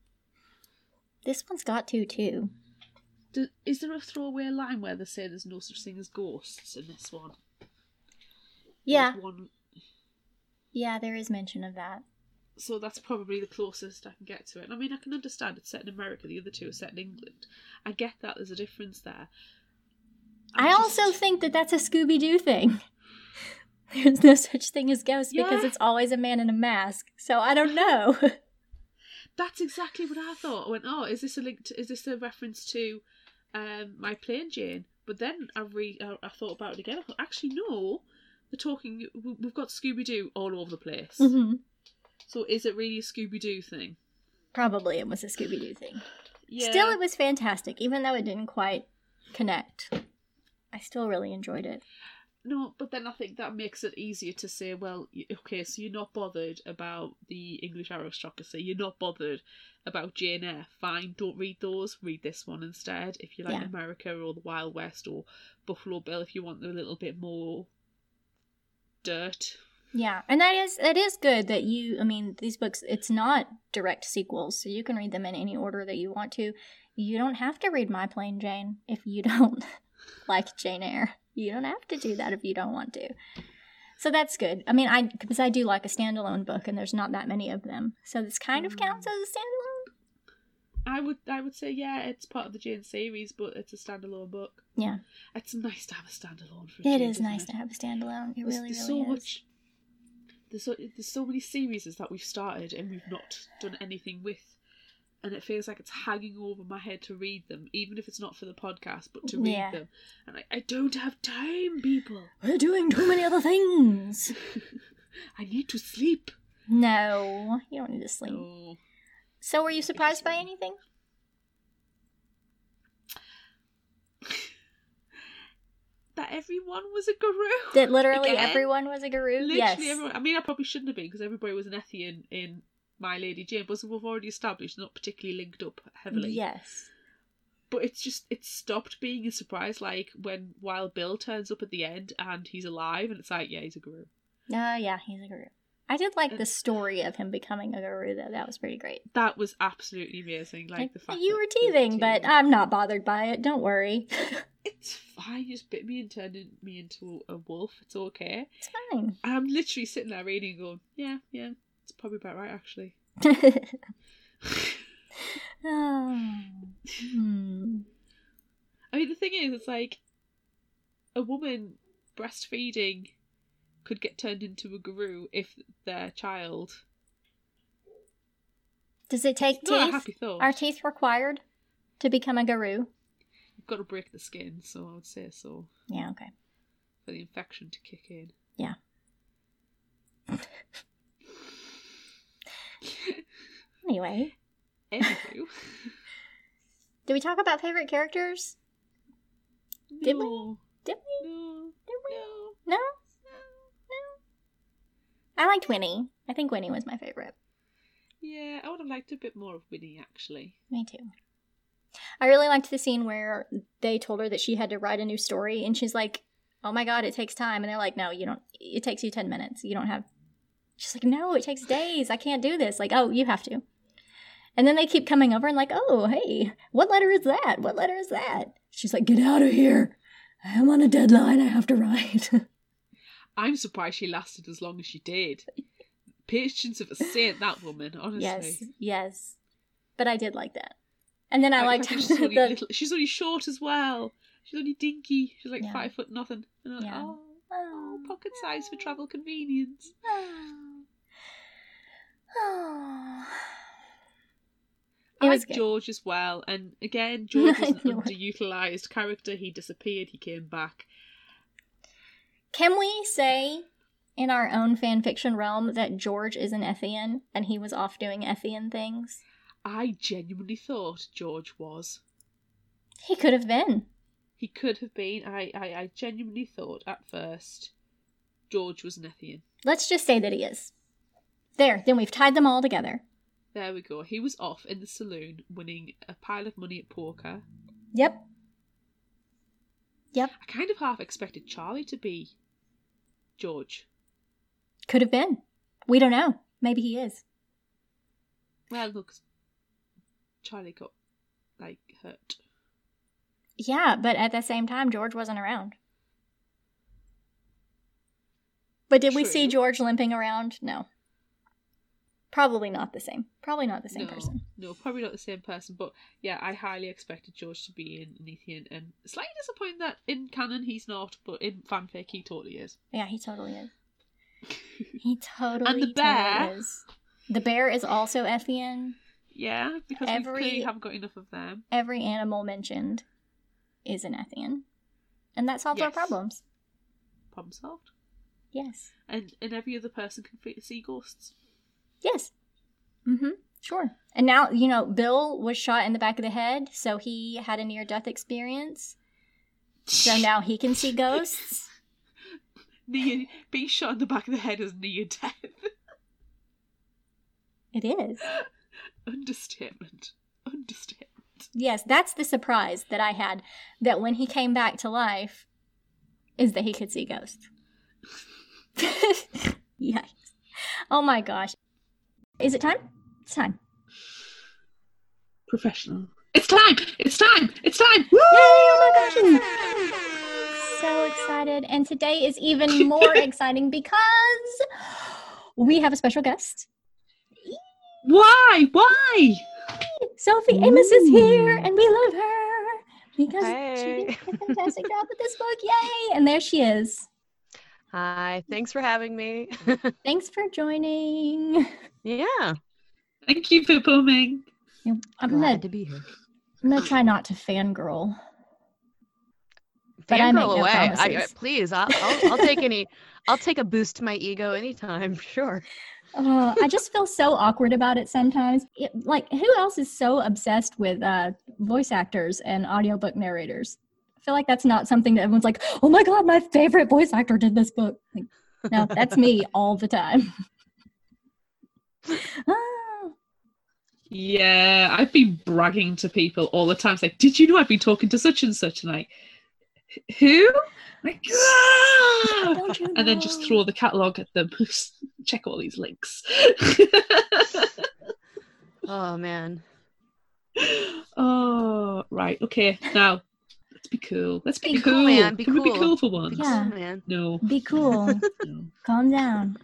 This one's got to too. Do, is there a throwaway line where they say there's no such thing as ghosts in this one? Yeah. One... Yeah, there is mention of that. So that's probably the closest I can get to it. I mean, I can understand it's set in America, the other two are set in England. I get that there's a difference there. I'm I just... also think that that's a Scooby-Doo thing. There's no such thing as ghosts yeah. because it's always a man in a mask. So I don't know. That's exactly what I thought. I went, oh, is this a link to, is this a reference to um, My Plain Jane? But then I re I, I thought about it again. I thought, actually, no. They're talking. We've got Scooby-Doo all over the place. Mm-hmm. So is it really a Scooby-Doo thing? Probably it was a Scooby-Doo thing. Yeah. Still, it was fantastic, even though it didn't quite connect. I still really enjoyed it. No, but then I think that makes it easier to say, well, okay, so you're not bothered about the English aristocracy, you're not bothered about Jane Eyre, fine, don't read those, read this one instead, if you like Yeah. America or the Wild West or Buffalo Bill, if you want a little bit more dirt. Yeah, and that is it is good that you, I mean, these books, it's not direct sequels, so you can read them in any order that you want to. You don't have to read My Plain Jane if you don't like Jane Eyre. You don't have to do that if you don't want to. So that's good. I mean, I because I do like a standalone book, and there's not that many of them. So this kind of counts as a standalone. I would I would say, yeah, it's part of the Jane series, but it's a standalone book. Yeah. It's nice to have a standalone for a It change, is isn't nice it? to have a standalone. It There's, really, there's really so is. much. There's so, there's so many series that we've started and we've not done anything with. And it feels like it's hanging over my head to read them, even if it's not for the podcast, but to read Yeah. them. And I, I don't have time, people. We're doing too many other things. I need to sleep. No, you don't need to sleep. No. So were you surprised by anything? That everyone was a Garou. That literally Again. everyone was a Garou? Literally Yes. everyone. I mean, I probably shouldn't have been because everybody was an Ethian in My Lady Jane, but we've already established not particularly linked up heavily. Yes. But it's just, it's stopped being a surprise, like when Wild Bill turns up at the end and he's alive and it's like, yeah, he's a Garou. Uh, yeah, he's a Garou. I did like the story of him becoming a Garou, though. That was pretty great. That was absolutely amazing. Like, Like, the fact you that were he was teething, but teething. I'm not bothered by it. Don't worry. It's fine. You just bit me and turned me into a wolf. It's okay. It's fine. I'm literally sitting there reading and going, yeah, yeah, it's probably about right, actually. Oh. Hmm. I mean, the thing is, it's like a woman breastfeeding could get turned into a Garou if their child. Does it take It's not a teeth? happy thought. Are teeth required to become a Garou? You've got to break the skin, so I would say so. Yeah, okay. For the infection to kick in. Yeah. Anyway, Anywho. did we talk about favorite characters? Did we? No. Did we? No. Did we? No. No? No? I liked Winnie. I think Winnie was my favorite. Yeah, I would have liked a bit more of Winnie, actually. Me too. I really liked the scene where they told her that she had to write a new story, and she's like, oh my god, it takes time. And they're like, no, you don't. It takes you ten minutes. You don't have. She's like, no, it takes days. I can't do this. Like, oh, you have to. And then they keep coming over and like, oh, hey, what letter is that? What letter is that? She's like, get out of here. I am on a deadline. I have to write. I'm surprised she lasted as long as she did. Patience of a saint, that woman, honestly. Yes, yes. But I did like that. And then I, I liked think the, she's, only the little, she's only short as well. She's only dinky. She's like Yeah. five foot nothing. And I'm like, Yeah. oh, oh, pocket size for travel convenience. Oh. I It was like good. George as well, and again, George was an I know. underutilized character. He disappeared, he came back. Can we say in our own fanfiction realm that George is an Ethian and he was off doing Ethian things? I genuinely thought George was. He could have been. He could have been. I, I, I genuinely thought at first George was an Ethian. Let's just say that he is. There, then we've tied them all together. There we go. He was off in the saloon winning a pile of money at poker. Yep. Yep. I kind of half expected Charlie to be George. Could have been. We don't know. Maybe he is. Well, look, Charlie got, like, hurt. Yeah, but at the same time, George wasn't around. But did we True. see George limping around? No. Probably not the same. Probably not the same no, person. No, probably not the same person. But yeah, I highly expected George to be in Ethian, and slightly disappointed that in canon he's not, but in fanfic he totally is. Yeah, he totally is. He totally, And the bear. totally is. The bear is also Ethian. Yeah, because Every- we clearly haven't got enough of them. Every animal mentioned is an Ethian. And that solves our Yes. problems. Problem solved. Yes. And and every other person can fe- see ghosts. Yes. Mm-hmm. Sure. And now, you know, Bill was shot in the back of the head, so he had a near-death experience. So now he can see ghosts. Near, being shot in the back of the head is near death. It is. Understatement. Understatement. Yes, that's the surprise that I had, that when he came back to life, is that he could see ghosts. Yikes. Oh my gosh. Is it time? It's time. Professional. It's time! It's time! It's time! Yay! Oh my gosh! It's time. So excited. And today is even more exciting because we have a special guest. Why? Why? Sophie Amos is here, and we love her because she Hey. did a fantastic job with this book. Yay! And there she is. Hi, thanks for having me. Thanks for joining. Yeah, Thank you for coming. I'm glad gonna, to be here. I'm gonna try not to fangirl. But I make Fangirl no away. I, I, promises. please, I'll, I'll, I'll take any. I'll take a boost to my ego anytime. Sure. Uh, I just feel so awkward about it sometimes. It, like, who else is so obsessed with uh, voice actors and audiobook narrators? I feel like that's not something that everyone's like, oh my God, my favorite voice actor did this book. Like, no, that's me all the time. Ah. Yeah, I've been bragging to people all the time. It's like, did you know I've been talking to such and such? And like, who? Like, ah! Don't you And then just know? throw the catalogue at them. Check all these links. Oh man. Oh, right. Okay, now let's be cool. Let's be, Be cool. cool, man. Be Can we be cool. cool for once? Be Yeah. cool, man. No, Be cool. no. Calm down.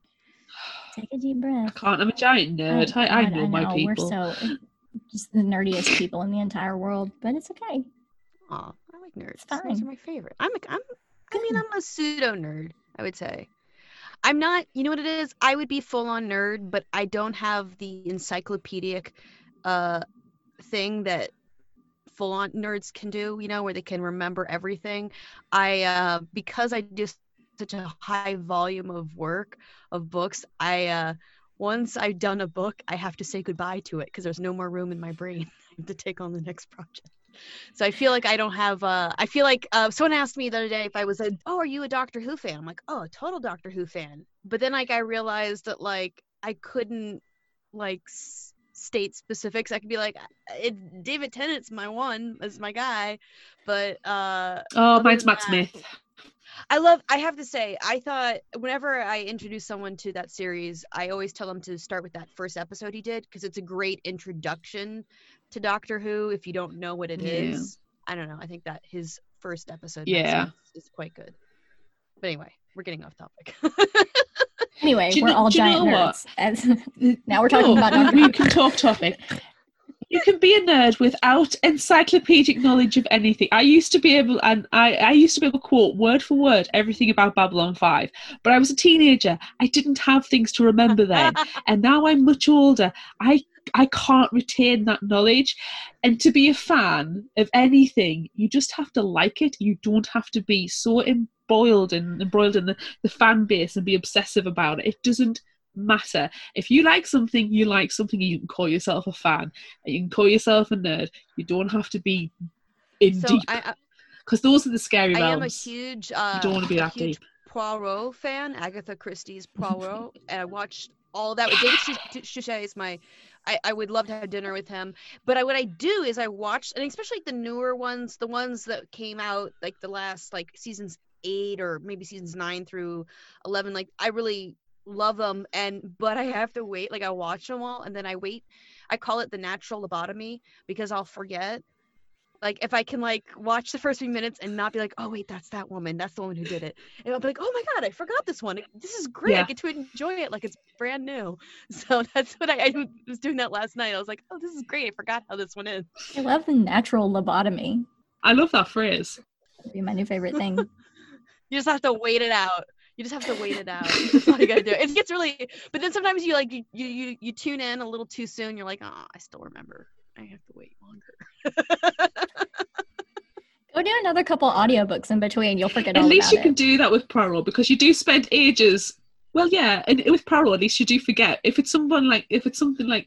Take a deep I breath. can't. I'm a giant nerd. I, I, God, know my We're people. so just the nerdiest people in the entire world, but it's okay. Aw, I like nerds. It's fine. Nerds are my favorite. I'm, a, I'm, I mean, Good. I'm a pseudo nerd. I would say. I'm not. You know what it is? I would be full on nerd, but I don't have the encyclopedic, uh, thing that full on nerds can do. You know, where they can remember everything. I, uh, because I do such a high volume of work of books. I, uh, once I've done a book, I have to say goodbye to it because there's no more room in my brain to take on the next project. So I feel like I don't have, uh, I feel like uh, someone asked me the other day if I was a, oh, are you a Doctor Who fan? I'm like, oh, a total Doctor Who fan. But then like I realized that like I couldn't like s- state specifics. I could be like, it, David Tennant's my one, is my guy. But uh, Oh, other mine's than Matt that- Smith. I love, I have to say, I thought whenever I introduce someone to that series, I always tell them to start with that first episode he did because it's a great introduction to Doctor Who if you don't know what it is. Yeah. I don't know. I think that his first episode Yeah. Matt Smith, is quite good. But anyway, we're getting off topic. Anyway, Do you we're know- all do you giant know what? nerds. As now we're talking No, about we- Doctor we Who. can talk topic. You can be a nerd without encyclopedic knowledge of anything. I used to be able, and I, I used to be able to quote word for word everything about Babylon five. But I was a teenager. I didn't have things to remember then. And now I'm much older. I I can't retain that knowledge. And to be a fan of anything, you just have to like it. You don't have to be so embroiled and embroiled in the, the fan base and be obsessive about it. It doesn't matter. If you like something, you like something, you can call yourself a fan. You can call yourself a nerd. You don't have to be in So deep. I, Because those are the scary I, I am a realms. huge, uh, don't wanna be a that huge deep. Poirot fan, Agatha Christie's Poirot, and I watched all that. David Suchet is my, I, I would love to have dinner with him. But I, what I do is I watch, and especially like the newer ones, the ones that came out like the last like seasons eight or maybe seasons nine through eleven. Like I really love them, and but I have to wait. Like I watch them all, and then I wait. I call it the natural lobotomy because I'll forget. Like if I can like watch the first few minutes and not be like, oh wait, that's that woman, that's the woman who did it, and I'll be like, oh my god, I forgot this one. This is great. Yeah. I get to enjoy it like it's brand new. So that's what I, I was doing that last night. I was like, oh, this is great. I forgot how this one is. I love the natural lobotomy. I love that phrase. That'd be my new favorite thing. You just have to wait it out. You just have to wait it out. That's all you gotta do. It gets really, but then sometimes you like you you you tune in a little too soon. You're like, oh, I still remember. I have to wait longer. Go do another couple audiobooks in between. You'll forget At all least about you it. can do that with Poirot because you do spend ages. Well, yeah, and with Poirot, at least you do forget. If it's someone like, if it's something like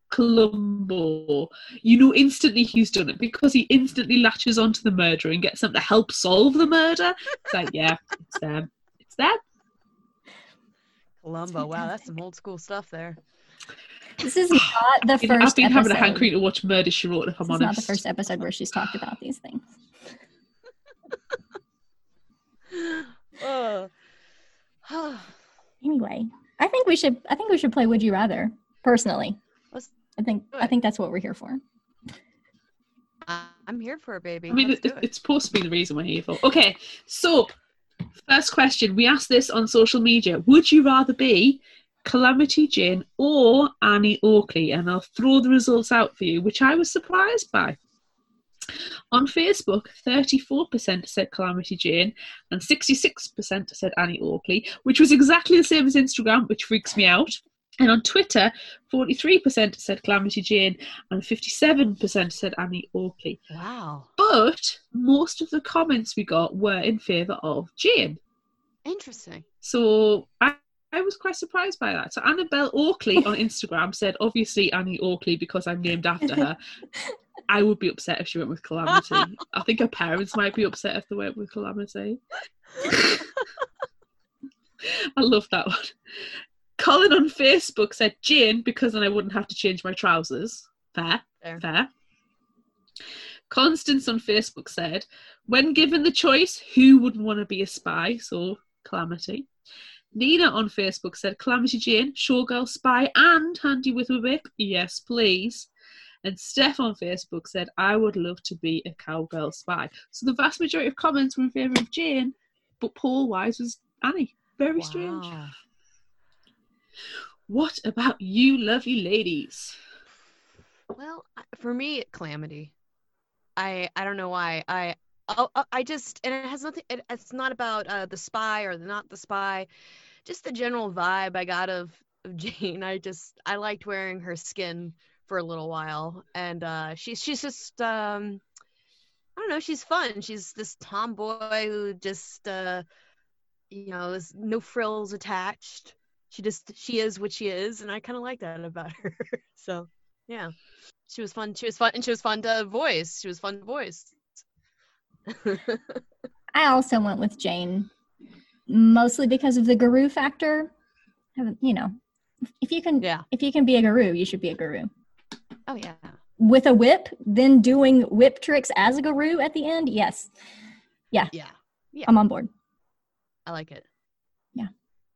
Columbo, you know instantly who's done it because he instantly latches onto the murder and gets them to help solve the murder. It's like, yeah, it's them. It's them. Columbo. Wow, that's some old school stuff there. This is not the You know, first I've been having a episode. hankering to watch Murder, She Wrote, if I'm This is not the honest. first episode where she's talked about these things. Oh. Anyway, I think we should. I think we should play Would You Rather. Personally, Let's I think. do I it. think that's what we're here for. I'm here for it, baby. I mean, Let's it, do it. it's supposed to be the reason we're here for. Okay, so first question. We asked this on social media. Would you rather be Calamity Jane or Annie Oakley? And I'll throw the results out for you, which I was surprised by. On Facebook, thirty-four percent said Calamity Jane and sixty-six percent said Annie Oakley, which was exactly the same as Instagram, which freaks me out. And on Twitter, forty-three percent said Calamity Jane and fifty-seven percent said Annie Oakley. Wow. But most of the comments we got were in favour of Jane. Interesting. So I, I was quite surprised by that. So Annabelle Oakley on Instagram said, obviously Annie Oakley because I'm named after her. I would be upset if she went with Calamity. I think her parents might be upset if they went with Calamity. I love that one. Colin on Facebook said Jane because then I wouldn't have to change my trousers. Fair, fair. fair. Constance on Facebook said, when given the choice, who wouldn't want to be a spy? So, Calamity. Nina on Facebook said, Calamity Jane, showgirl, spy, and handy with a whip. Yes, please. And Steph on Facebook said, I would love to be a cowgirl spy. So the vast majority of comments were in favour of Jane, but poll-wise was Annie. Very wow. strange. What about you lovely ladies? Well, for me, Calamity. I I don't know why. I I, I just, and it has nothing, it, it's not about uh, the spy or the, not the spy. Just the general vibe I got of, of Jane. I just, I liked wearing her skin for a little while. And uh, she's, she's just, um, I don't know, she's fun. She's this tomboy who just, uh, you know, is no frills attached. She just, she is what she is, and I kind of like that about her. So, yeah, she was fun. She was fun, and she was fun to voice. She was fun to voice. I also went with Jane, mostly because of the guru factor. You know, if you can, yeah. if you can be a guru, you should be a guru. Oh yeah. With a whip, then doing whip tricks as a guru at the end. Yes. Yeah. Yeah. Yeah. I'm on board. I like it. Yeah.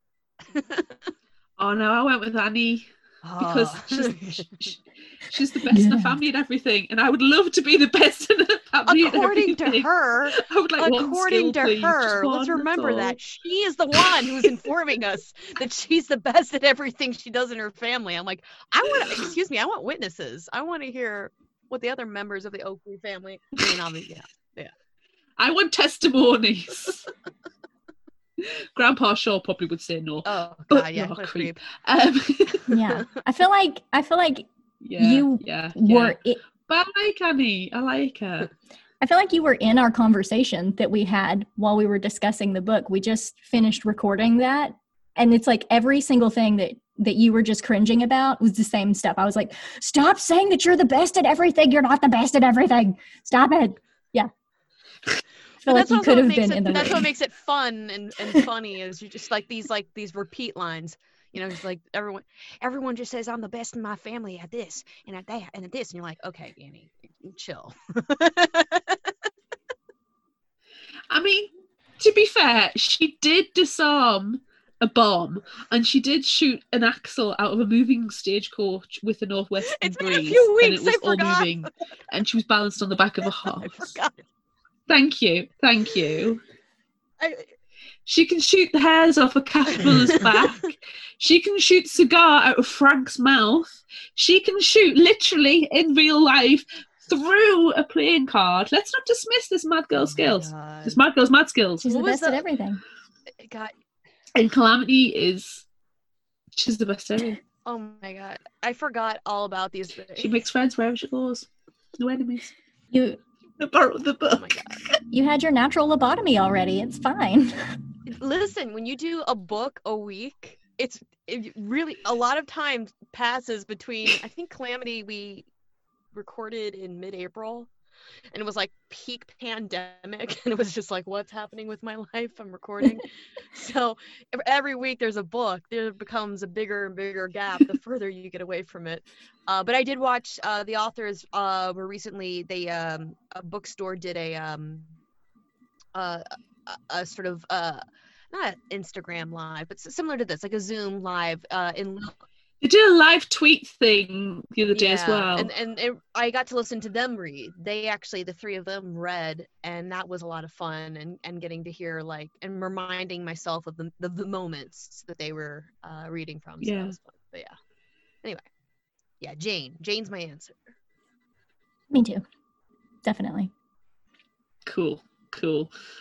Oh no, I went with Annie because oh. she's, she, she's the best yeah. in the family and everything, and I would love to be the best in the family. According and to her, I would like according one skill, to her, one, let's remember that she is the one who's informing us that she's the best at everything she does in her family. I'm like, I want, excuse me, I want witnesses. I want to hear what the other members of the Oakley family. I mean, obviously, yeah, yeah. I want testimonies. Grandpa Shaw probably would say no. Oh God, yeah, what a creep. Um, yeah, I feel like I feel like yeah, you yeah, were. Yeah. It, but I like Annie. I like her. I feel like you were in our conversation that we had while we were discussing the book. We just finished recording that, and it's like every single thing that that you were just cringing about was the same stuff. I was like, "Stop saying that you're the best at everything. You're not the best at everything. Stop it." Yeah. I feel like you could have been it, in the That's room. what makes it fun and, and funny is you just like these like these repeat lines. You know, it's like everyone everyone just says I'm the best in my family at this and at that and at this, and you're like, okay, Annie, chill. I mean, to be fair, she did disarm a bomb and she did shoot an axle out of a moving stagecoach with a northwestern it's breeze. Been a few weeks, and it was I all forgot. moving, and she was balanced on the back of a horse. I forgot. Thank you, thank you. I, she can shoot the hairs off a caterpillar's back. She can shoot cigar out of Frank's mouth. She can shoot literally in real life through a playing card. Let's not dismiss this mad girl's oh skills. God. This mad girl's mad skills. She's what the best the, at everything. God. And Calamity is, she's the best at everything. Oh my God, I forgot all about these. She makes friends wherever she goes. No enemies. You. I borrowed the book. Oh my God. You had your natural lobotomy already. It's fine. Listen, when you do a book a week, it's it really a lot of time passes between. I think Calamity we recorded in mid-April, and it was like peak pandemic, and it was just like, what's happening with my life? I'm recording. So every week there's a book. There becomes a bigger and bigger gap the further you get away from it. Uh, but I did watch uh, the authors uh, were recently they um, a bookstore did a um uh, a, a sort of uh not Instagram live, but similar to this, like a Zoom live uh, in. They did a live tweet thing the other day yeah, as well. And and it, I got to listen to them read. They actually, the three of them read, and that was a lot of fun, and, and getting to hear, like, and reminding myself of the the, the moments that they were uh, reading from. So yeah. that was fun. But yeah. Anyway. Yeah, Jane. Jane's my answer. Me too. Definitely. Cool. Cool.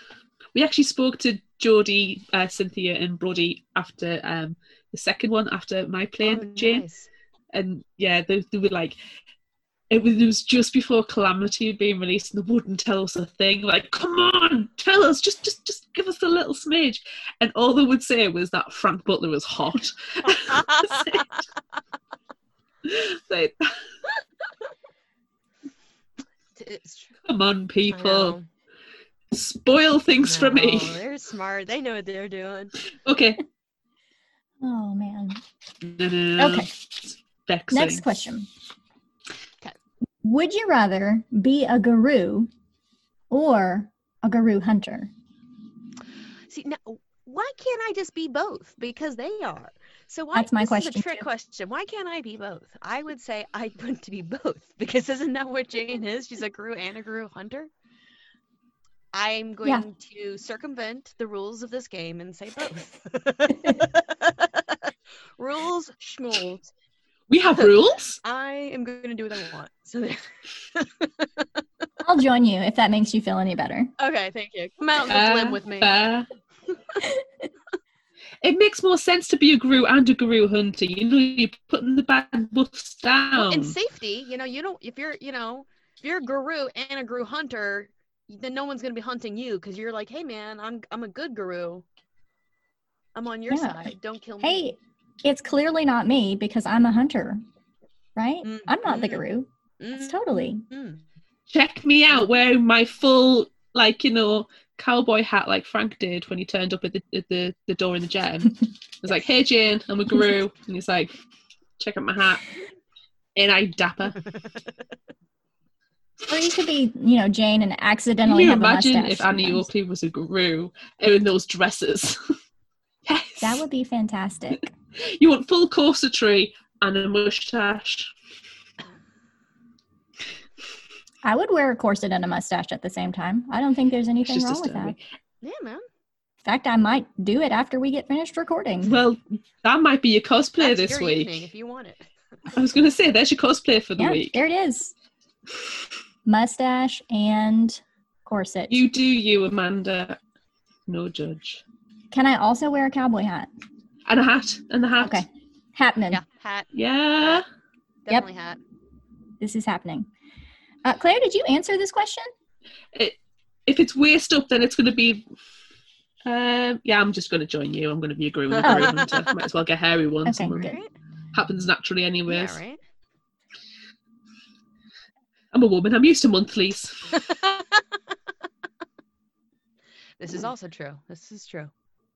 We actually spoke to Jodie, uh, Cynthia, and Brody after um, the second one, after my playing Oh, Jane. nice. And yeah, they, they were like, it was, it was just before Calamity being released, and they wouldn't tell us a thing. Like, come on, tell us, just, just, just give us a little smidge. And all they would say was that Frank Butler was hot. Like, It's true. come on, I people, know. spoil things for me. No, they're smart. They know what they're doing. Okay. Oh man. No, no, no, no. Okay. It's vexing. Next question. Okay. Would you rather be a guru or a guru hunter? See, now, why can't I just be both? Because they are. So why, That's my this question, is a trick too. question. Why can't I be both? I would say I want to be both, because isn't that what Jane is? She's a guru and a guru hunter. I'm going Yeah. to circumvent the rules of this game and say both. Rules, schmools. We have rules? I am going to do what I want. So there. I'll join you if that makes you feel any better. Okay, thank you. Come out and limb with me. Fair. It makes more sense to be a guru and a guru hunter. You know, you're putting the bad buffs down. Well, in safety, you know, you don't. If you're, you know, if you're a guru and a guru hunter, then no one's gonna be hunting you because you're like, hey man, I'm I'm a good guru. I'm on your Yeah. side. Don't kill me. Hey, it's clearly not me because I'm a hunter, right? Mm, I'm not the mm, guru. It's mm, totally. mm. Check me out wearing my full, like, you know, cowboy hat like Frank did when he turned up at the at the, the door in the gem. I was like, hey Jane, I'm a guru. And he's like, check out my hat. And I dapper. Or you could be, you know, Jane and Can accidentally you have a imagine mustache if Annie sometimes. Oakley was a guru in those dresses? Yes. That would be fantastic. You want full corsetry and a mustache. I would wear a corset and a mustache at the same time. I don't think there's It's anything just wrong with disturbing. that. Yeah, man. In fact, I might do it after we get finished recording. Well, that might be your cosplay That's this your week. evening if you want it. I was going to say, there's your cosplay for the Yeah, week. there it is. Mustache and corset. You do you, Amanda. No judge. Can I also wear a cowboy hat? And a hat. And the hat. Okay. Happening. Yeah, hat. Yeah. Definitely hat. This is happening. Uh, Claire, did you answer this question? It, if it's waist up, then it's going to be... Um, yeah, I'm just going to join you. I'm going to be a guru and a guru hunter. Might as well get hairy once. Okay, and good. Right? Happens naturally anyways. Yeah, right? I'm a woman. I'm used to monthlies. This is also true. This is true.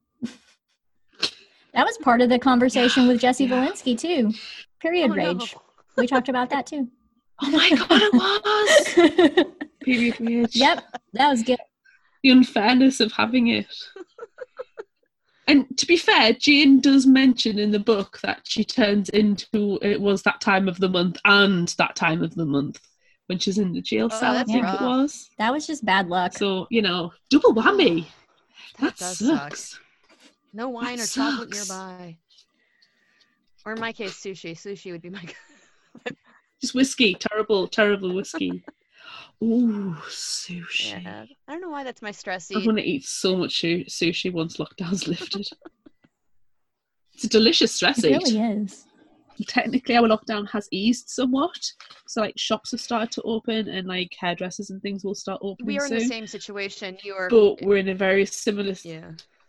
That was part of the conversation with Jesse Yeah. Valinsky, too. Period Oh, no. rage. We talked about that, too. Oh my god, it was! Period rage. Yep, that was good. The unfairness of having it. And to be fair, Jane does mention in the book that she turns into it was that time of the month and that time of the month when she's in the jail Oh, cell, I that's think rough. it was. That was just bad luck. So, you know, double whammy. That That does sucks. suck. No wine That or chocolate sucks. nearby. Or in my case, sushi. Sushi would be my... Just whiskey. Terrible, terrible whiskey. Ooh, sushi. Yeah. I don't know why that's my stress I'm eat. going to eat so much shu- sushi once lockdown's lifted. It's a delicious stress It eat. really is. Technically, our lockdown has eased somewhat. So, like, shops have started to open and, like, hairdressers and things will start opening We are in soon. the same situation. You are... But we're in a very similar... Yeah.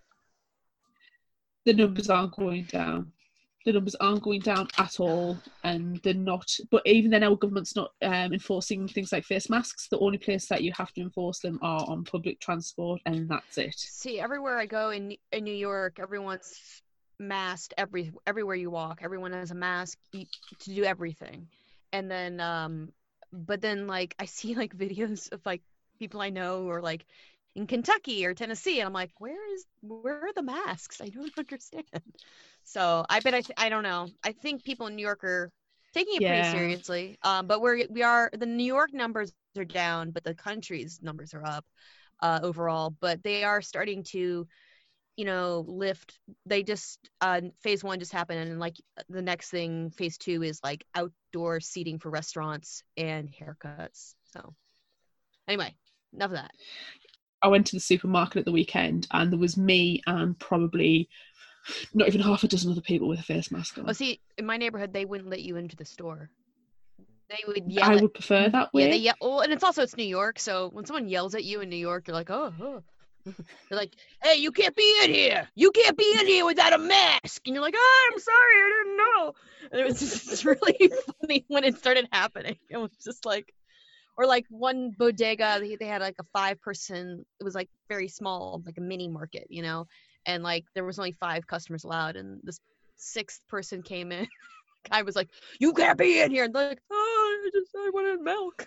The numbers aren't going down. The numbers aren't going down at all, and they're not. But even then, our government's not um, enforcing things like face masks. The only place that you have to enforce them are on public transport, and that's it. See, everywhere I go in in New York, everyone's masked. Every everywhere you walk, everyone has a mask y- to do everything. And then, um, but then like I see like videos of like people I know or like in Kentucky or Tennessee, and I'm like, where is where are the masks? I don't understand. So I bet I th- I don't know. I think people in New York are taking it Yeah. pretty seriously. Um, but we're we are the New York numbers are down, but the country's numbers are up uh, overall. But they are starting to, you know, lift. They just uh, phase one just happened, and like the next thing, phase two is like outdoor seating for restaurants and haircuts. So anyway, enough of that. I went to the supermarket at the weekend, and there was me and probably not even half a dozen other people with a face mask on. Oh, see, in my neighborhood, they wouldn't let you into the store. They would yell. I at, would prefer that way. Yeah, they yell. Oh, and it's also it's New York, so when someone yells at you in New York, you're like, oh, oh. They're like, hey, you can't be in here. You can't be in here without a mask. And you're like, oh, I'm sorry, I didn't know. And it was just it's really funny when it started happening. It was just like, or like one bodega, they, they had like a five person, it was like very small, like a mini market, you know, and like there was only five customers allowed, and this sixth person came in. Guy was like, you can't be in here. And they're like, oh, I just I wanted milk.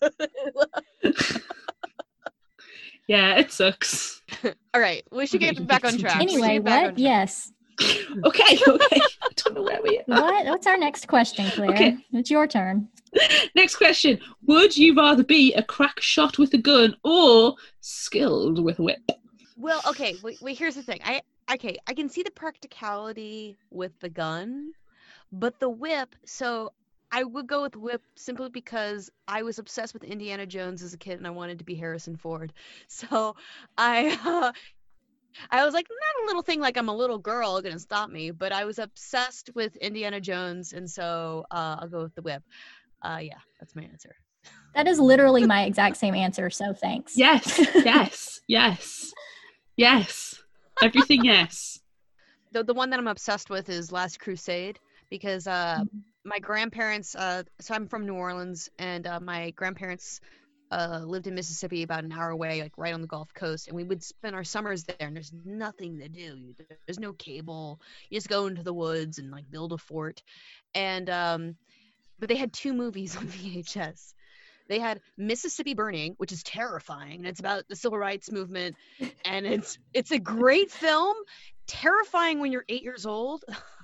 Yeah, it sucks. All right, we should get back on track. Anyway, what? Yes. Okay, okay. I don't know where we are. What? What's our next question, Claire? Okay. It's your turn. Next question. Would you rather be a crack shot with a gun or skilled with a whip? Well, okay, wait, wait, here's the thing. I okay, I can see the practicality with the gun, but the whip, so I would go with whip simply because I was obsessed with Indiana Jones as a kid and I wanted to be Harrison Ford. So I uh, I was like, not a little thing like I'm a little girl gonna stop me, but I was obsessed with Indiana Jones, and so uh, I'll go with the whip. Uh, yeah, that's my answer. That is literally my exact same answer, so thanks. Yes, yes, yes, yes. Everything yes. The, the one that I'm obsessed with is Last Crusade, because uh, Mm-hmm. my grandparents, uh, so I'm from New Orleans, and uh, my grandparents uh, lived in Mississippi about an hour away, like right on the Gulf Coast, and we would spend our summers there, and there's nothing to do. There's no cable. You just go into the woods and like build a fort. And um, but they had two movies on V H S. They had Mississippi Burning, which is terrifying, and it's about the civil rights movement, and it's it's a great film, terrifying when you're eight years old.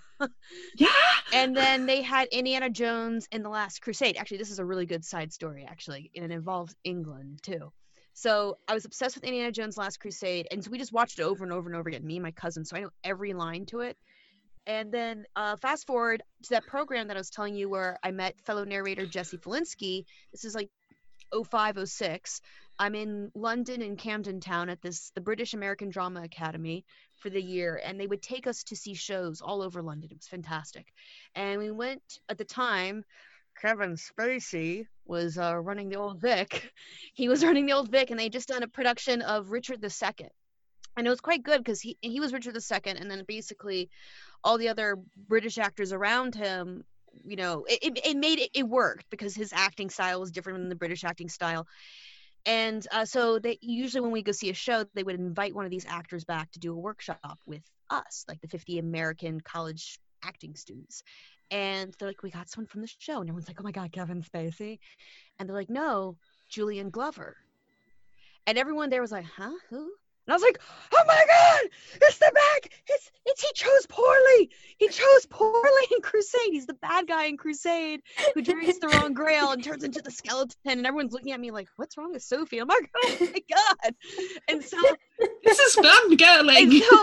Yeah. And then they had Indiana Jones and the Last Crusade. Actually, this is a really good side story, actually, and it involves England, too. So I was obsessed with Indiana Jones' Last Crusade, and so we just watched it over and over and over again, me and my cousin, so I know every line to it. And then uh, fast forward to that program that I was telling you where I met fellow narrator Jesse Felinsky. This is like oh five, oh six. I'm in London in Camden Town at this the British American Drama Academy for the year, and they would take us to see shows all over London. It was fantastic. And we went at the time, Kevin Spacey was uh, running the Old Vic. He was running the Old Vic, and they just done a production of Richard the Second. And it was quite good because he he was Richard the Second, and then basically all the other British actors around him, you know, it, it, it made it, it worked because his acting style was different than the British acting style. And uh, so they usually when we go see a show, they would invite one of these actors back to do a workshop with us, like the fifty American college acting students. And they're like, we got someone from the show. And everyone's like, oh my God, Kevin Spacey. And they're like, no, Julian Glover. And everyone there was like, huh, who? And I was like, oh my God, it's the bad, it's, it's, he chose poorly. He chose poorly in Crusade. He's the bad guy in Crusade who drinks the wrong grail and turns into the skeleton. And everyone's looking at me like, what's wrong with Sophie? I'm like, oh my God. And so. This is fun, girling. And so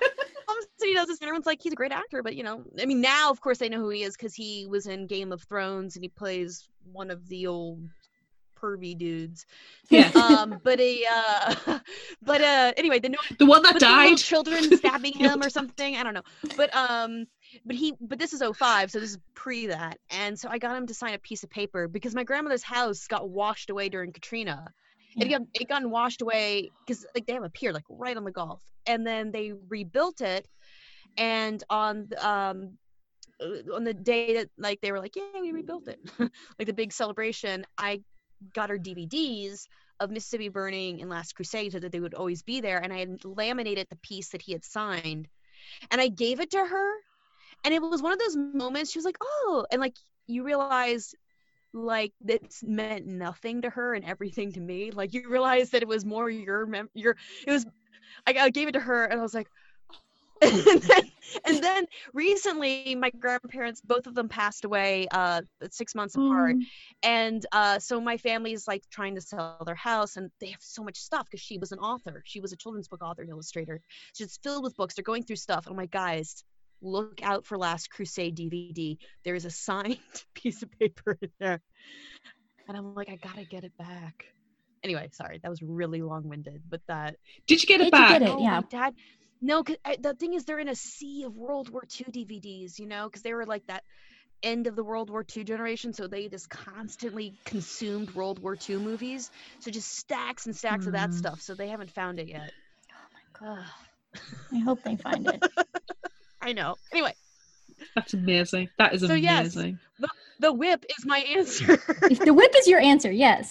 he does this, and everyone's like, he's a great actor. But, you know, I mean, now, of course, they know who he is because he was in Game of Thrones and he plays one of the old pervy dudes. Yeah. Um, but a, uh, but uh, anyway, the no, the one that but the died. little children stabbing him or something. I don't know. But um, but he, but this is oh five, so this is pre that. And so I got him to sign a piece of paper because my grandmother's house got washed away during Katrina. Yeah. It got it got washed away because like they have a pier like right on the Gulf, and then they rebuilt it. And on um. on the day that like they were like, yeah, we rebuilt it, like the big celebration, I got her D V Ds of Mississippi Burning and Last Crusade so that they would always be there, and I had laminated the piece that he had signed, and I gave it to her, and it was one of those moments she was like, oh, and like you realize like this meant nothing to her and everything to me, like you realize that it was more your mem- your it was I, I gave it to her, and I was like, and, then, and then recently my grandparents, both of them passed away uh six months apart. Mm. And uh so my family's like trying to sell their house, and they have so much stuff because she was an author, she was a children's book author and illustrator, so it's filled with books. They're going through stuff. I'm like, guys, look out for Last Crusade D V D. There is a signed piece of paper in there, and I'm like, I gotta get it back. Anyway, sorry, that was really long-winded, but that. Did you get it Did you back? get it? Oh, Yeah. my dad. No, cause I, the thing is, they're in a sea of World War Two D V Ds, you know, because they were like that end of the World War Two generation, so they just constantly consumed World War Two movies. So just stacks and stacks of that Hmm. stuff. So they haven't found it yet. Oh my god. I hope they find it. I know. Anyway, That's amazing. That is So, yes. amazing. the whip is my answer. The whip is your answer, yes.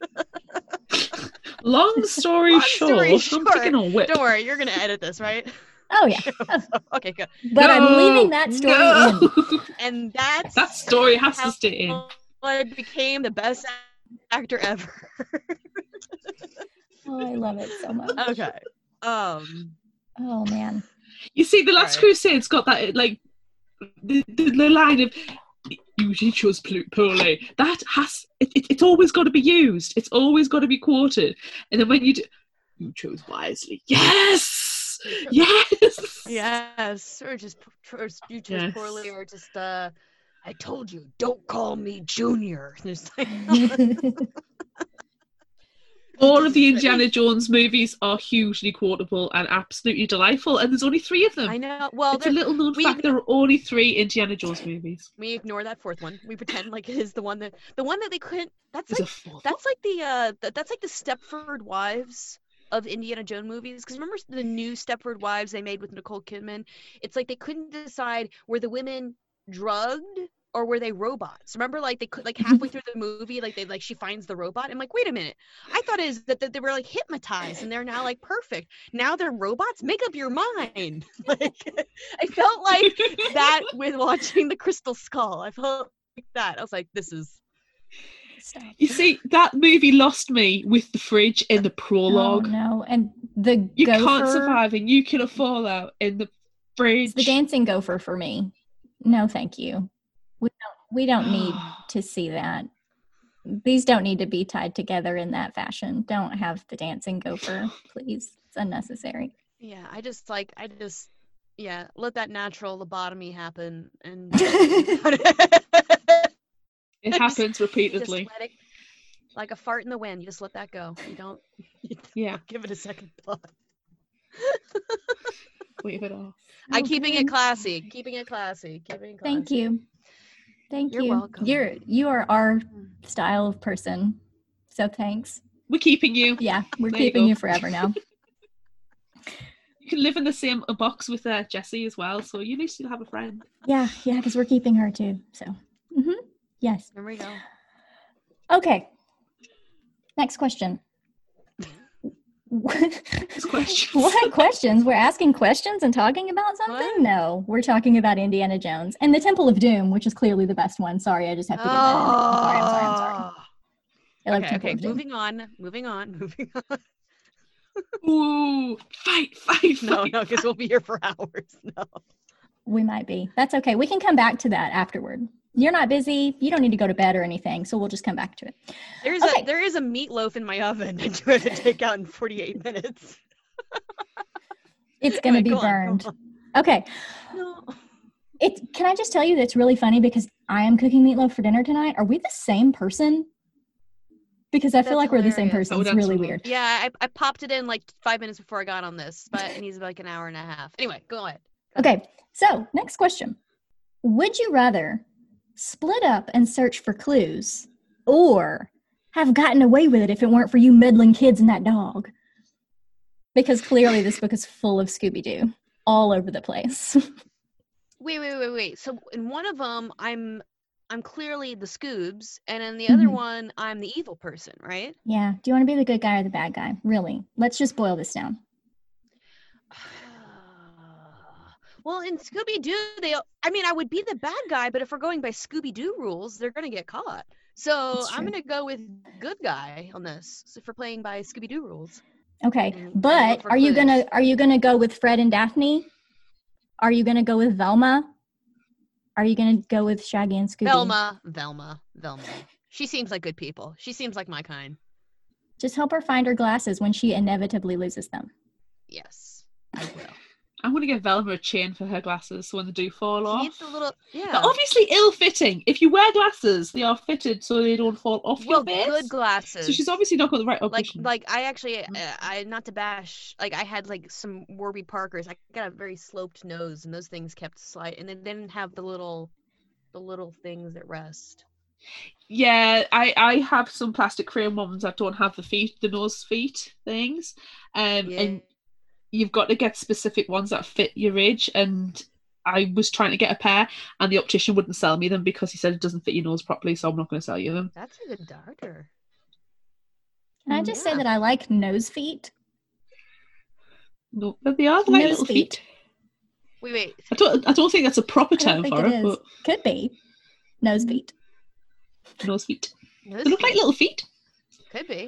Long story Long short, story I'm short, picking a whip. Don't worry, you're gonna edit this, right? Oh yeah. Okay, good. But I'm No, leaving that story no. in. And that's That story has how to stay in. I became the best actor ever. Oh, I love it so much. Okay. Um. Oh man. You see, the Last Right. Crusade's got that, like, the, the, the line of, you chose pl- poorly. That has, it, it, it's always got to be used. It's always got to be quoted. And then when you do, you chose wisely. Yes! Yes! Yes. Or just or you chose Yes. poorly, or just uh, I told you, don't call me Junior. Just like, All of the Indiana Jones movies are hugely quotable and absolutely delightful, and there's only three of them. I know. Well, It's a there- little known we fact there are only three Indiana Jones movies. we ignore that fourth one. We pretend like it is the one that the one that they couldn't. That's There's like a fourth. that's like the uh th- that's like the Stepford Wives of Indiana Jones movies. Because remember the new Stepford Wives they made with Nicole Kidman? It's like they couldn't decide were the women drugged or were they robots. Remember, like they could like halfway through the movie, like they like she finds the robot. I'm like, wait a minute. I thought it is that, that they were like hypnotized and they're now like perfect. Now they're robots. Make up your mind. Like I felt like that with watching the Crystal Skull. I felt like that. I was like, this is. Stop. You see, that movie lost me with the fridge in the Oh prologue. no. And the You gopher, can't survive a nuclear fallout in the fridge. it's the dancing gopher for me. No, thank you. We don't we don't need to see that. These don't need to be tied together in that fashion. Don't have the dancing gopher, please. It's unnecessary. Yeah, I just like I just yeah let that natural lobotomy happen and. It happens You repeatedly. just let it, like a fart in the wind. You just let that go. You don't, you don't Yeah, give it a second thought. wave it off. I keeping Okay. it classy. Keeping it classy. Keeping it classy. Thank you. Thank You're you. welcome. You're you are our style of person. So thanks. We're keeping you. Yeah, we're There you keeping go. you forever now. You can live in the same uh, box with uh, Jessie as well, so you need to have a friend. Yeah, yeah, because we're keeping her too. So, hmm yes. There we go. Okay. Next question. Next question. What questions? We're asking questions and talking about something? What? No, we're talking about Indiana Jones and the Temple of Doom, which is clearly the best one. Sorry, I just have to get that in. I'm sorry, I'm sorry, I'm sorry. I love Okay, Temple okay. of Doom. Moving on. Moving on. Moving on. Ooh, fight, fight, fight. No, no, because we'll be here for hours. No. We might be. That's okay. We can come back to that afterward. You're not busy. You don't need to go to bed or anything, so we'll just come back to it. There's Okay. a there is a meatloaf in my oven that you have to take out in forty-eight minutes. It's going to Anyway, be go on, go burned. on. Okay. No. It, can I just tell you that's really funny because I am cooking meatloaf for dinner tonight. Are we the same person? Because I feel That's like we're the same hilarious. person. Oh, It's that's really so weird. Yeah, I, I popped it in like five minutes before I got on this, but it needs like an hour and a half. Anyway, go ahead. Okay, so next question. Would you rather split up and search for clues or have gotten away with it if it weren't for you meddling kids and that dog? Because clearly this book is full of Scooby-Doo all over the place. Wait, wait, wait, wait. So in one of them, I'm I'm clearly the Scoobs, and in the other Mhm. one, I'm the evil person, right? Yeah, do you want to be the good guy or the bad guy? Really? Let's just boil this down. Well, in Scooby Doo, they I mean, I would be the bad guy, but if we're going by Scooby Doo rules, they're gonna get caught. So That's I'm true. gonna go with good guy on this. So if we're playing by Scooby Doo rules. Okay, Mm, and but look for are you clues. gonna are you gonna go with Fred and Daphne? Are you gonna go with Velma? Are you gonna go with Shaggy and Scooby? Velma, Velma, Velma. She seems like good people. She seems like my kind. Just help her find her glasses when she inevitably loses them. Yes, I will. I'm going to give Velma a chain for her glasses so when they do fall She off. needs the little They're yeah. obviously ill-fitting. If you wear glasses, they are fitted so they don't fall off Well, your face. good glasses. So she's obviously not got the right like optician. like I actually uh, I not to bash like I had like some Warby Parkers. I got a very sloped nose, and those things kept slide, and they didn't have the little the little things that rest. Yeah, I, I have some plastic frame ones that don't have the feet, the nose feet things, um, Yeah. and you've got to get specific ones that fit your age. And I was trying to get a pair, and the optician wouldn't sell me them because he said it doesn't fit your nose properly, so I'm not going to sell you them. That's a good doctor. Can I just Yeah. say that I like nose feet? No, but they are like Nose little feet. feet. Wait, wait. I don't, I don't think that's a proper I don't term think for it it, is. but Could be. Nose feet. nose feet. Nose They look like feet. little feet. Could be.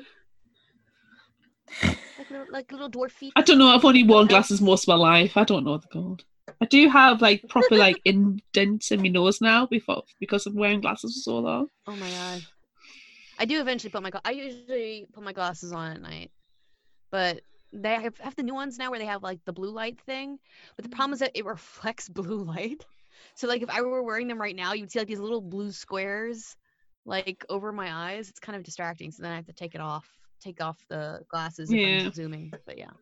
Like little, like little dwarf feet. I don't know. I've only worn Little glasses elves. most of my life. I don't know what they're called. I do have like proper like indents in my nose now before because of wearing glasses for so long. Oh my god. I do eventually put my gla- I usually put my glasses on at night, but they have, have the new ones now where they have like the blue light thing. But the problem is that it reflects blue light. So like if I were wearing them right now, you'd see like these little blue squares like over my eyes. It's kind of distracting. So then I have to take it off, take off the glasses if Yeah. I'm zooming. But yeah.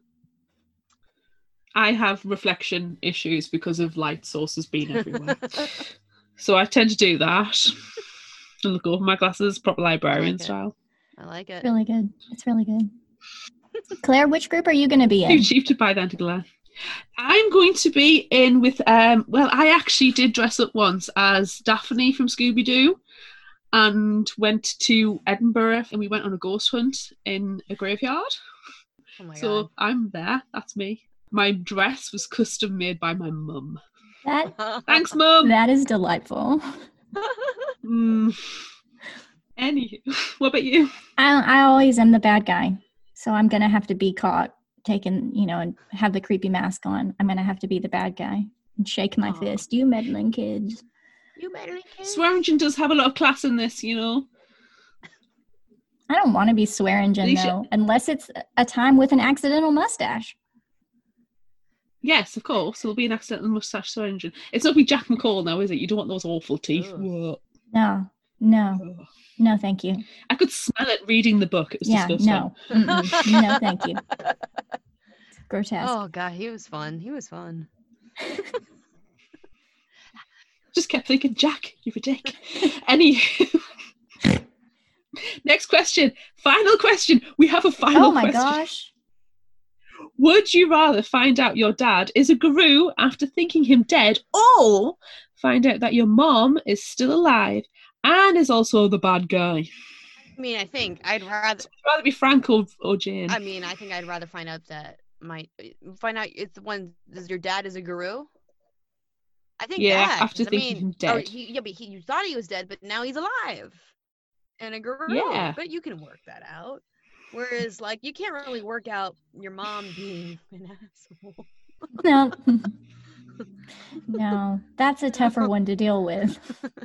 I have reflection issues because of light sources being everywhere. So I tend to do that. And look over my glasses, proper librarian it. style. I like it. Really good. It's really good. Claire, which group are you going to be Too in? cheap to buy the anti-glare. I'm going to be in with, um, well, I actually did dress up once as Daphne from Scooby-Doo and went to Edinburgh and we went on a ghost hunt in a graveyard. Oh my So I'm there. That's me. My dress was custom made by my mum. That god. Thanks, mum. that is delightful. Mm. Anywho, what about you? I I always am the bad guy, so I'm gonna have to be caught taking, you know, and have the creepy mask on. I'm gonna have to be the bad guy and shake my Aw. fist. You meddling kids. You meddling kid. Swearingen does have a lot of class in this, you know. I don't want to be Swearingen They should- though, unless it's a time with an accidental mustache. Yes, of course. There'll be an accidental mustache Swearingen. It's not be Jack McCall now, is it? You don't want those awful teeth. Ugh. Whoa. No, no, Ugh. no, thank you. I could smell it reading the book. It was Yeah, disgusting. no, Mm-mm. no, thank you. It's grotesque. Oh god, he was fun. He was fun. Just kept thinking, Jack, you're a dick. Anywho. Next question. Final question. We have a final Oh my question. gosh. Would you rather find out your dad is a guru after thinking him dead, or find out that your mom is still alive and is also the bad guy? I mean, I think I'd rather. Would you rather be Frank or, or Jane? I mean, I think I'd rather find out that my find out it's the one. Does your dad is a guru? I think Yeah, that, after 'cause, I thinking mean, him or dead. he, yeah, but he you thought he was dead, but now he's alive and a guru. Yeah. But you can work that out. Whereas, like, you can't really work out your mom being an asshole. No. No, that's a tougher one to deal with.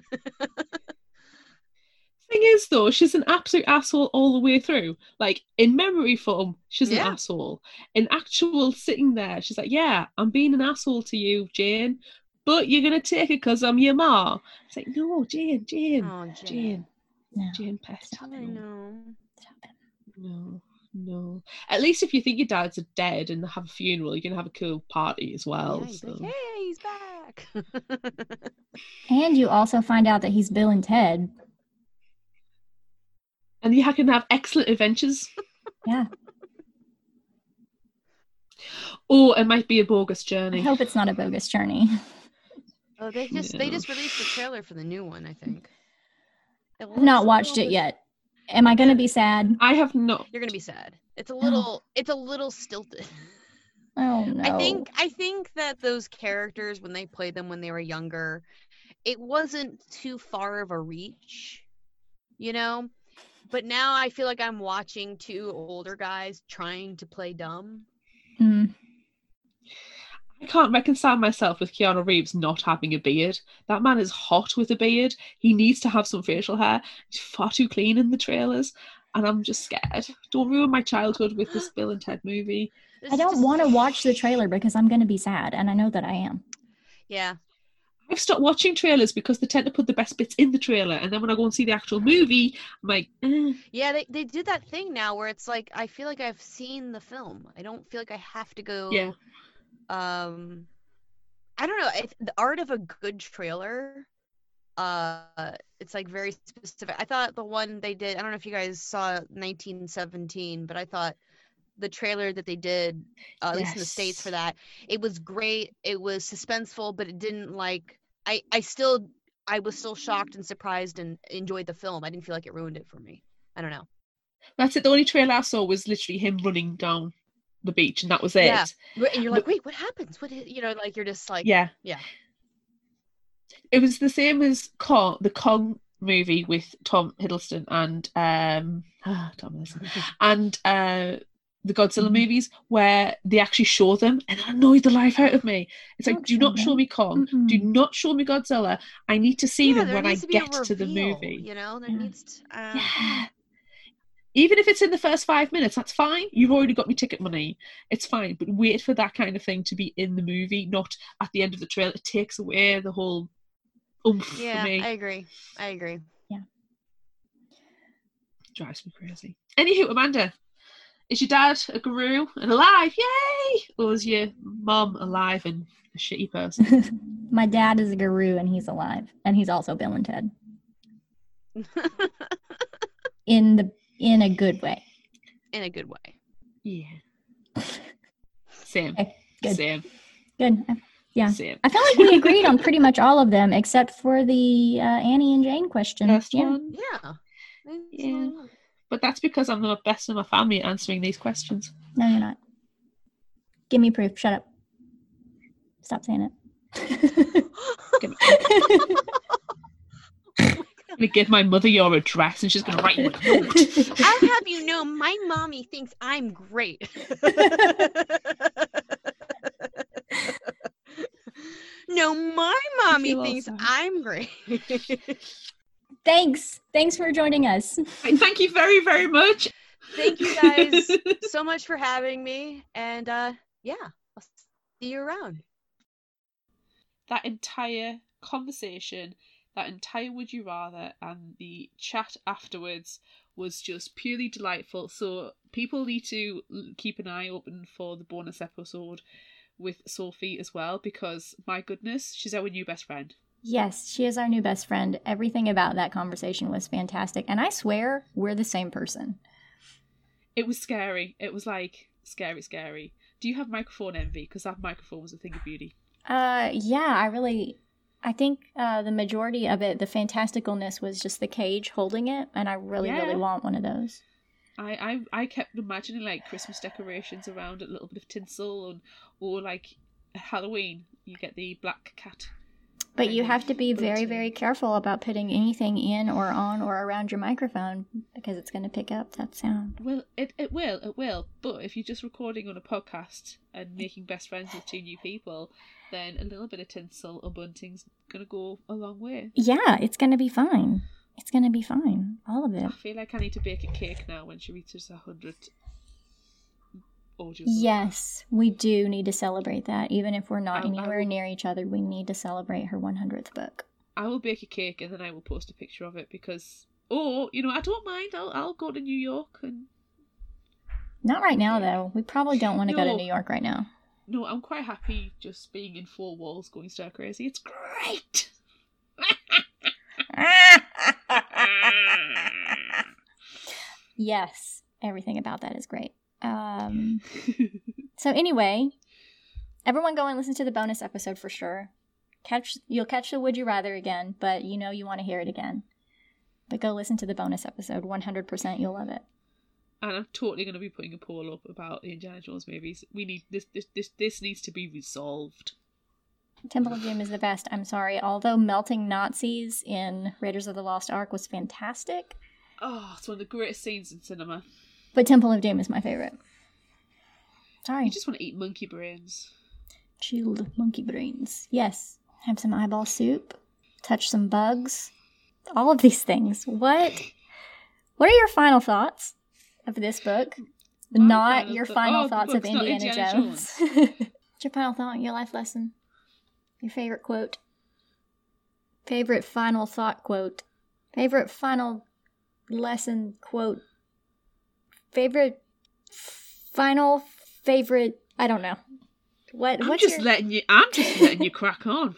Thing is, though, she's an absolute asshole all the way through. Like, in memory form, she's Yeah. an asshole. In actual sitting there, she's like, yeah, I'm being an asshole to you, Jane, but you're going to take it because I'm your ma. It's like, no, Jane, Jane, Oh, Jane. Jane, No. Jane Pest. Stop I it. know. Stop it. No, no. At least if you think your dad's dead and have a funeral, you can have a cool party as well. Yeah, he's so. like, hey, he's back. And you also find out that he's Bill and Ted. And you can have excellent adventures. Yeah. Or it might be a bogus I journey. hope it's not a bogus journey. Oh, they just they Yeah. just released the trailer for the new one, I think. It I've not looks a watched little it bit- yet. Am I going to be sad? I have not. You're gonna be sad. It's a little it's a little stilted. Oh no. I think I think that those characters when they played them when they were younger, it wasn't too far of a reach, you know? But now I feel like I'm watching two older guys trying to play dumb. Mm. I can't reconcile myself with Keanu Reeves not having a beard. That man is hot with a beard. He needs to have some facial hair. He's far too clean in the trailers. And I'm just scared. Don't ruin my childhood with this Bill and Ted movie. This I is don't just- want to watch the trailer because I'm going to be sad, and I know that I am. Yeah. I've stopped watching trailers because they tend to put the best bits in the trailer, and then when I go and see the actual movie, I'm like, eh. Yeah, they, they did that thing now where it's like I feel like I've seen the film. I don't feel like I have to go. Yeah. Um, I don't know. It, the art of a good trailer. Uh, it's like very specific. I thought the one they did. I don't know if you guys saw nineteen seventeen, but I thought the trailer that they did, uh, at least in the States for Yes. that, it was great. It was suspenseful, but it didn't like. I I still I was still shocked and surprised and enjoyed the film. I didn't feel like it ruined it for me. I don't know. That's it. The only trailer I saw was literally him running down the beach, and that was it. Yeah. And you're like, But- wait, what happens? What is, you know, like you're just like, Yeah. yeah. It was the same as Kong, the Kong movie with Tom Hiddleston and um Tom Hiddleston and uh the Godzilla Mhm. movies, where they actually show them, and it annoyed the life out of me. It's like, Don't do show not show them. me Kong. Do Mm-mm. not show me Godzilla. I need to see yeah, them there when I needs to be a get to the reveal, movie. You know, there Yeah. needs to, uh, Yeah. Even if it's in the first five minutes, that's fine. You've already got me ticket money. It's fine. But wait for that kind of thing to be in the movie, not at the end of the trailer. It takes away the whole oomph yeah, for me. I agree. I agree. Drives me crazy. Anywho, Amanda, is your dad a guru and alive? Yay! Or is your mom alive and a shitty person? My dad is a guru, and he's alive, and he's also Bill and Ted in the in a good way. In a good way. Yeah. Same. Okay, good. Same. Good. Yeah. Same. I feel like we agreed on pretty much all of them except for the uh, Annie and Jane question. Last Yeah. one. Yeah. It's Yeah. really not- But that's because I'm the best in my family at answering these questions. No, you're not. Give me proof. Shut up. Stop saying it. Give me- I'm gonna give my mother your address and she's gonna write you a note. I'll have you know, my mommy thinks I'm great. No, my mommy feel thinks awesome. I'm great. Thanks. Thanks for joining us. Thank you very, very much. Thank you guys so much for having me. And uh, yeah, I'll see you around. That entire conversation, that entire Would You Rather, and the chat afterwards was just purely delightful. So people need to l- keep an eye open for the bonus episode with Sophie as well, because my goodness, she's our new best friend. Yes, she is our new best friend. Everything about that conversation was fantastic. And I swear we're the same person. It was scary. It was like scary, scary. Do you have microphone envy? Because that microphone was a thing of beauty. Uh, yeah, I really, I think uh, the majority of it, the fantasticalness was just the cage holding it. And I really, Yeah. really want one of those. I, I, I kept imagining like Christmas decorations around it, a little bit of tinsel, and or like Halloween, you get the black cat. But you kind have of to be very, bunting. very careful about putting anything in or on or around your microphone because it's going to pick up that sound. Well, it, it will, it will. But if you're just recording on a podcast and making best friends with two new people, then a little bit of tinsel or bunting's going to go a long way. Yeah, it's going to be fine. It's going to be fine. All of it. I feel like I need to bake a cake now when she reaches a hundred audio. Yes, we do need to celebrate that. Even if we're not I- I anywhere will- near each other, we need to celebrate her one hundredth book. I will bake a cake and then I will post a picture of it because, or, you know, I don't mind. I'll, I'll go to New York and... Not right now, though. We probably don't want to go to No. New York right now. No, I'm quite happy just being in four walls going stir crazy. It's great! Yes, everything about that is great. Um, so anyway, everyone go and listen to the bonus episode for sure. Catch you'll catch the Would You Rather again, but you know you want to hear it again. But go listen to the bonus episode. one hundred percent you'll love it. And I'm totally going to be putting a poll up about the Indiana Jones movies. We need this. This. This. This needs to be resolved. Temple of Doom is the best. I'm sorry. Although melting Nazis in Raiders of the Lost Ark was fantastic, Oh, it's one of the greatest scenes in cinema. but Temple of Doom is my favorite. Sorry. You just want to eat monkey brains. Chilled monkey brains. Yes. Have some eyeball soup. Touch some bugs. All of these things. What? What are your final thoughts of this book? My not final your thought- final oh, the thoughts of book's not Indiana, Indiana Jones. What's your final thought, your life lesson? Your favorite quote? Favorite final thought quote? Favorite final lesson quote? Favorite final favorite? I don't know. What? I'm What's just your, letting you. I'm just letting you crack on.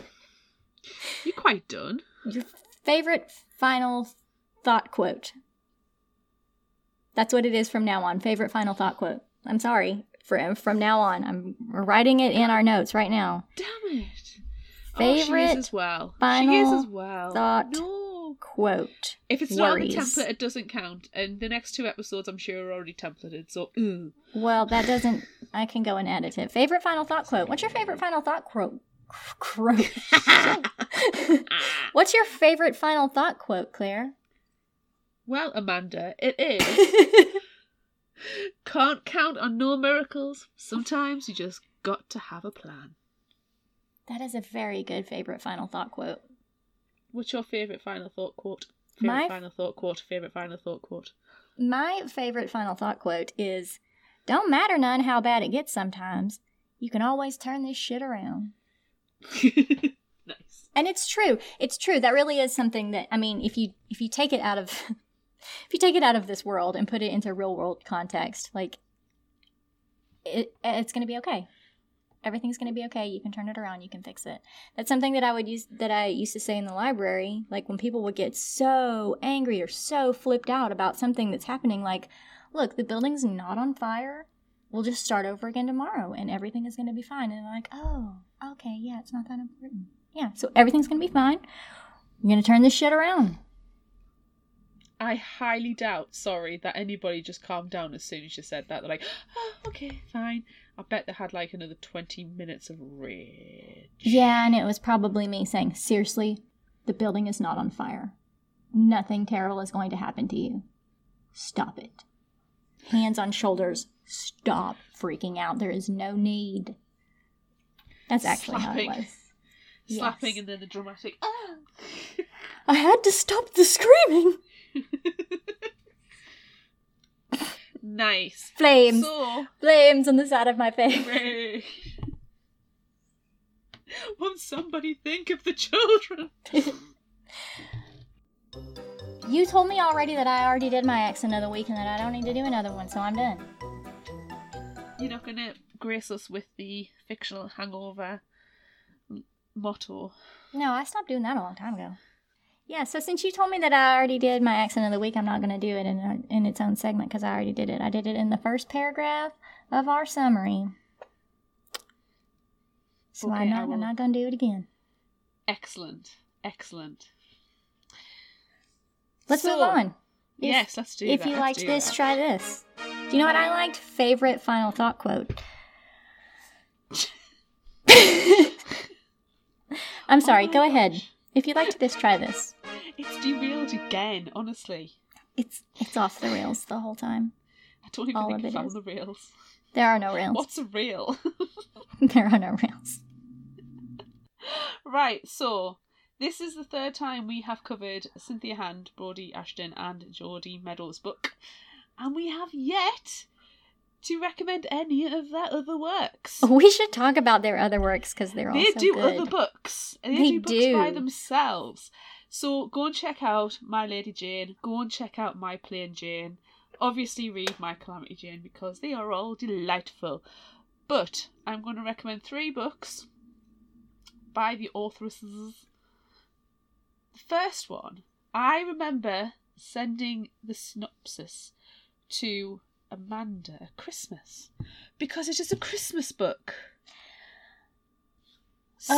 You're quite done. your favorite final thought quote? That's what it is from now on. Favorite final thought quote. I'm sorry. From from now on, I'm writing it in our notes right now. Damn it. Favorite oh, she is as well. final she is as well. thought No. quote. If it's Worries. not on the template, it doesn't count. And the next two episodes, I'm sure, are already templated. So, ugh. Well, that doesn't. I can go and edit it. Favorite final thought quote. What's your favorite final thought quote? Quote. What's your favorite final thought quote, Claire? Well, Amanda, it is. Can't count on no miracles. Sometimes you just got to have a plan. That is a very good favorite final thought quote. What's your favourite final thought quote? Favourite My- final thought quote? Favourite final thought quote? My favorite final thought quote is, "Don't matter none how bad it gets sometimes. You can always turn this shit around." Nice. And it's true. It's true. That really is something that, I mean, if you if you take it out of if you take it out of this world and put it into real world context, like it it's going to be okay. Everything's going to be okay. You can turn it around. You can fix it. That's something that I would use that I used to say in the library, like when people would get so angry or so flipped out about something that's happening, like, look, the building's not on fire. We'll just start over again tomorrow and everything is going to be fine. And they're like, oh, okay, yeah, it's not that important. Yeah, so everything's going to be fine. We're going to turn this shit around. I highly doubt, sorry, that anybody just calmed down as soon as you said that. They're like, oh, okay, fine. I bet they had like another twenty minutes of rage. Yeah, and it was probably me saying, seriously, the building is not on fire. Nothing terrible is going to happen to you. Stop it. Hands on shoulders. Stop freaking out. There is no need. That's actually Slapping. how it was. Slapping Yes. and then the dramatic, ah! I had to stop the screaming. Nice. Flames. So, Flames on the side of my face. hooray. Won't somebody think of the children? You told me already that I already did my accent of the week and that I don't need to do another one, so I'm done. You're not going to grace us with the fictional hangover m- motto. No, I stopped doing that a long time ago. Yeah, so since you told me that I already did my accent of the week, I'm not going to do it in a, in its own segment because I already did it. I did it in the first paragraph of our summary. So Okay, I'm I not, will- I'm not going to do it again. Excellent. Excellent. Let's So, move on. If- yes, let's do If that. you let's liked do this, that. try this. Do you know what I liked? Favorite final thought quote. I'm sorry, Oh my go ahead. gosh. If you liked this, try this. It's derailed again, honestly. It's it's off the rails the whole time. I don't even All think of I it found is. the rails. There are no rails. What's a rail? There are no rails. Right, so this is the third time we have covered Cynthia Hand, Brodie Ashton, and Geordie Meadows' book, and we have yet to recommend any of their other works. We should talk about their other works because they're all They so do good. other books. And they, They do books by do. themselves. So go and check out My Lady Jane. Go and check out My Plain Jane. Obviously read My Calamity Jane because they are all delightful. But I'm going to recommend three books by the authoresses. The first one, I remember sending the synopsis to Amanda at Christmas because it is a Christmas book. So,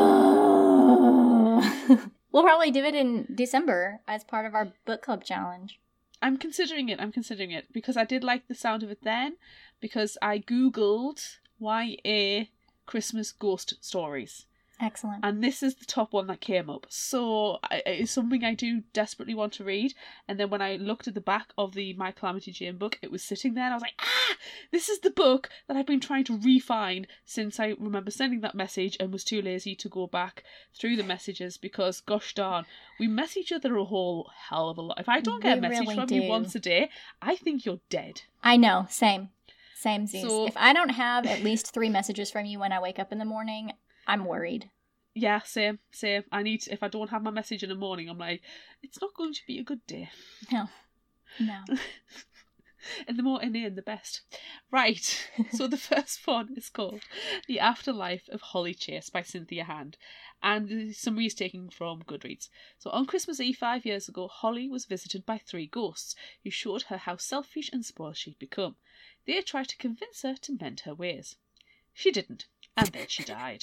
Oh. We'll probably do it in December as part of our book club challenge. I'm considering it. I'm considering it because I did like the sound of it then. Because I googled Y A Christmas ghost stories, Excellent. And this is the top one that came up. So I, it's something I do desperately want to read. And then when I looked at the back of the My Calamity Jane book, it was sitting there and I was like, ah, this is the book that I've been trying to re-find since I remember sending that message and was too lazy to go back through the messages because, gosh darn, we mess each other a whole hell of a lot. If I don't get We a message really from do. you once a day, I think you're dead. I know. Same. Same, Zeus. So- If I don't have at least three messages from you when I wake up in the morning, I'm worried. Yeah, same, same. I need, if I don't have my message in the morning, I'm like, it's not going to be a good day. No. No. And the more inane, the best. Right, so the first one is called The Afterlife of Holly Chase by Cynthia Hand. And the summary is taken from Goodreads. So on Christmas Eve five years ago, Holly was visited by three ghosts who showed her how selfish and spoiled she'd become. They tried to convince her to mend her ways. She didn't, and then she died.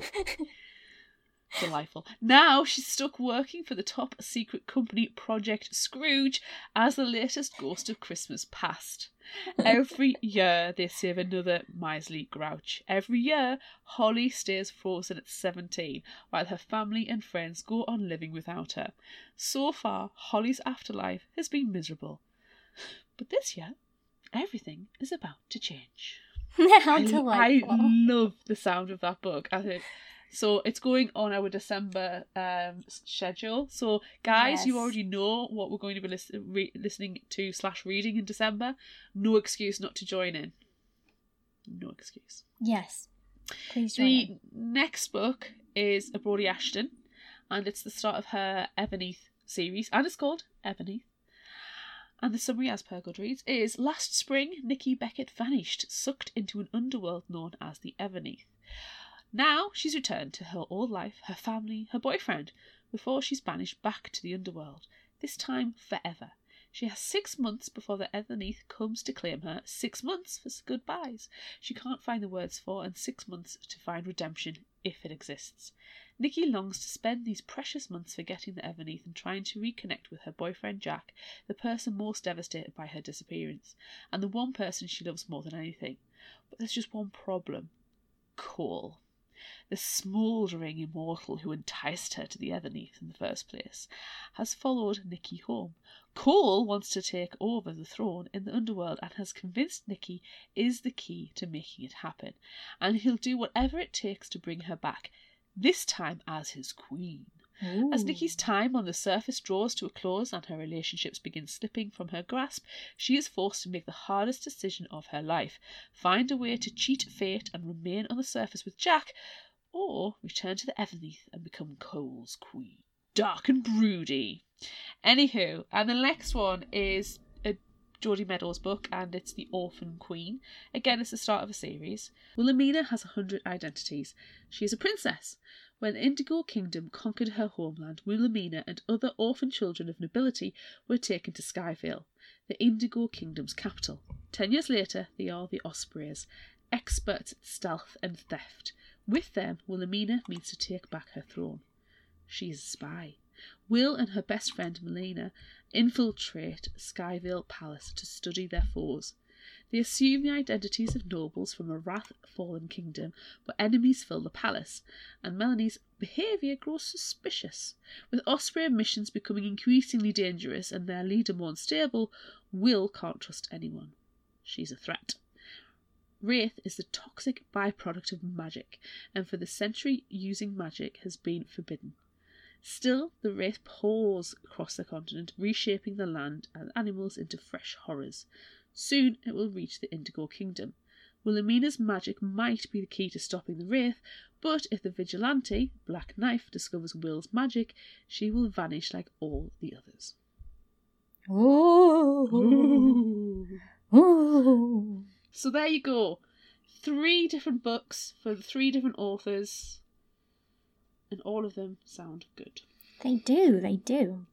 Delightful. Now she's stuck working for the top secret company Project Scrooge as the latest ghost of Christmas past. Every year they save another miserly grouch. Every year Holly stays frozen at seventeen while her family and friends go on living without her. So far, Holly's afterlife has been miserable. But this year, everything is about to change. How I, delightful. I love the sound of that book. I think so. It's going on our December um, schedule. So, guys, you Yes. already know what we're going to be lis- re- listening to slash reading in December. No excuse not to join in. No excuse. Yes. Please join The in. next book is a Brodie Ashton, and it's the start of her Everneath series, and it's called Everneath. And the summary, as per Goodreads, is last spring, Nikki Beckett vanished, sucked into an underworld known as the Everneath. Now she's returned to her old life, her family, her boyfriend, before she's banished back to the underworld, this time forever. She has six months before the Everneath comes to claim her, six months for goodbyes she can't find the words for, and six months to find redemption, if it exists. Nikki longs to spend these precious months forgetting the Everneath and trying to reconnect with her boyfriend Jack, the person most devastated by her disappearance, and the one person she loves more than anything. But there's just one problem. Cole. The smouldering immortal who enticed her to the Everneath in the first place, has followed Nikki home. Cole wants to take over the throne in the underworld and has convinced Nikki is the key to making it happen, and he'll do whatever it takes to bring her back, this time as his queen. As Ooh. Nikki's time on the surface draws to a close and her relationships begin slipping from her grasp, she is forced to make the hardest decision of her life, find a way to cheat fate and remain on the surface with Jack, or return to the Everneath and become Cole's queen. Dark and broody. Anywho, and the next one is a Jodie Meadows book, and it's The Orphan Queen. Again, it's the start of a series. Wilhelmina has a hundred identities. She is a princess. When the Indigo Kingdom conquered her homeland, Wilhelmina and other orphan children of nobility were taken to Skyvale, the Indigo Kingdom's capital. Ten years later, they are the Ospreys, experts at stealth and theft. With them, Wilhelmina means to take back her throne. She is a spy. Will and her best friend Melina infiltrate Skyvale Palace to study their foes. They assume the identities of nobles from a wrath-fallen kingdom, but enemies fill the palace, and Melanie's behaviour grows suspicious. With Osprey missions becoming increasingly dangerous and their leader more unstable, Will can't trust anyone. She's a threat. Wraith is the toxic byproduct of magic, and for the century using magic has been forbidden. Still, the Wraith pours across the continent, reshaping the land and animals into fresh horrors. Soon it will reach the Indigo Kingdom. Wilhelmina's magic might be the key to stopping the Wraith, but if the vigilante, Black Knife, discovers Will's magic, she will vanish like all the others. Ooh. Ooh. Ooh. So there you go. Three different books for the three different authors, and all of them sound good. They do, they do.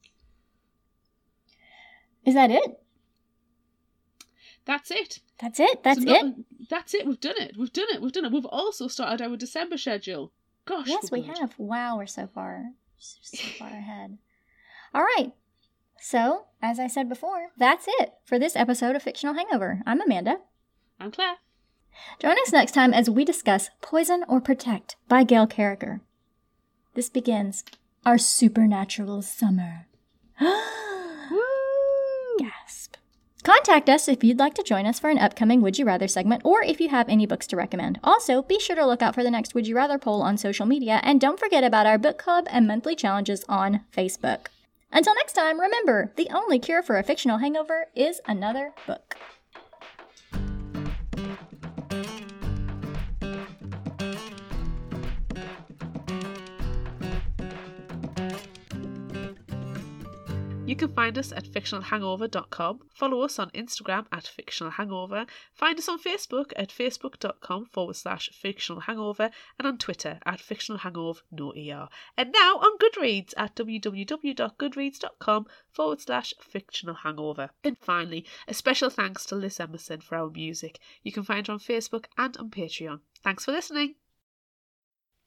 Is that it? That's it. That's it? That's So it? not- That's it. We've done it. We've done it. We've done it. We've also started our December schedule. Gosh. Yes, we're we good. have. Wow, we're so far, so far ahead. All right. So, as I said before, that's it for this episode of Fictional Hangover. I'm Amanda. I'm Claire. Join us next time as we discuss Poison or Protect by Gail Carriger. this begins our supernatural summer. Woo! Gasp. Contact us if you'd like to join us for an upcoming Would You Rather segment, or if you have any books to recommend. Also, be sure to look out for the next Would You Rather poll on social media, and don't forget about our book club and monthly challenges on Facebook. Until next time, remember, the only cure for a fictional hangover is another book. You can find us at fictional hangover dot com, follow us on Instagram at fictional hangover, find us on Facebook at facebook.com forward slash fictional hangover, and on Twitter at fictional hangover no er. And now on Goodreads at www.goodreads.com forward slash fictional hangover. And finally, a special thanks to Liz Emerson for our music. You can find her on Facebook and on Patreon. Thanks for listening.